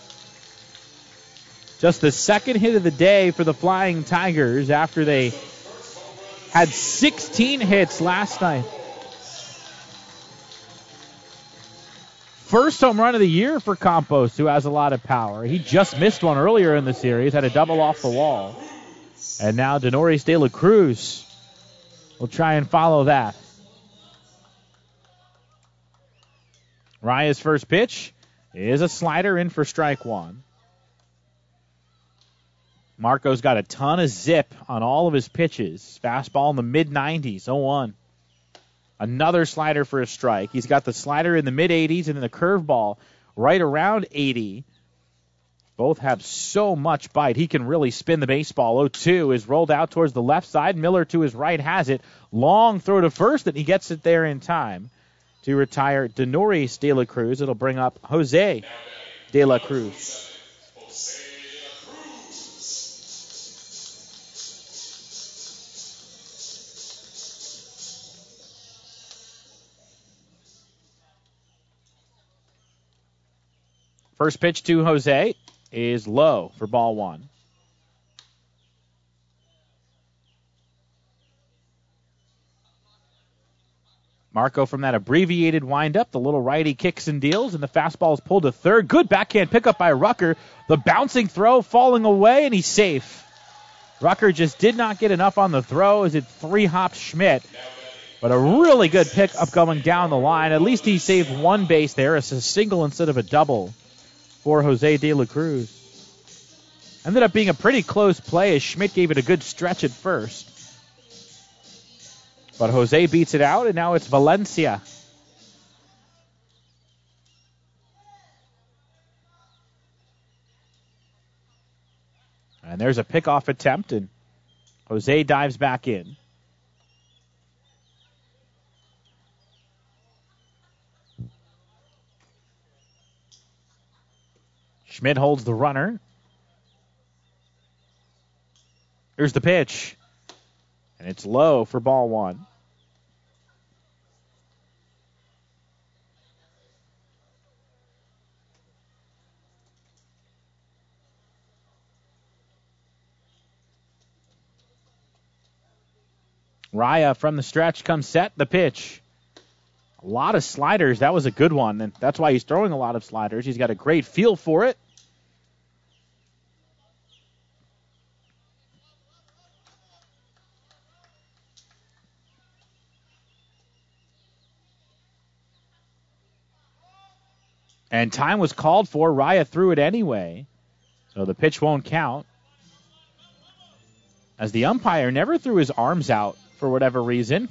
Just the second hit of the day for the Flying Tigers after they had sixteen hits last night. First home run of the year for Campos, who has a lot of power. He just missed one earlier in the series, had a double off the wall. And now Denoris De La Cruz will try and follow that. Raya's first pitch is a slider in for strike one. Marco's got a ton of zip on all of his pitches. Fastball in the mid nineties, oh one. Another slider for a strike. He's got the slider in the mid eighties and then the curveball right around eighty. Both have so much bite. He can really spin the baseball. oh two is rolled out towards the left side. Miller to his right has it. Long throw to first, and he gets it there in time to retire Denoris De La Cruz. It'll bring up Jose De La Cruz. First pitch to Jose is low for ball one. Marco from that abbreviated windup. The little righty kicks and deals, and the fastball is pulled to third. Good backhand pickup by Rucker. The bouncing throw falling away, and he's safe. Rucker just did not get enough on the throw as it three-hopped Schmidt. But a really good pickup going down the line. At least he saved one base there. It's a single instead of a double for Jose De La Cruz. Ended up being a pretty close play as Schmidt gave it a good stretch at first. But Jose beats it out, and now it's Valencia. And there's a pickoff attempt, and Jose dives back in. Schmidt holds the runner. Here's the pitch. And it's low for ball one. Raya from the stretch comes set. The pitch. A lot of sliders. That was a good one, and that's why he's throwing a lot of sliders. He's got a great feel for it. And time was called for. Raya threw it anyway, so the pitch won't count. As the umpire never threw his arms out for whatever reason.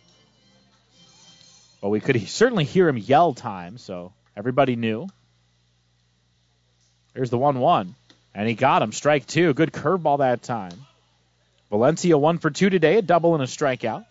But we could certainly hear him yell time, so everybody knew. There's the one one, and he got him. Strike two. Good curveball that time. Valencia one for two today, a double and a strikeout.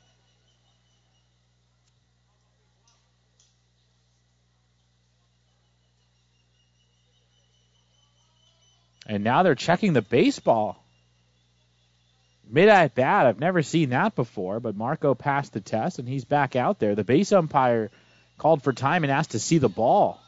And now they're checking the baseball. Mid at bat, I've never seen that before, but Marco passed the test, and he's back out there. The base umpire called for time and asked to see the ball.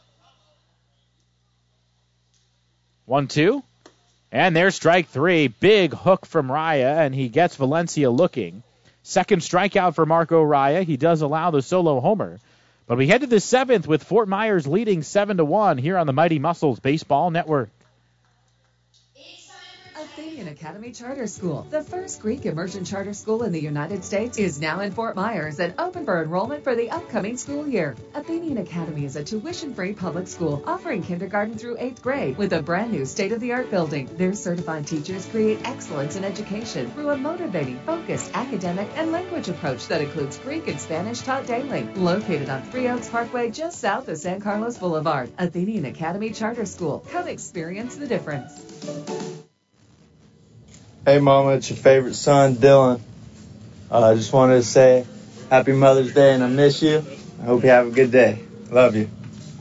One two. And there's strike three. Big hook from Raya, and he gets Valencia looking. Second strikeout for Marco Raya. He does allow the solo homer. But we head to the seventh with Fort Myers leading seven to one here on the Mighty Muscles Baseball Network. Athenian Academy Charter School, the first Greek immersion charter school in the United States, is now in Fort Myers and open for enrollment for the upcoming school year. Athenian Academy is a tuition-free public school offering kindergarten through eighth grade with a brand new state-of-the-art building. Their certified teachers create excellence in education through a motivating, focused academic and language approach that includes Greek and Spanish taught daily. Located on Three Oaks Parkway just south of San Carlos Boulevard, Athenian Academy Charter School. Come experience the difference. Hey, Mama, it's your favorite son, Dylan. Uh, I just wanted to say Happy Mother's Day, and I miss you. I hope you have a good day. Love you.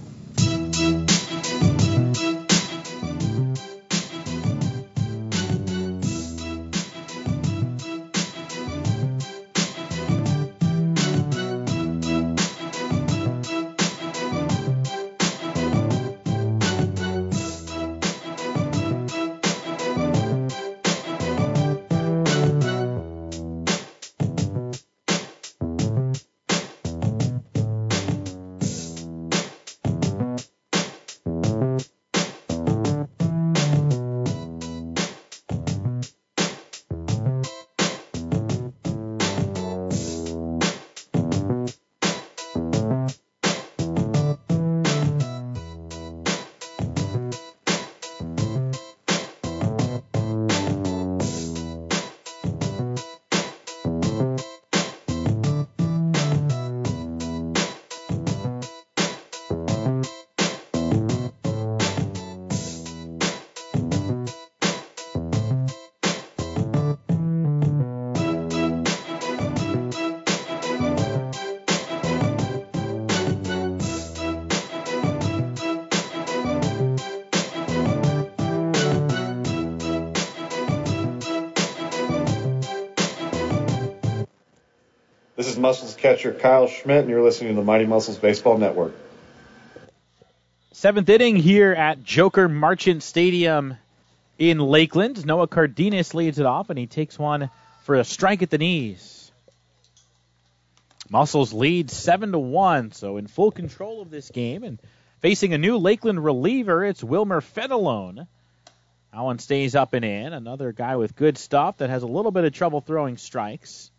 This is Muscles catcher Kyle Schmidt, and you're listening to the Mighty Muscles Baseball Network. Seventh inning here at Joker Marchant Stadium in Lakeland. Noah Cardenas leads it off, and he takes one for a strike at the knees. Muscles lead seven to one, so in full control of this game. And facing a new Lakeland reliever, it's Wilmer Fenelone. That one stays up and in. Another guy with good stuff that has a little bit of trouble throwing strikes.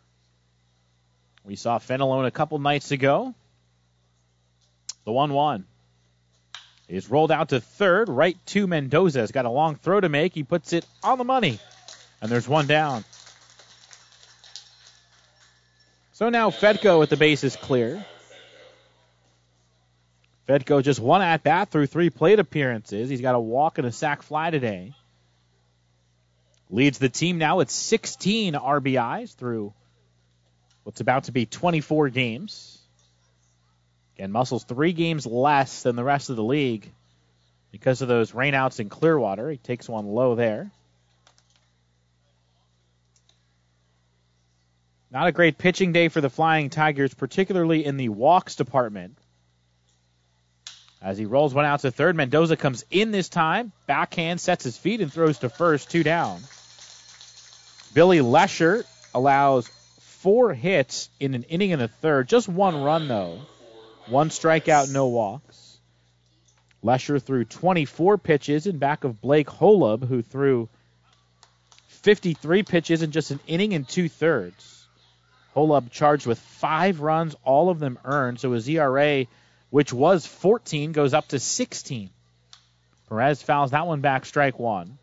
We saw Fenelon a couple nights ago. The one one. He's rolled out to third, right to Mendoza. Has got a long throw to make. He puts it on the money. And there's one down. So now Fedko with the bases clear. Fedko just one at-bat through three plate appearances. He's got a walk and a sac fly today. Leads the team now at sixteen R B Is through what's about to be twenty-four games. Again, Muscles three games less than the rest of the league because of those rainouts in Clearwater. He takes one low there. Not a great pitching day for the Flying Tigers, particularly in the walks department. As he rolls one out to third, Mendoza comes in this time. Backhand, sets his feet, and throws to first, two down. Billy Lesher allows four hits in an inning and a third. Just one run, though. One strikeout, no walks. Lesher threw twenty-four pitches in back of Blake Holub, who threw fifty-three pitches in just an inning and two-thirds. Holub charged with five runs, all of them earned, so his E R A, which was fourteen, goes up to sixteen. Perez fouls that one back, strike one.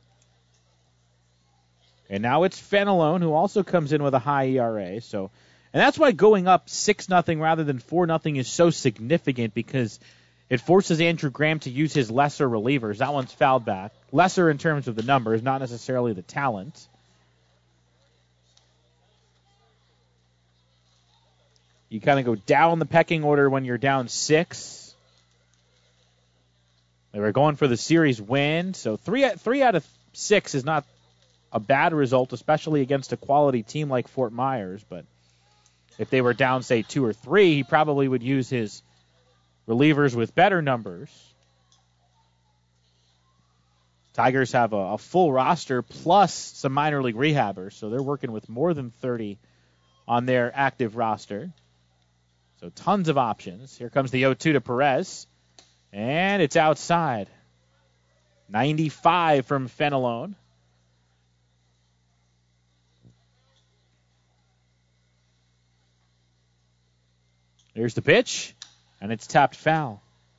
And now it's Fenelon, who also comes in with a high E R A. So, and that's why going up six nothing rather than four nothing is so significant, because it forces Andrew Graham to use his lesser relievers. That one's fouled back. Lesser in terms of the numbers, not necessarily the talent. You kind of go down the pecking order when you're down six. They were going for the series win, so three, three out of six is not a bad result, especially against a quality team like Fort Myers. But if they were down, say, two or three, he probably would use his relievers with better numbers. Tigers have a, a full roster plus some minor league rehabbers, so they're working with more than thirty on their active roster. So tons of options. Here comes the oh two to Perez, and it's outside. ninety-five from Fenelon. Here's the pitch, and it's tapped foul.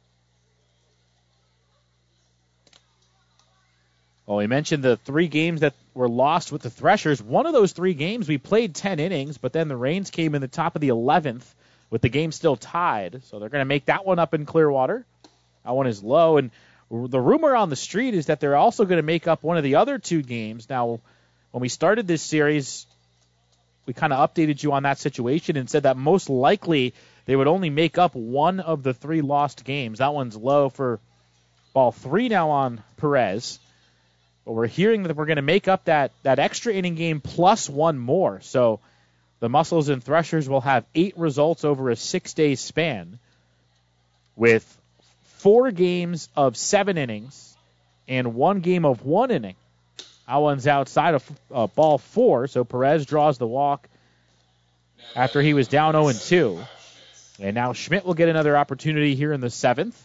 Well, we mentioned the three games that were lost with the Threshers. One of those three games, we played ten innings, but then the rains came in the top of the eleventh with the game still tied. So they're going to make that one up in Clearwater. That one is low, and the rumor on the street is that they're also going to make up one of the other two games. Now, when we started this series, we kind of updated you on that situation and said that most likely they would only make up one of the three lost games. That one's low for ball three now on Perez. But we're hearing that we're going to make up that, that extra inning game plus one more. So the Muscles and Threshers will have eight results over a six-day span with four games of seven innings and one game of one inning. That one's outside of uh, ball four, so Perez draws the walk after he was down oh and two. And now Schmidt will get another opportunity here in the seventh.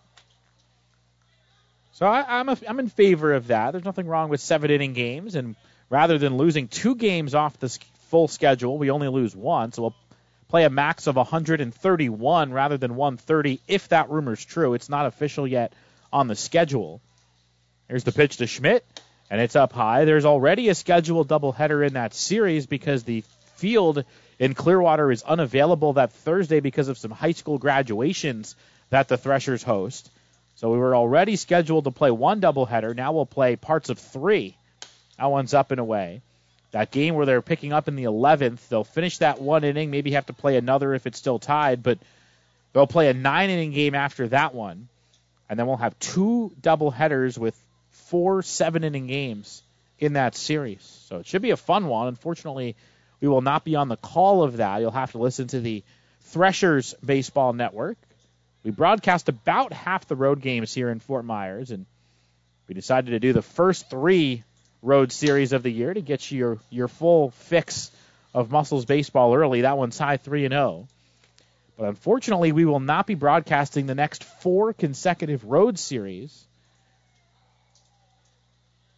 So I, I'm, a, I'm in favor of that. There's nothing wrong with seven-inning games, and rather than losing two games off the full schedule, we only lose one, so we'll play a max of one hundred thirty-one rather than one hundred thirty, if that rumor's true. It's not official yet on the schedule. Here's the pitch to Schmidt, and it's up high. There's already a scheduled doubleheader in that series because the field in Clearwater is unavailable that Thursday because of some high school graduations that the Threshers host. So we were already scheduled to play one doubleheader. Now we'll play parts of three. That one's up and away. That game where they're picking up in the eleventh, they'll finish that one inning, maybe have to play another if it's still tied, but they'll play a nine-inning game after that one. And then we'll have two doubleheaders with four seven-inning games in that series. So it should be a fun one. Unfortunately, we will not be on the call of that. You'll have to listen to the Threshers Baseball Network. We broadcast about half the road games here in Fort Myers, and we decided to do the first three road series of the year to get you your, your full fix of Muscles baseball early. That one's high three and oh. But unfortunately, we will not be broadcasting the next four consecutive road series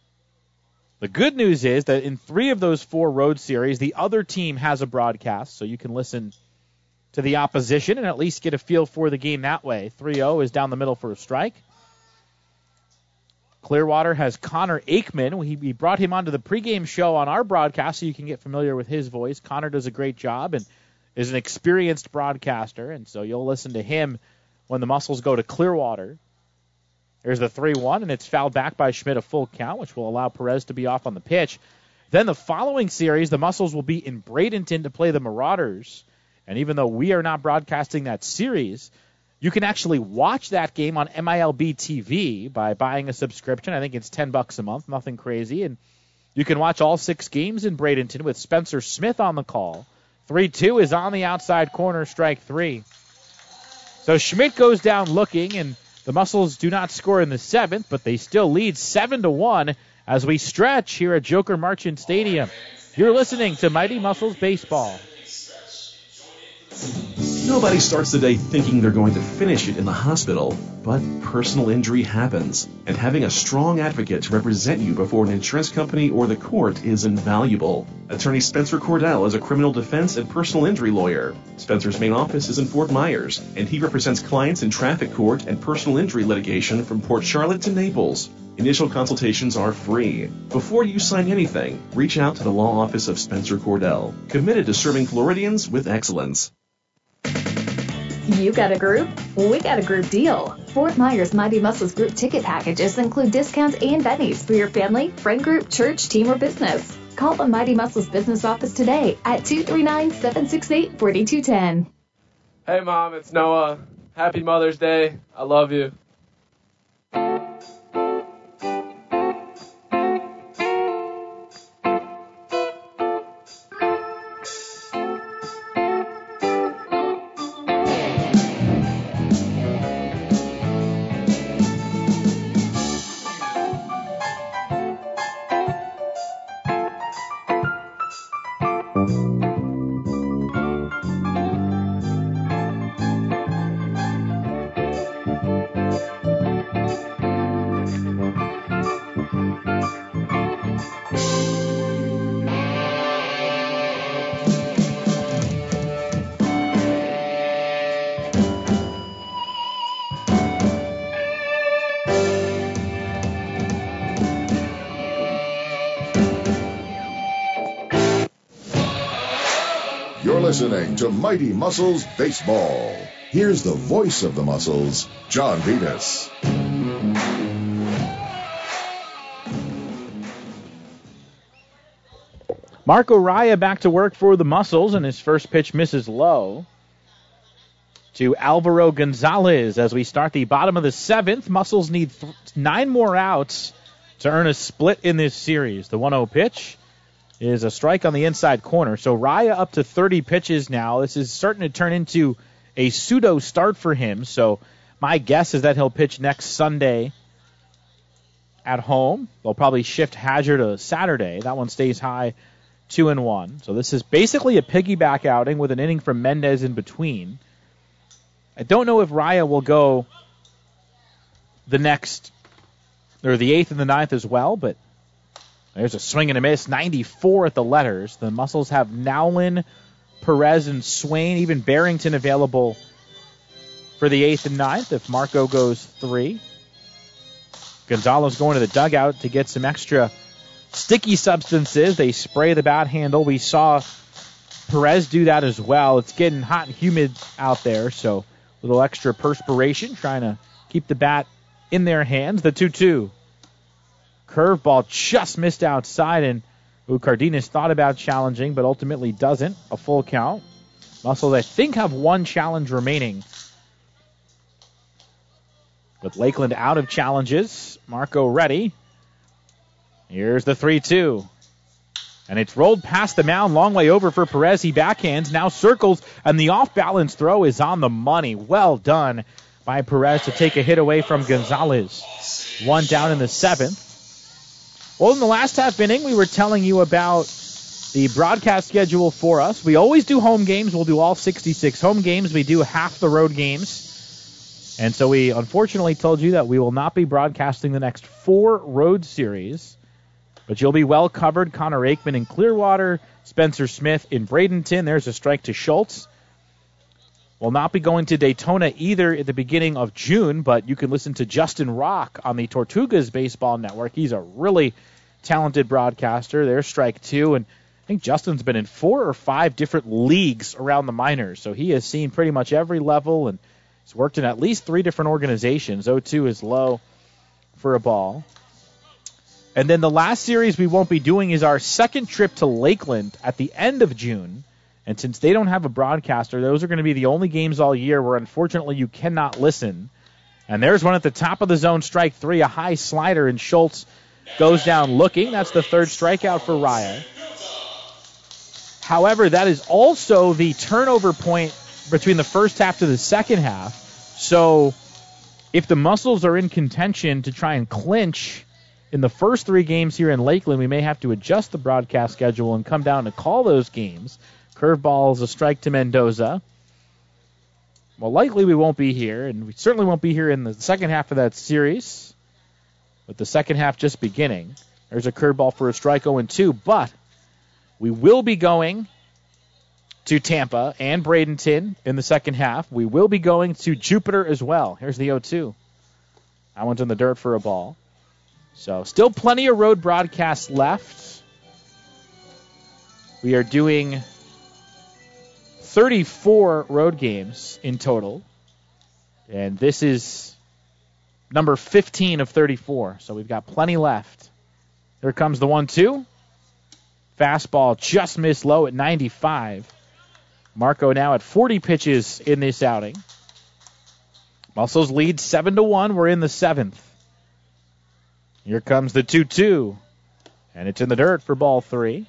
The good news is that in three of those four road series, the other team has a broadcast, so you can listen to the opposition and at least get a feel for the game that way. three oh is down the middle for a strike. Clearwater has Connor Aikman. We, we brought him onto the pregame show on our broadcast so you can get familiar with his voice. Connor does a great job and is an experienced broadcaster, and so you'll listen to him when the Muscles go to Clearwater. There's the three one, and it's fouled back by Schmidt, a full count, which will allow Perez to be off on the pitch. Then the following series, the Muscles will be in Bradenton to play the Marauders. And even though we are not broadcasting that series, you can actually watch that game on M I L B T V by buying a subscription. I think it's ten bucks a month, nothing crazy. And you can watch all six games in Bradenton with Spencer Smith on the call. three two is on the outside corner, strike three. So Schmidt goes down looking, and the Muscles do not score in the seventh, but they still lead seven to one as we stretch here at Joker Marchant Stadium. You're listening to Mighty Muscles Baseball. Nobody starts the day thinking they're going to finish it in the hospital, but personal injury happens, and having a strong advocate to represent you before an insurance company or the court is invaluable. Attorney Spencer Cordell is a criminal defense and personal injury lawyer. Spencer's main office is in Fort Myers, and he represents clients in traffic court and personal injury litigation from Port Charlotte to Naples. Initial consultations are free. Before you sign anything, reach out to the law office of Spencer Cordell, committed to serving Floridians with excellence. You got a group? We got a group deal. Fort Myers Mighty Muscles group ticket packages include discounts and bennies for your family, friend group, church, team, or business. Call the Mighty Muscles business office today at two three nine, seven six eight, four two one zero. Hey, Mom, it's Noah. Happy Mother's Day. I love you. Listening to Mighty Muscles Baseball. Here's the voice of the Muscles, John Vetus. Marco Raya back to work for the Muscles, and his first pitch misses low to Alvaro Gonzalez as we start the bottom of the seventh. Muscles need th- nine more outs to earn a split in this series. The one oh pitch is a strike on the inside corner. So Raya up to thirty pitches now. This is starting to turn into a pseudo start for him. So my guess is that he'll pitch next Sunday at home. They'll probably shift Hadger to Saturday. That one stays high, two and one. So this is basically a piggyback outing with an inning from Mendez in between. I don't know if Raya will go the next, or the eighth and the ninth as well, but there's a swing and a miss, ninety-four at the letters. The Muscles have Nowlin, Perez, and Swain, even Barrington available for the eighth and ninth if Marco goes three. Gonzalez going to the dugout to get some extra sticky substances. They spray the bat handle. We saw Perez do that as well. It's getting hot and humid out there, so a little extra perspiration, trying to keep the bat in their hands. The two two. Curveball just missed outside, and ooh, Cardenas thought about challenging, but ultimately doesn't. A full count. Muscles, I think, have one challenge remaining. With Lakeland out of challenges, Marco ready. Here's the three two. And it's rolled past the mound, long way over for Perez. He backhands, now circles, and the off-balance throw is on the money. Well done by Perez to take a hit away from Gonzalez. One down in the seventh. Well, in the last half inning, we were telling you about the broadcast schedule for us. We always do home games. We'll do all sixty-six home games. We do half the road games. And so we unfortunately told you that we will not be broadcasting the next four road series. But you'll be well covered. Connor Aikman in Clearwater, Spencer Smith in Bradenton. There's a strike to Schultz. Will not be going to Daytona either at the beginning of June, but you can listen to Justin Rock on the Tortugas Baseball Network. He's a really talented broadcaster. There's strike two, and I think Justin's been in four or five different leagues around the minors, so he has seen pretty much every level, and he's worked in at least three different organizations. oh two is low for a ball. And then the last series we won't be doing is our second trip to Lakeland at the end of June. And since they don't have a broadcaster, those are going to be the only games all year where, unfortunately, you cannot listen. And there's one at the top of the zone, strike three, a high slider, and Schultz goes down looking. That's the third strikeout for Raya. However, that is also the turnover point between the first half to the second half. So if the Muscles are in contention to try and clinch in the first three games here in Lakeland, we may have to adjust the broadcast schedule and come down to call those games. Curveball is a strike to Mendoza. Well, likely we won't be here, and we certainly won't be here in the second half of that series, with the second half just beginning. There's a curveball for a strike, oh and two, but we will be going to Tampa and Bradenton in the second half. We will be going to Jupiter as well. Here's the oh two. That one's in the dirt for a ball. So still plenty of road broadcasts left. We are doing thirty-four road games in total. And this is number fifteen of thirty-four. So we've got plenty left. Here comes the one two. Fastball just missed low at ninety-five. Marco now at forty pitches in this outing. Muscles lead seven to one. We're in the seventh. Here comes the two two. And it's in the dirt for ball three.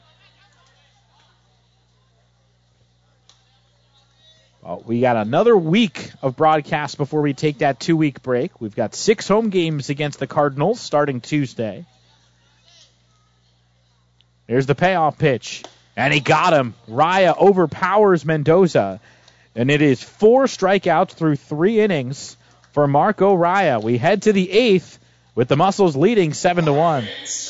Well, we got another week of broadcast before we take that two-week break. We've got six home games against the Cardinals starting Tuesday. Here's the payoff pitch. And he got him. Raya overpowers Mendoza. And it is four strikeouts through three innings for Marco Raya. We head to the eighth with the Muscles leading seven to one.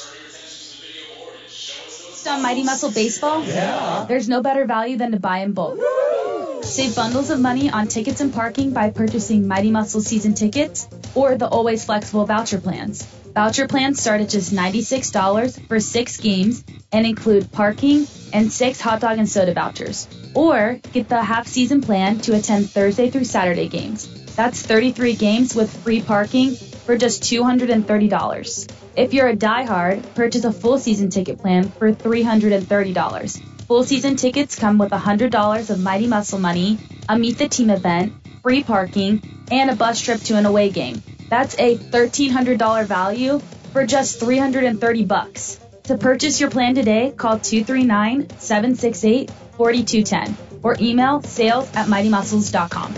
On Mighty Muscle Baseball? Yeah. There's no better value than to buy in bulk. Save bundles of money on tickets and parking by purchasing Mighty Muscle season tickets or the always flexible voucher plans. Voucher plans start at just ninety-six dollars for six games and include parking and six hot dog and soda vouchers. Or get the half season plan to attend Thursday through Saturday games. That's thirty-three games with free parking for just two hundred thirty dollars. If you're a diehard, purchase a full season ticket plan for three hundred thirty dollars. Full season tickets come with one hundred dollars of Mighty Muscle money, a Meet the Team event, free parking, and a bus trip to an away game. That's a thirteen hundred dollars value for just three hundred thirty bucks. To purchase your plan today, call two three nine, seven six eight, four two one zero or email sales at mighty muscles dot com.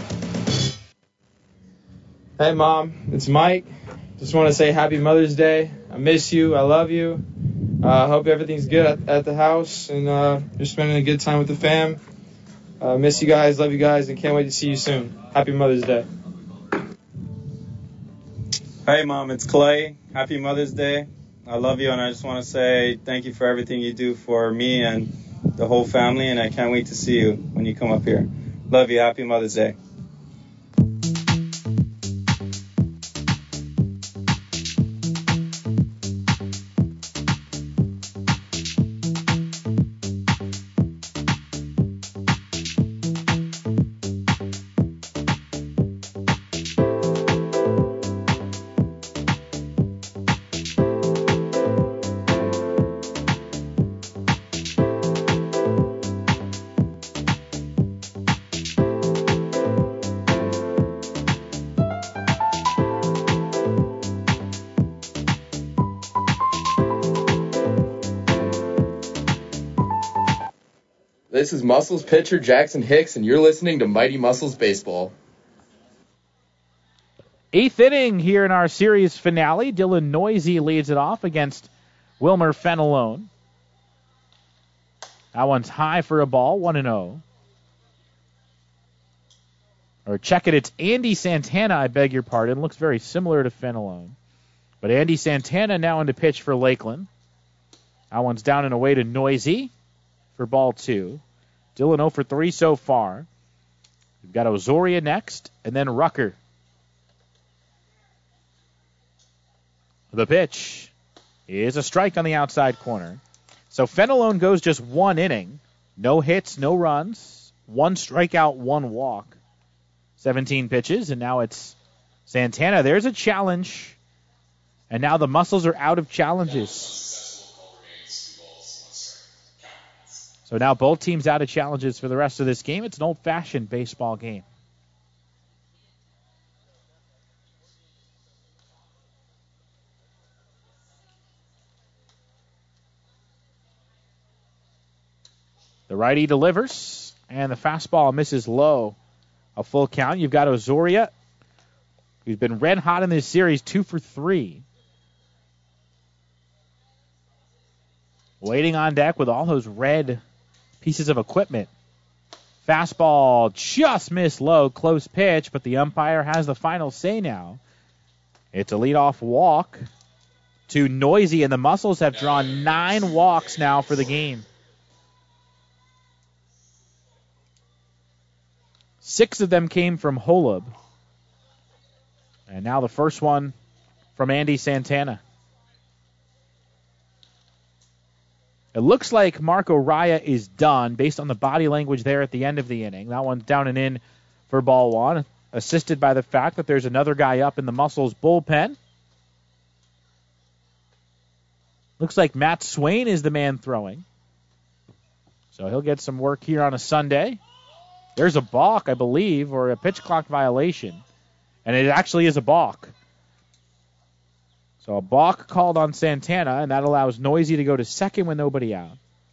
Hey, Mom, it's Mike. Just want to say Happy Mother's Day. I miss you. I love you. I uh, hope everything's good at, at the house and uh, you're spending a good time with the fam. Uh, miss you guys, love you guys, and can't wait to see you soon. Happy Mother's Day. Hey, Mom, it's Clay. Happy Mother's Day. I love you, and I just want to say thank you for everything you do for me and the whole family, and I can't wait to see you when you come up here. Love you. Happy Mother's Day. This is Muscles pitcher Jackson Hicks, and you're listening to Mighty Muscles Baseball. Eighth inning here in our series finale. Dylan Noisy leads it off against Wilmer Fenelone. That one's high for a ball, one and oh. Or check it, it's Andy Santana, I beg your pardon. Looks very similar to Fenelone. But Andy Santana now into pitch for Lakeland. That one's down and away to Noisy for ball two. Dillon oh for three so far. We've got Ozoria next, and then Rucker. The pitch is a strike on the outside corner. So Fenelon goes just one inning. No hits, no runs. One strikeout, one walk. seventeen pitches, and now it's Santana. There's a challenge. And now the Muscles are out of challenges. So now both teams out of challenges for the rest of this game. It's an old-fashioned baseball game. The righty delivers, and the fastball misses low. A full count. You've got Ozoria, who's been red hot in this series, two for three. Waiting on deck with all those red pieces of equipment. Fastball just missed low, close pitch, but the umpire has the final say now. It's a leadoff walk to Noisy, and the Muscles have drawn nine walks now for the game. Six of them came from Holub. And now the first one from Andy Santana. It looks like Marco Raya is done based on the body language there at the end of the inning. That one's down and in for ball one, assisted by the fact that there's another guy up in the Muscles bullpen. Looks like Matt Swain is the man throwing. So he'll get some work here on a Sunday. There's a balk, I believe, or a pitch clock violation. And it actually is a balk. So a balk called on Santana, and that allows Noisy to go to second with nobody out.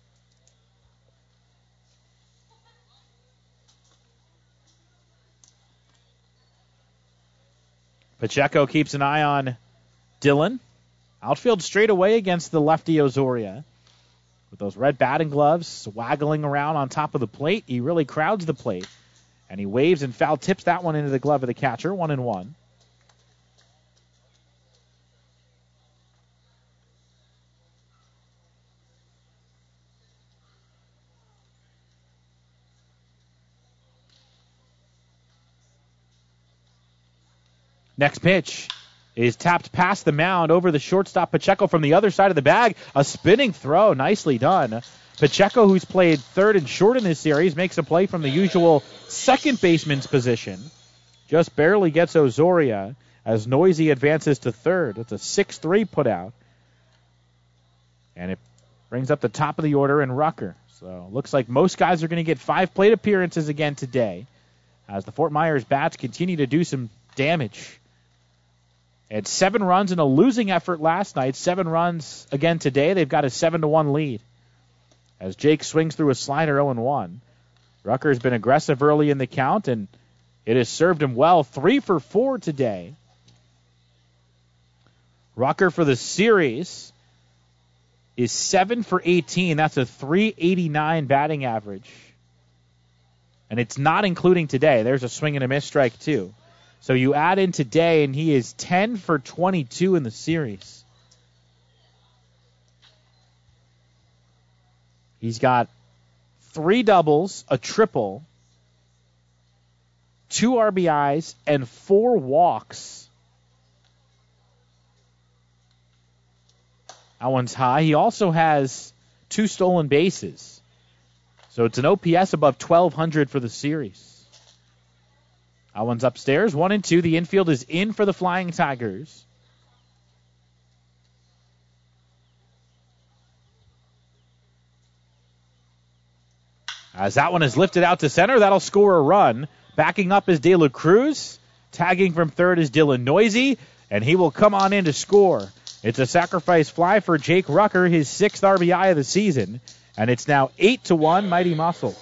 Pacheco keeps an eye on Dillon. Outfield straight away against the lefty Ozoria. With those red batting gloves waggling around on top of the plate, he really crowds the plate. And he waves and foul tips that one into the glove of the catcher, one and one. Next pitch is tapped past the mound over the shortstop Pacheco from the other side of the bag. A spinning throw, nicely done. Pacheco, who's played third and short in this series, makes a play from the usual second baseman's position. Just barely gets Ozoria as Noisy advances to third. It's a six three put out. And it brings up the top of the order in Rucker. So looks like most guys are going to get five plate appearances again today as the Fort Myers bats continue to do some damage. Had seven runs in a losing effort last night. Seven runs again today. They've got a seven to one lead. As Jake swings through a slider oh and one. Rucker's been aggressive early in the count, and it has served him well. Three for four today. Rucker for the series is seven for eighteen. That's a three eighty-nine batting average. And it's not including today. There's a swing and a miss strike, too. So you add in today, and he is ten for twenty-two in the series. He's got three doubles, a triple, two R B Is, and four walks. That one's high. He also has two stolen bases. So it's an O P S above twelve hundred for the series. That one's upstairs. One and two. The infield is in for the Flying Tigers. As that one is lifted out to center, that'll score a run. Backing up is De La Cruz. Tagging from third is Dylan Noisy, and he will come on in to score. It's a sacrifice fly for Jake Rucker, his sixth R B I of the season, and it's now eight to one, Mighty Muscle.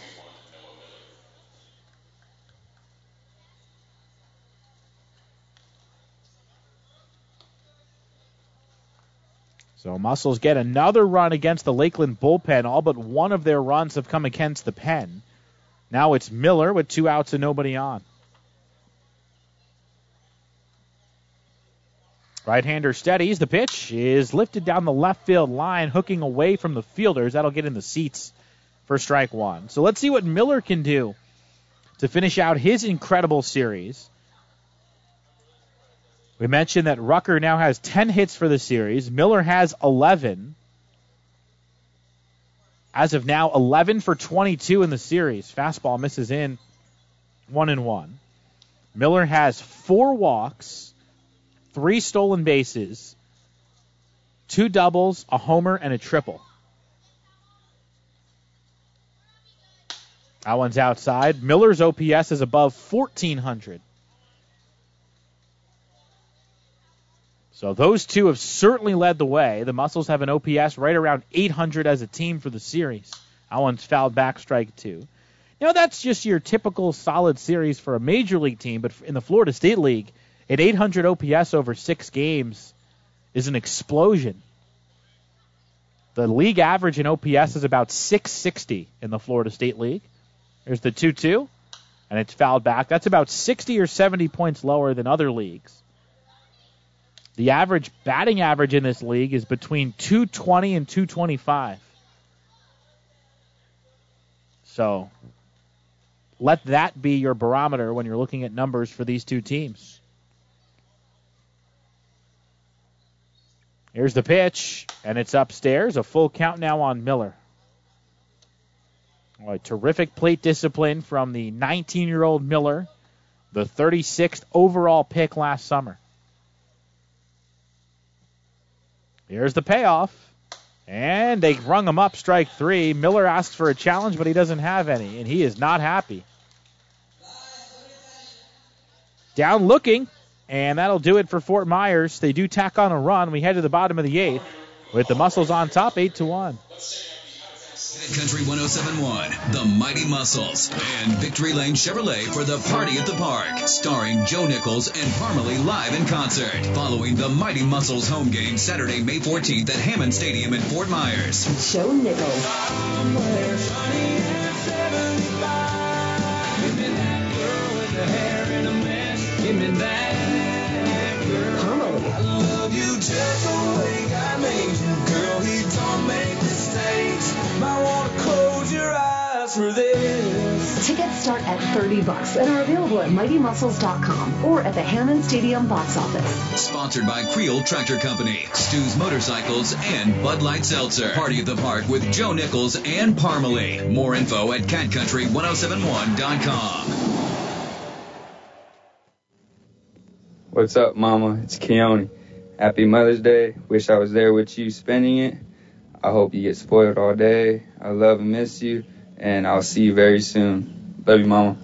So Muscles get another run against the Lakeland bullpen. All but one of their runs have come against the pen. Now it's Miller with two outs and nobody on. Right-hander steadies. The pitch is lifted down the left field line, hooking away from the fielders. That'll get in the seats for strike one. So let's see what Miller can do to finish out his incredible series. We mentioned that Rucker now has ten hits for the series. Miller has eleven. As of now, eleven for twenty-two in the series. Fastball misses in, one and one. Miller has four walks, three stolen bases, two doubles, a homer, and a triple. That one's outside. Miller's O P S is above fourteen hundred. So those two have certainly led the way. The Muscles have an O P S right around eight hundred as a team for the series. That one's fouled back, strike two. You know, that's just your typical solid series for a major league team, but in the Florida State League, an eight hundred O P S over six games is an explosion. The league average in O P S is about six sixty in the Florida State League. There's the two two, and it's fouled back. That's about sixty or seventy points lower than other leagues. The average batting average in this league is between two twenty and two twenty-five. So let that be your barometer when you're looking at numbers for these two teams. Here's the pitch, and it's upstairs. A full count now on Miller. A terrific plate discipline from the nineteen-year-old Miller, the thirty-sixth overall pick last summer. Here's the payoff, and they rung him up, strike three. Miller asks for a challenge, but he doesn't have any, and he is not happy. Down looking, and that'll do it for Fort Myers. They do tack on a run. We head to the bottom of the eighth with the Muscles on top, eight to one. Country one oh seven point one, the Mighty Muscles, and Victory Lane Chevrolet for the Party at the Park, starring Joe Nichols and Parmalee live in concert, following the Mighty Muscles home game Saturday, May fourteenth at Hammond Stadium in Fort Myers. Joe Nichols. Parmalee. I love you just the way I made you, girl. He don't make mistakes. Might want to close your eyes for this. Tickets start at thirty bucks and are available at mighty muscles dot com or at the Hammond Stadium box office. Sponsored by Creel Tractor Company, Stu's Motorcycles, and Bud Light Seltzer. Party at the Park with Joe Nichols and Parmalee. More info at cat country ten seventy-one dot com. What's up, Mama? It's Keone. Happy Mother's Day. Wish I was there with you spending it. I hope you get spoiled all day. I love and miss you, and I'll see you very soon. Love you, Mama.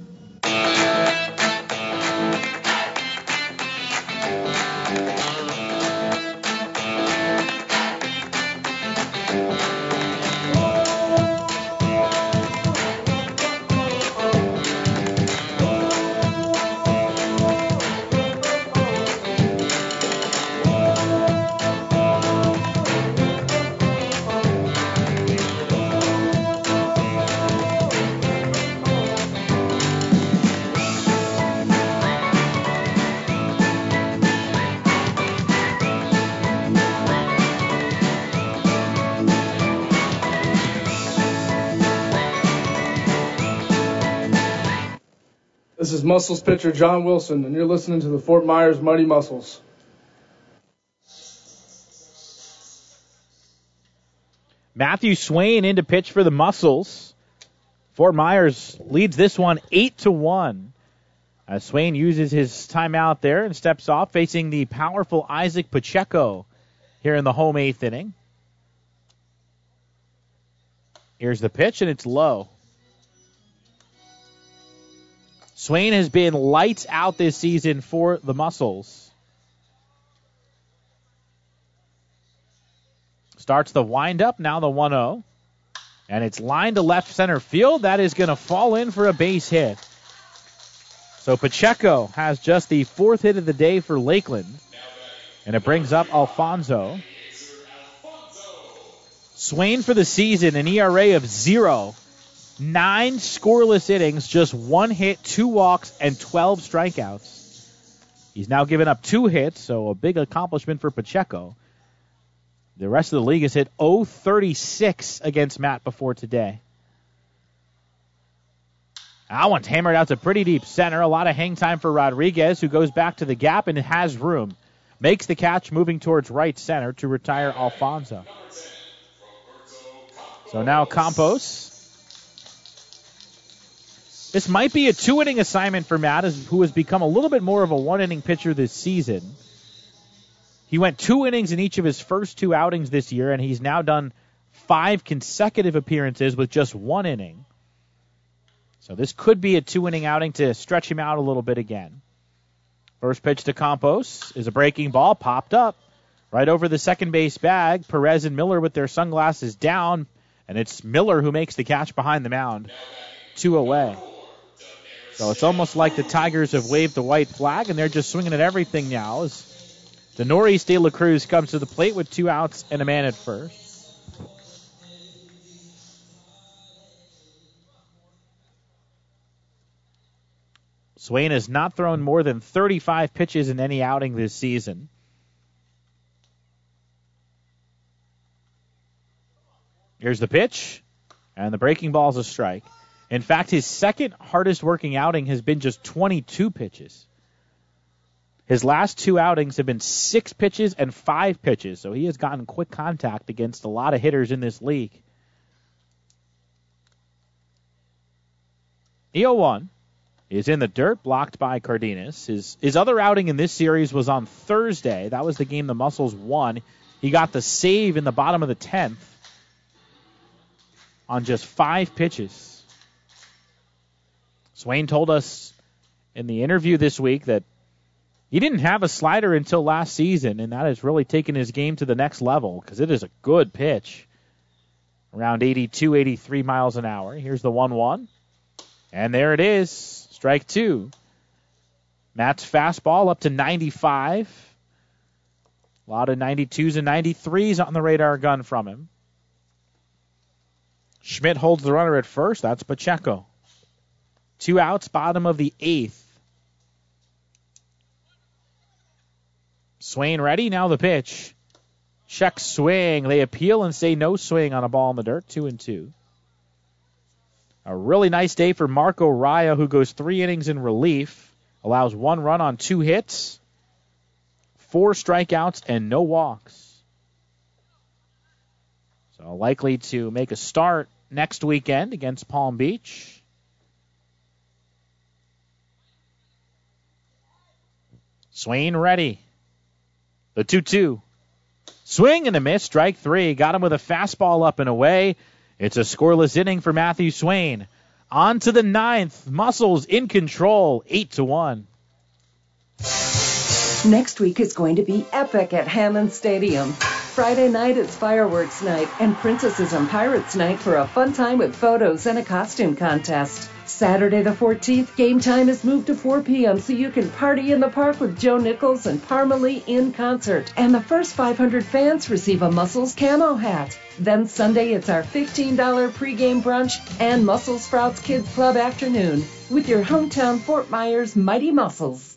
This is Muscles pitcher John Wilson, and you're listening to the Fort Myers Mighty Muscles. Matthew Swain in to pitch for the Muscles. Fort Myers leads this one eight to one. As Swain uses his timeout there and steps off, facing the powerful Isaac Pacheco here in the home eighth inning. Here's the pitch, and it's low. Swain has been lights out this season for the Muscles. Starts the windup, now the one oh. And it's lined to left center field. That is going to fall in for a base hit. So Pacheco has just the fourth hit of the day for Lakeland. And it brings up Alfonso. Swain for the season, an E R A of zero. Nine scoreless innings, just one hit, two walks, and twelve strikeouts. He's now given up two hits, so a big accomplishment for Pacheco. The rest of the league has hit oh thirty-six against Matt before today. That one's hammered out to pretty deep center. A lot of hang time for Rodriguez, who goes back to the gap and has room. Makes the catch, moving towards right center to retire Alfonso. So now Campos. This might be a two-inning assignment for Matt, who has become a little bit more of a one-inning pitcher this season. He went two innings in each of his first two outings this year, and he's now done five consecutive appearances with just one inning. So this could be a two-inning outing to stretch him out a little bit again. First pitch to Campos is a breaking ball, popped up right over the second base bag. Perez and Miller with their sunglasses down, and it's Miller who makes the catch behind the mound. Two away. So it's almost like the Tigers have waved the white flag, and they're just swinging at everything now as Denoris De La Cruz comes to the plate with two outs and a man at first. Swain has not thrown more than thirty-five pitches in any outing this season. Here's the pitch, and the breaking ball is a strike. In fact, his second hardest working outing has been just twenty-two pitches. His last two outings have been six pitches and five pitches, so he has gotten quick contact against a lot of hitters in this league. E oh one is in the dirt, blocked by Cardenas. His, his other outing in this series was on Thursday. That was the game the Muscles won. He got the save in the bottom of the tenth on just five pitches. Swain told us in the interview this week that he didn't have a slider until last season, and that has really taken his game to the next level because it is a good pitch. Around eighty-two, eighty-three miles an hour. Here's the one one. And there it is. Strike two. Matt's fastball up to ninety-five. A lot of ninety-twos and ninety-threes on the radar gun from him. Schmidt holds the runner at first. That's Pacheco. Two outs, bottom of the eighth. Swain ready, now the pitch. Check swing. They appeal and say no swing on a ball in the dirt, two and two. A really nice day for Marco Raya, who goes three innings in relief. Allows one run on two hits, four strikeouts, and no walks. So likely to make a start next weekend against Palm Beach. Swain ready. The two two. Swing and a miss, strike three. Got him with a fastball up and away. It's a scoreless inning for Matthew Swain. On to the ninth. Muscles in control, eight to one. Next week is going to be epic at Hammond Stadium. Friday night is fireworks night and Princesses and Pirates night for a fun time with photos and a costume contest. Saturday the fourteenth, game time is moved to four p.m. so you can party in the park with Joe Nichols and Parmalee in concert. And the first five hundred fans receive a Muscles camo hat. Then Sunday, it's our fifteen dollars pregame brunch and Muscle Sprouts Kids Club afternoon with your hometown Fort Myers Mighty Muscles.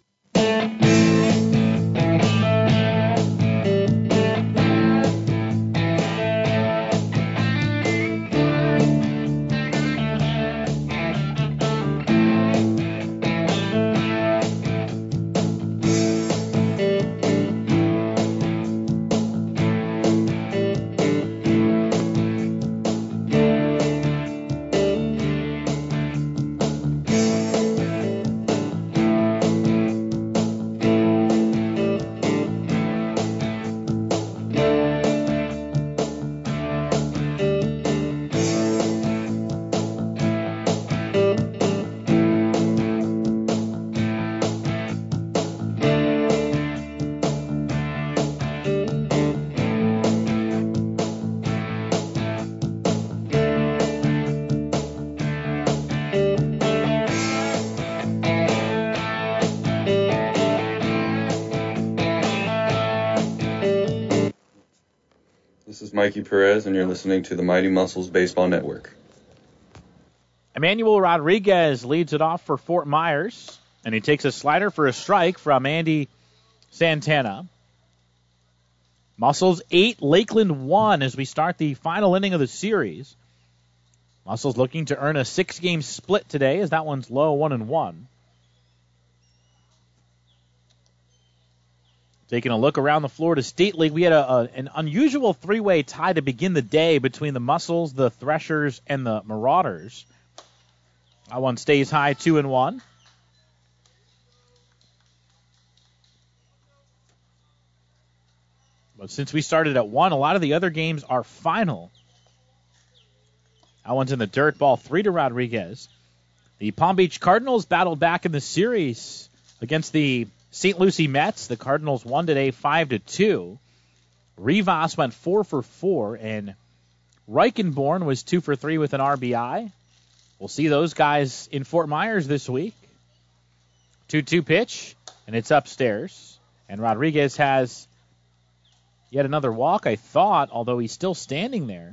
This is Mikey Perez, and you're listening to the Mighty Muscles Baseball Network. Emmanuel Rodriguez leads it off for Fort Myers. And he takes a slider for a strike from Andy Santana. Muscles eight, Lakeland one as we start the final inning of the series. Muscles looking to earn a six-game split today as that one's low, one and one. Taking a look around the Florida State League, we had a, a, an unusual three-way tie to begin the day between the Muscles, the Threshers, and the Marauders. That one stays high, two and one. But since we started at one, a lot of the other games are final. That one's in the dirt, ball three to Rodriguez. The Palm Beach Cardinals battled back in the series against the Saint Lucie Mets. The Cardinals won today five to two. Rivas went four for four, and Reichenborn was two for three with an R B I. We'll see those guys in Fort Myers this week. two two pitch, and it's upstairs. And Rodriguez has yet another walk, I thought, although he's still standing there.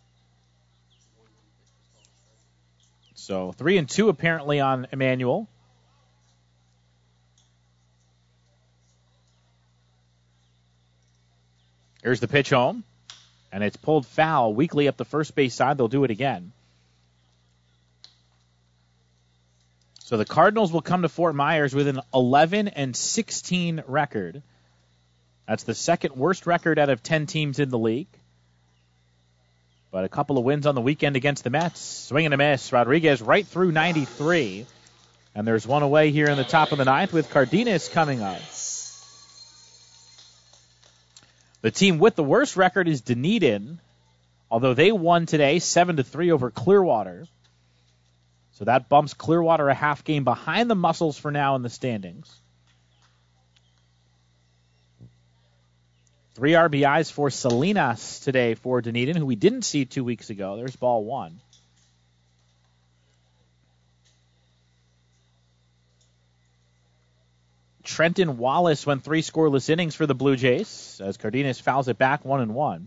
So three and two apparently on Emmanuel. Here's the pitch home, and it's pulled foul weakly up the first base side. They'll do it again. So the Cardinals will come to Fort Myers with an eleven and sixteen record. That's the second worst record out of ten teams in the league. But a couple of wins on the weekend against the Mets. Swing and a miss. Rodriguez right through ninety-three. And there's one away here in the top of the ninth with Cardenas coming up. The team with the worst record is Dunedin, although they won today seven to three over Clearwater. So that bumps Clearwater a half game behind the Muscles for now in the standings. Three R B Is for Salinas today for Dunedin, who we didn't see two weeks ago. There's ball one. Trenton Wallace went three scoreless innings for the Blue Jays as Cardenas fouls it back one and one.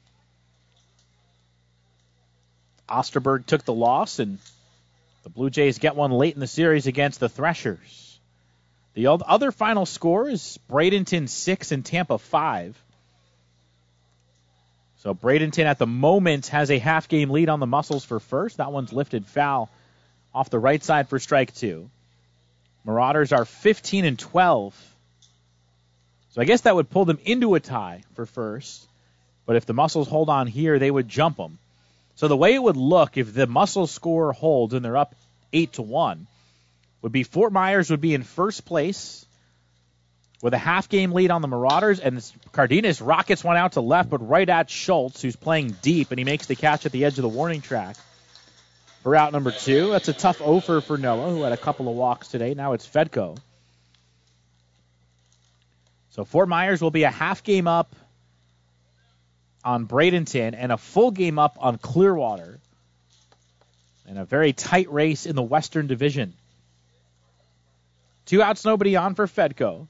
Osterberg took the loss, and the Blue Jays get one late in the series against the Threshers. The other final score is Bradenton six and Tampa five. So Bradenton at the moment has a half-game lead on the Muscles for first. That one's lifted foul off the right side for strike two. Marauders are fifteen and twelve. So I guess that would pull them into a tie for first. But if the Muscles hold on here, they would jump them. So the way it would look if the Muscles score holds and they're up eight to one would be Fort Myers would be in first place with a half-game lead on the Marauders, and Cardenas rockets one out to left, but right at Schultz, who's playing deep, and he makes the catch at the edge of the warning track for out number two. That's a tough offer for Noah, who had a couple of walks today. Now it's Fedko. So Fort Myers will be a half game up on Bradenton and a full game up on Clearwater in a very tight race in the Western Division. Two outs, nobody on for Fedko.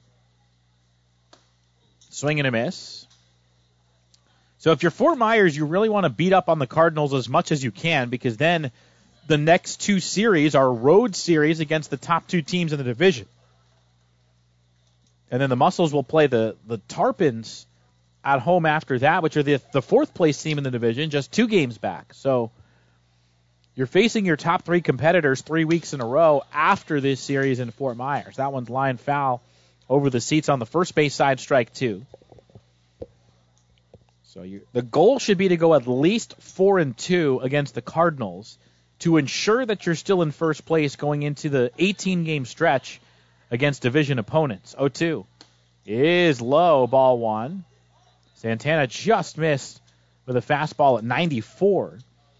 Swing and a miss. So if you're Fort Myers, you really want to beat up on the Cardinals as much as you can, because then the next two series are road series against the top two teams in the division. And then the Muscles will play the, the Tarpons at home after that, which are the, the fourth place team in the division, just two games back. So you're facing your top three competitors three weeks in a row after this series in Fort Myers. That one's line foul over the seats on the first base side, strike two. So you, the goal should be to go at least four and two against the Cardinals to ensure that you're still in first place going into the eighteen-game stretch against division opponents. oh two is low, ball one. Santana just missed with a fastball at ninety-four.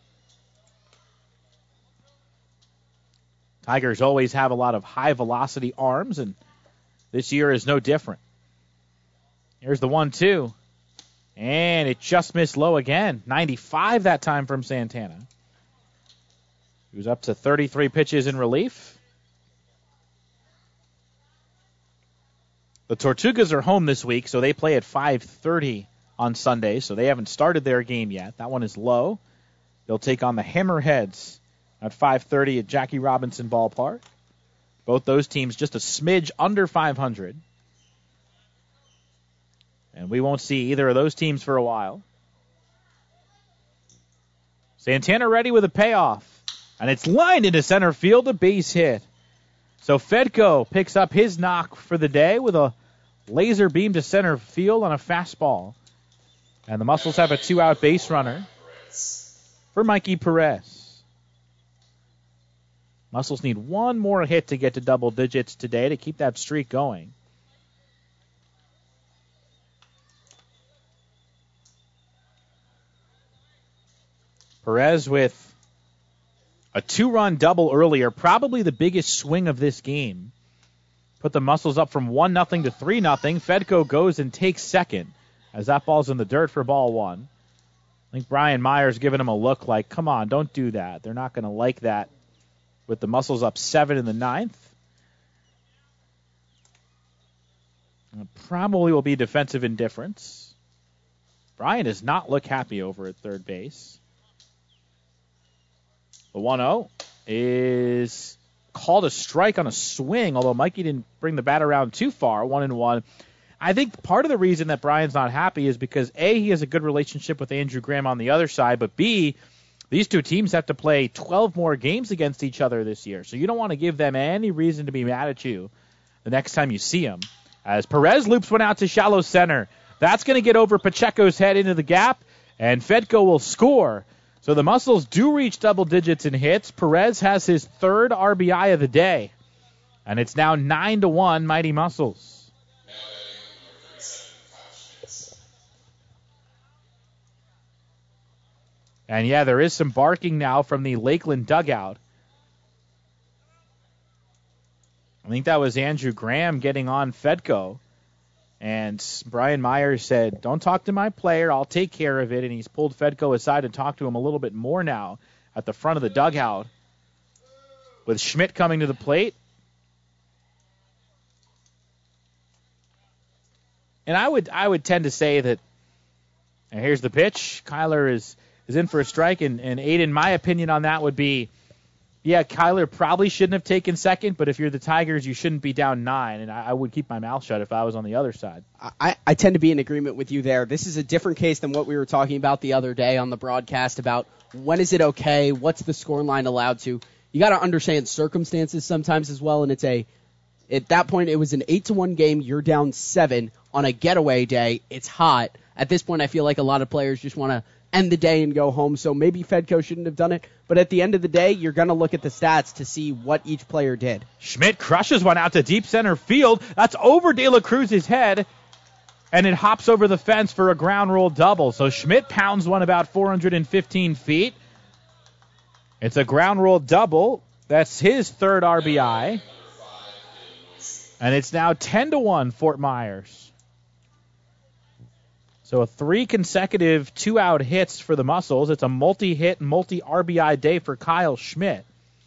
Tigers always have a lot of high-velocity arms, and this year is no different. Here's the one two. And it just missed low again. ninety-five that time from Santana. He was up to thirty-three pitches in relief. The Tortugas are home this week, so they play at five thirty on Sunday, so they haven't started their game yet. That one is low. They'll take on the Hammerheads at five thirty at Jackie Robinson Ballpark. Both those teams just a smidge under five hundred. And we won't see either of those teams for a while. Santana ready with a payoff. And it's lined into center field, a base hit. So Fedko picks up his knock for the day with a laser beam to center field on a fastball. And the Muscles have a two-out base runner for Mikey Perez. Muscles need one more hit to get to double digits today to keep that streak going. Perez with a two-run double earlier, probably the biggest swing of this game. Put the Muscles up from one nothing to three nothing. Fedko goes and takes second as that ball's in the dirt for ball one. I think Brian Myers giving him a look like, come on, don't do that. They're not going to like that with the Muscles up seven in the ninth. It probably will be defensive indifference. Brian does not look happy over at third base. The one oh is called a strike on a swing, although Mikey didn't bring the bat around too far, one and one. I think part of the reason that Brian's not happy is because, A, he has a good relationship with Andrew Graham on the other side, but B, these two teams have to play twelve more games against each other this year, so you don't want to give them any reason to be mad at you the next time you see them. As Perez loops one out to shallow center. That's going to get over Pacheco's head into the gap, and Fedko will score. So the Muscles do reach double digits in hits. Perez has his third R B I of the day, and it's now nine to one Mighty Muscles. And, yeah, there is some barking now from the Lakeland dugout. I think that was Andrew Graham getting on Fedko. And Brian Myers said, don't talk to my player, I'll take care of it. And he's pulled Fedko aside and talked to him a little bit more now at the front of the dugout. With Schmidt coming to the plate. And I would I would tend to say that, and here's the pitch, Kyler is... is in for a strike, and, and Aiden, my opinion on that would be, yeah, Kyler probably shouldn't have taken second, but if you're the Tigers, you shouldn't be down nine, and I, I would keep my mouth shut if I was on the other side. I, I tend to be in agreement with you there. This is a different case than what we were talking about the other day on the broadcast about when is it okay, what's the score line allowed to. You got to understand circumstances sometimes as well, and it's a, at that point, it was an eight to one game, you're down seven on a getaway day, it's hot. At this point, I feel like a lot of players just want to end the day and go home, so maybe Fedko shouldn't have done it. But at the end of the day, you're going to look at the stats to see what each player did. Schmidt crushes one out to deep center field. That's over De La Cruz's head, and it hops over the fence for a ground rule double. So Schmidt pounds one about four hundred fifteen feet. It's a ground rule double. That's his third R B I. And it's now ten to one Fort Myers. So three consecutive two-out hits for the Muscles. It's a multi-hit, multi-R B I day for Kyle Schmidt.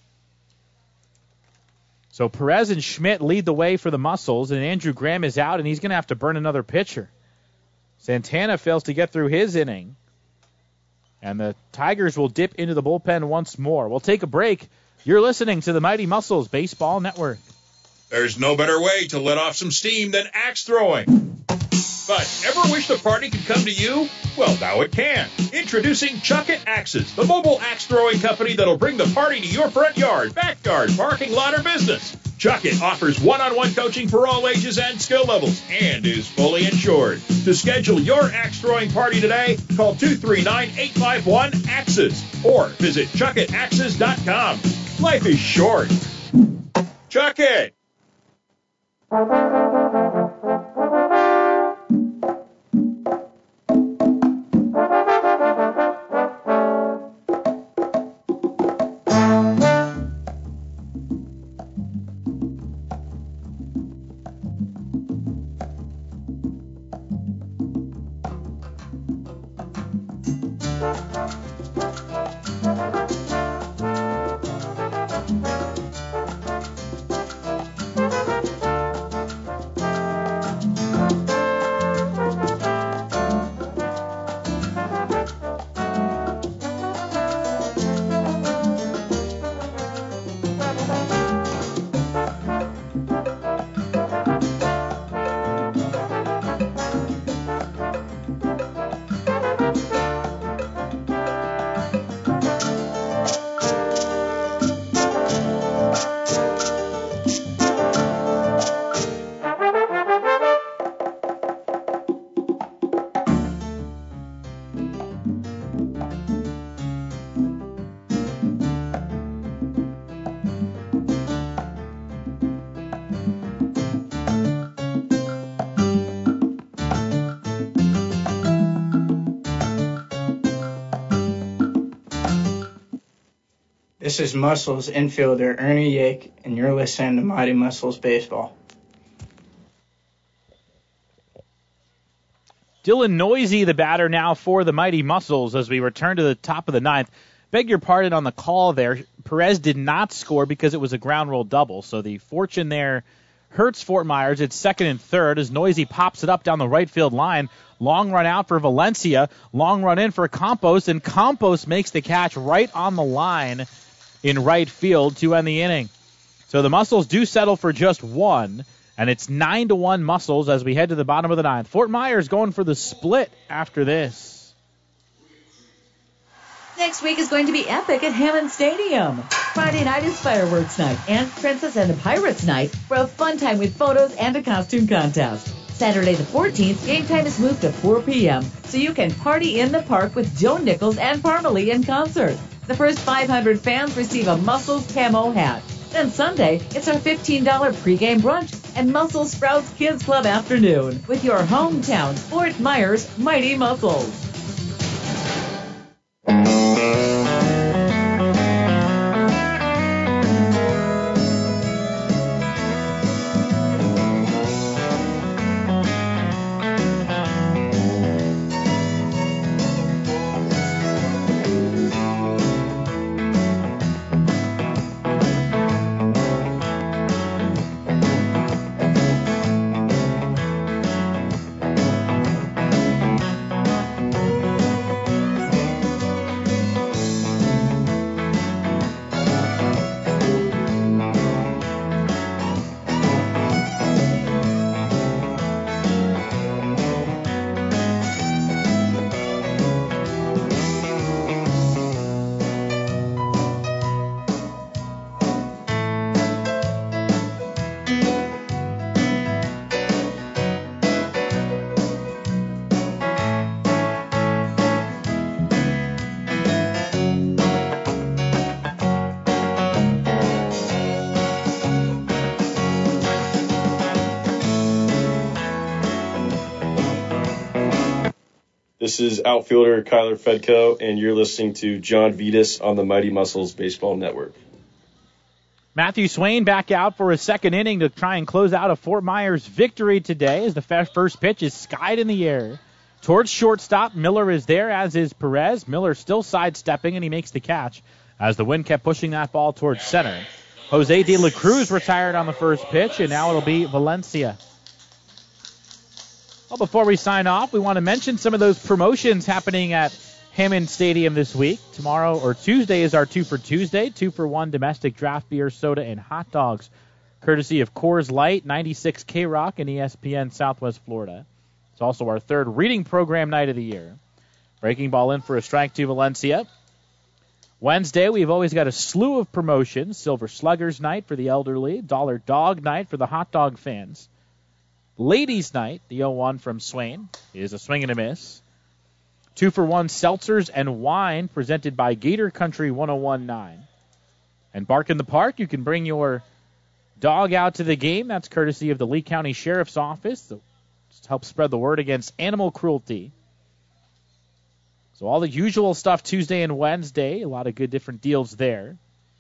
So Perez and Schmidt lead the way for the Muscles, and Andrew Graham is out, and he's going to have to burn another pitcher. Santana fails to get through his inning. And the Tigers will dip into the bullpen once more. We'll take a break. You're listening to the Mighty Muscles Baseball Network. There's no better way to let off some steam than axe throwing. But ever wish the party could come to you? Well, now it can. Introducing Chuck It Axes, the mobile axe throwing company that'll bring the party to your front yard, backyard, parking lot, or business. Chuck It offers one-on-one coaching for all ages and skill levels and is fully insured. To schedule your axe throwing party today, call two three nine, eight five one, AXES or visit chuck it axes dot com. Life is short. Chuck It! This is Muscles infielder Ernie Yake, and you're listening to Mighty Muscles Baseball. Dylan Noisy, the batter now for the Mighty Muscles as we return to the top of the ninth. Beg your pardon on the call there. Perez did not score because it was a ground roll double, so the fortune there hurts Fort Myers. It's second and third as Noisy pops it up down the right field line. Long run out for Valencia. Long run in for Campos, and Campos makes the catch right on the line in right field to end the inning. So the Muscles do settle for just one, and it's nine to one Muscles as we head to the bottom of the ninth. Fort Myers going for the split after this. Next week is going to be epic at Hammond Stadium. Friday night is fireworks night and Princess and the Pirates night for a fun time with photos and a costume contest. Saturday the fourteenth, game time is moved to four p.m. so you can party in the park with Joe Nichols and Parmalee in concert. The first five hundred fans receive a Muscles camo hat. Then Sunday, it's our fifteen dollars pregame brunch and Muscle Sprouts Kids Club afternoon with your hometown Fort Myers Mighty Muscles. This is outfielder Kyler Fedko, and you're listening to John Vitas on the Mighty Muscles Baseball Network. Matthew Swain back out for his second inning to try and close out a Fort Myers victory today as the first pitch is skied in the air. Towards shortstop, Miller is there, as is Perez. Miller still sidestepping, and he makes the catch as the wind kept pushing that ball towards center. Jose de la Cruz retired on the first pitch, and now it'll be Valencia. Well, before we sign off, we want to mention some of those promotions happening at Hammond Stadium this week. Tomorrow, or Tuesday, is our two for Tuesday. Two for one domestic draft beer, soda, and hot dogs, courtesy of Coors Light, ninety-six K-Rock, and E S P N Southwest Florida. It's also our third reading program night of the year. Breaking ball in for a strike to Valencia. Wednesday, we've always got a slew of promotions. Silver Sluggers night for the elderly. Dollar Dog night for the hot dog fans. Ladies night, the oh one from Swain, is a swing and a miss. Two for one seltzers and wine presented by Gator Country one oh one point nine. And Bark in the Park, you can bring your dog out to the game. That's courtesy of the Lee County Sheriff's Office to help spread the word against animal cruelty. So all the usual stuff Tuesday and Wednesday, a lot of good different deals there.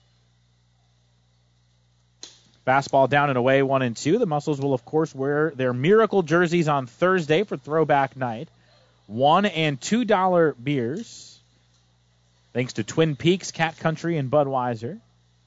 Fastball down and away, one and two. The Muscles will, of course, wear their Miracle jerseys on Thursday for Throwback Night. One and two dollar beers, thanks to Twin Peaks, Cat Country, and Budweiser.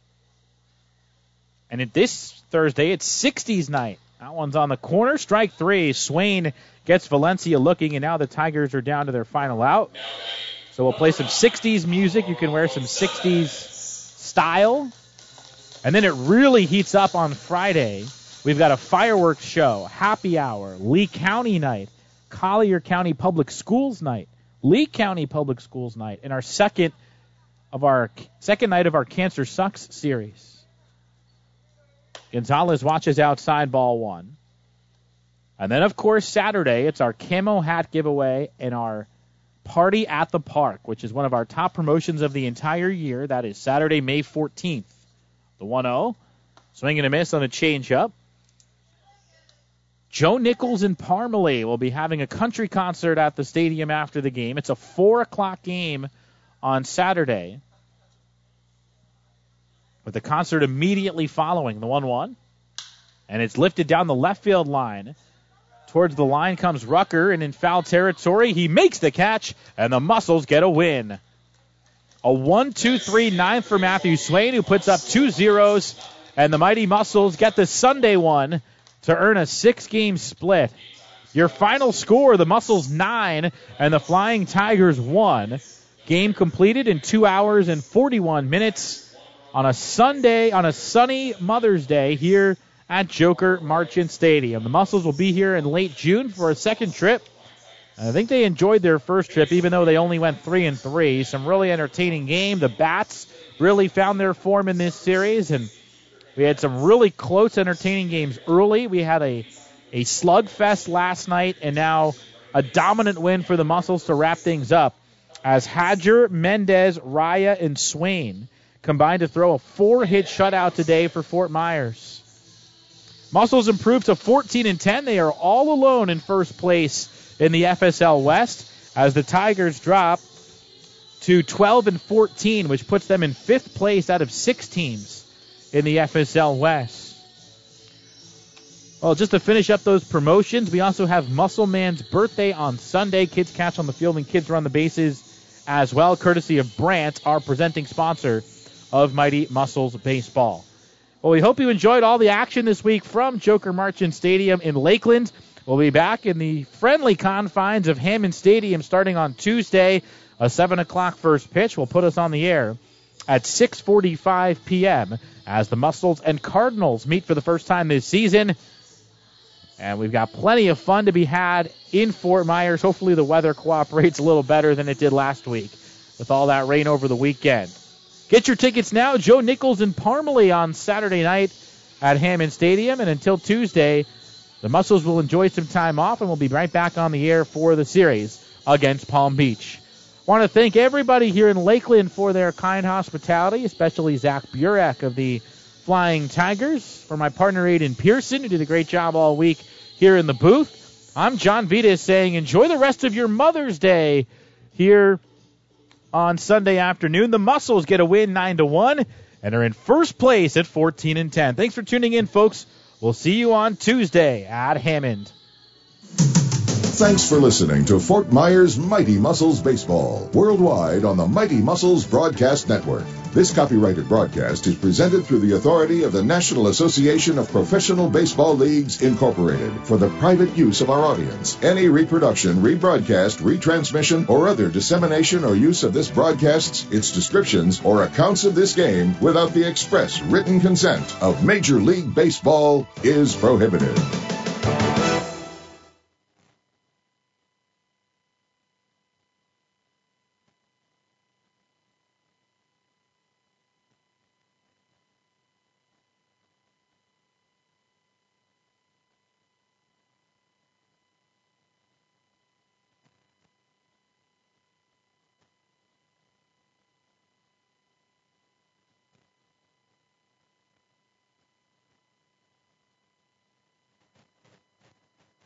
And at this Thursday, it's sixties night. That one's on the corner. Strike three. Swain gets Valencia looking, and now the Tigers are down to their final out. So we'll play some sixties music. You can wear some sixties style. And then it really heats up on Friday. We've got a fireworks show, happy hour, Lee County night, Collier County Public Schools night, Lee County Public Schools night, and our second of our second night of our Cancer Sucks series. Gonzalez watches outside, ball one. And then, of course, Saturday, it's our camo hat giveaway and our party at the park, which is one of our top promotions of the entire year. That is Saturday, May fourteenth. The one oh, swing and a miss on a changeup. Joe Nichols and Parmalee will be having a country concert at the stadium after the game. It's a four o'clock game on Saturday. with the concert immediately following the one one. And it's lifted down the left field line. Towards the line comes Rucker, and in foul territory, he makes the catch, and the Muscles get a win. A one two three ninth for Matthew Swain, who puts up two zeros, and the Mighty Muscles get the Sunday one to earn a six-game split. Your final score, the Muscles nine and the Flying Tigers one. Game completed in two hours and forty-one minutes on a Sunday, on a sunny Mother's Day here at Joker Marchant Stadium. The Muscles will be here in late June for a second trip. I think they enjoyed their first trip, even though they only went three and three. Some really entertaining game. The Bats really found their form in this series, and we had some really close, entertaining games early. We had a a slugfest last night, and now a dominant win for the Muscles to wrap things up, as Hadger, Mendez, Raya, and Swain combined to throw a four-hit shutout today for Fort Myers. Muscles improved to fourteen and ten. They are all alone in first place in the F S L West, as the Tigers drop to twelve and fourteen, which puts them in fifth place out of six teams in the F S L West. Well, just to finish up those promotions, we also have Muscle Man's birthday on Sunday. Kids catch on the field and kids run the bases as well, courtesy of Brandt, our presenting sponsor of Mighty Muscles Baseball. Well, we hope you enjoyed all the action this week from Joker Marchant Stadium in Lakeland. We'll be back in the friendly confines of Hammond Stadium starting on Tuesday. A seven o'clock first pitch will put us on the air at six forty-five p.m. as the Muscles and Cardinals meet for the first time this season. And we've got plenty of fun to be had in Fort Myers. Hopefully the weather cooperates a little better than it did last week with all that rain over the weekend. Get your tickets now. Joe Nichols and Parmalee on Saturday night at Hammond Stadium. And until Tuesday, the Muscles will enjoy some time off, and we'll be right back on the air for the series against Palm Beach. I want to thank everybody here in Lakeland for their kind hospitality, especially Zach Burek of the Flying Tigers, for my partner Aiden Pearson, who did a great job all week here in the booth. I'm John Vitas saying enjoy the rest of your Mother's Day here on Sunday afternoon. The Muscles get a win nine to one and are in first place at fourteen and ten. Thanks for tuning in, folks. We'll see you on Tuesday at Hammond. Thanks for listening to Fort Myers Mighty Muscles Baseball, worldwide on the Mighty Muscles Broadcast Network. This copyrighted broadcast is presented through the authority of the National Association of Professional Baseball Leagues, Incorporated, for the private use of our audience. Any reproduction, rebroadcast, retransmission, or other dissemination or use of this broadcast, its descriptions, or accounts of this game without the express written consent of Major League Baseball is prohibited.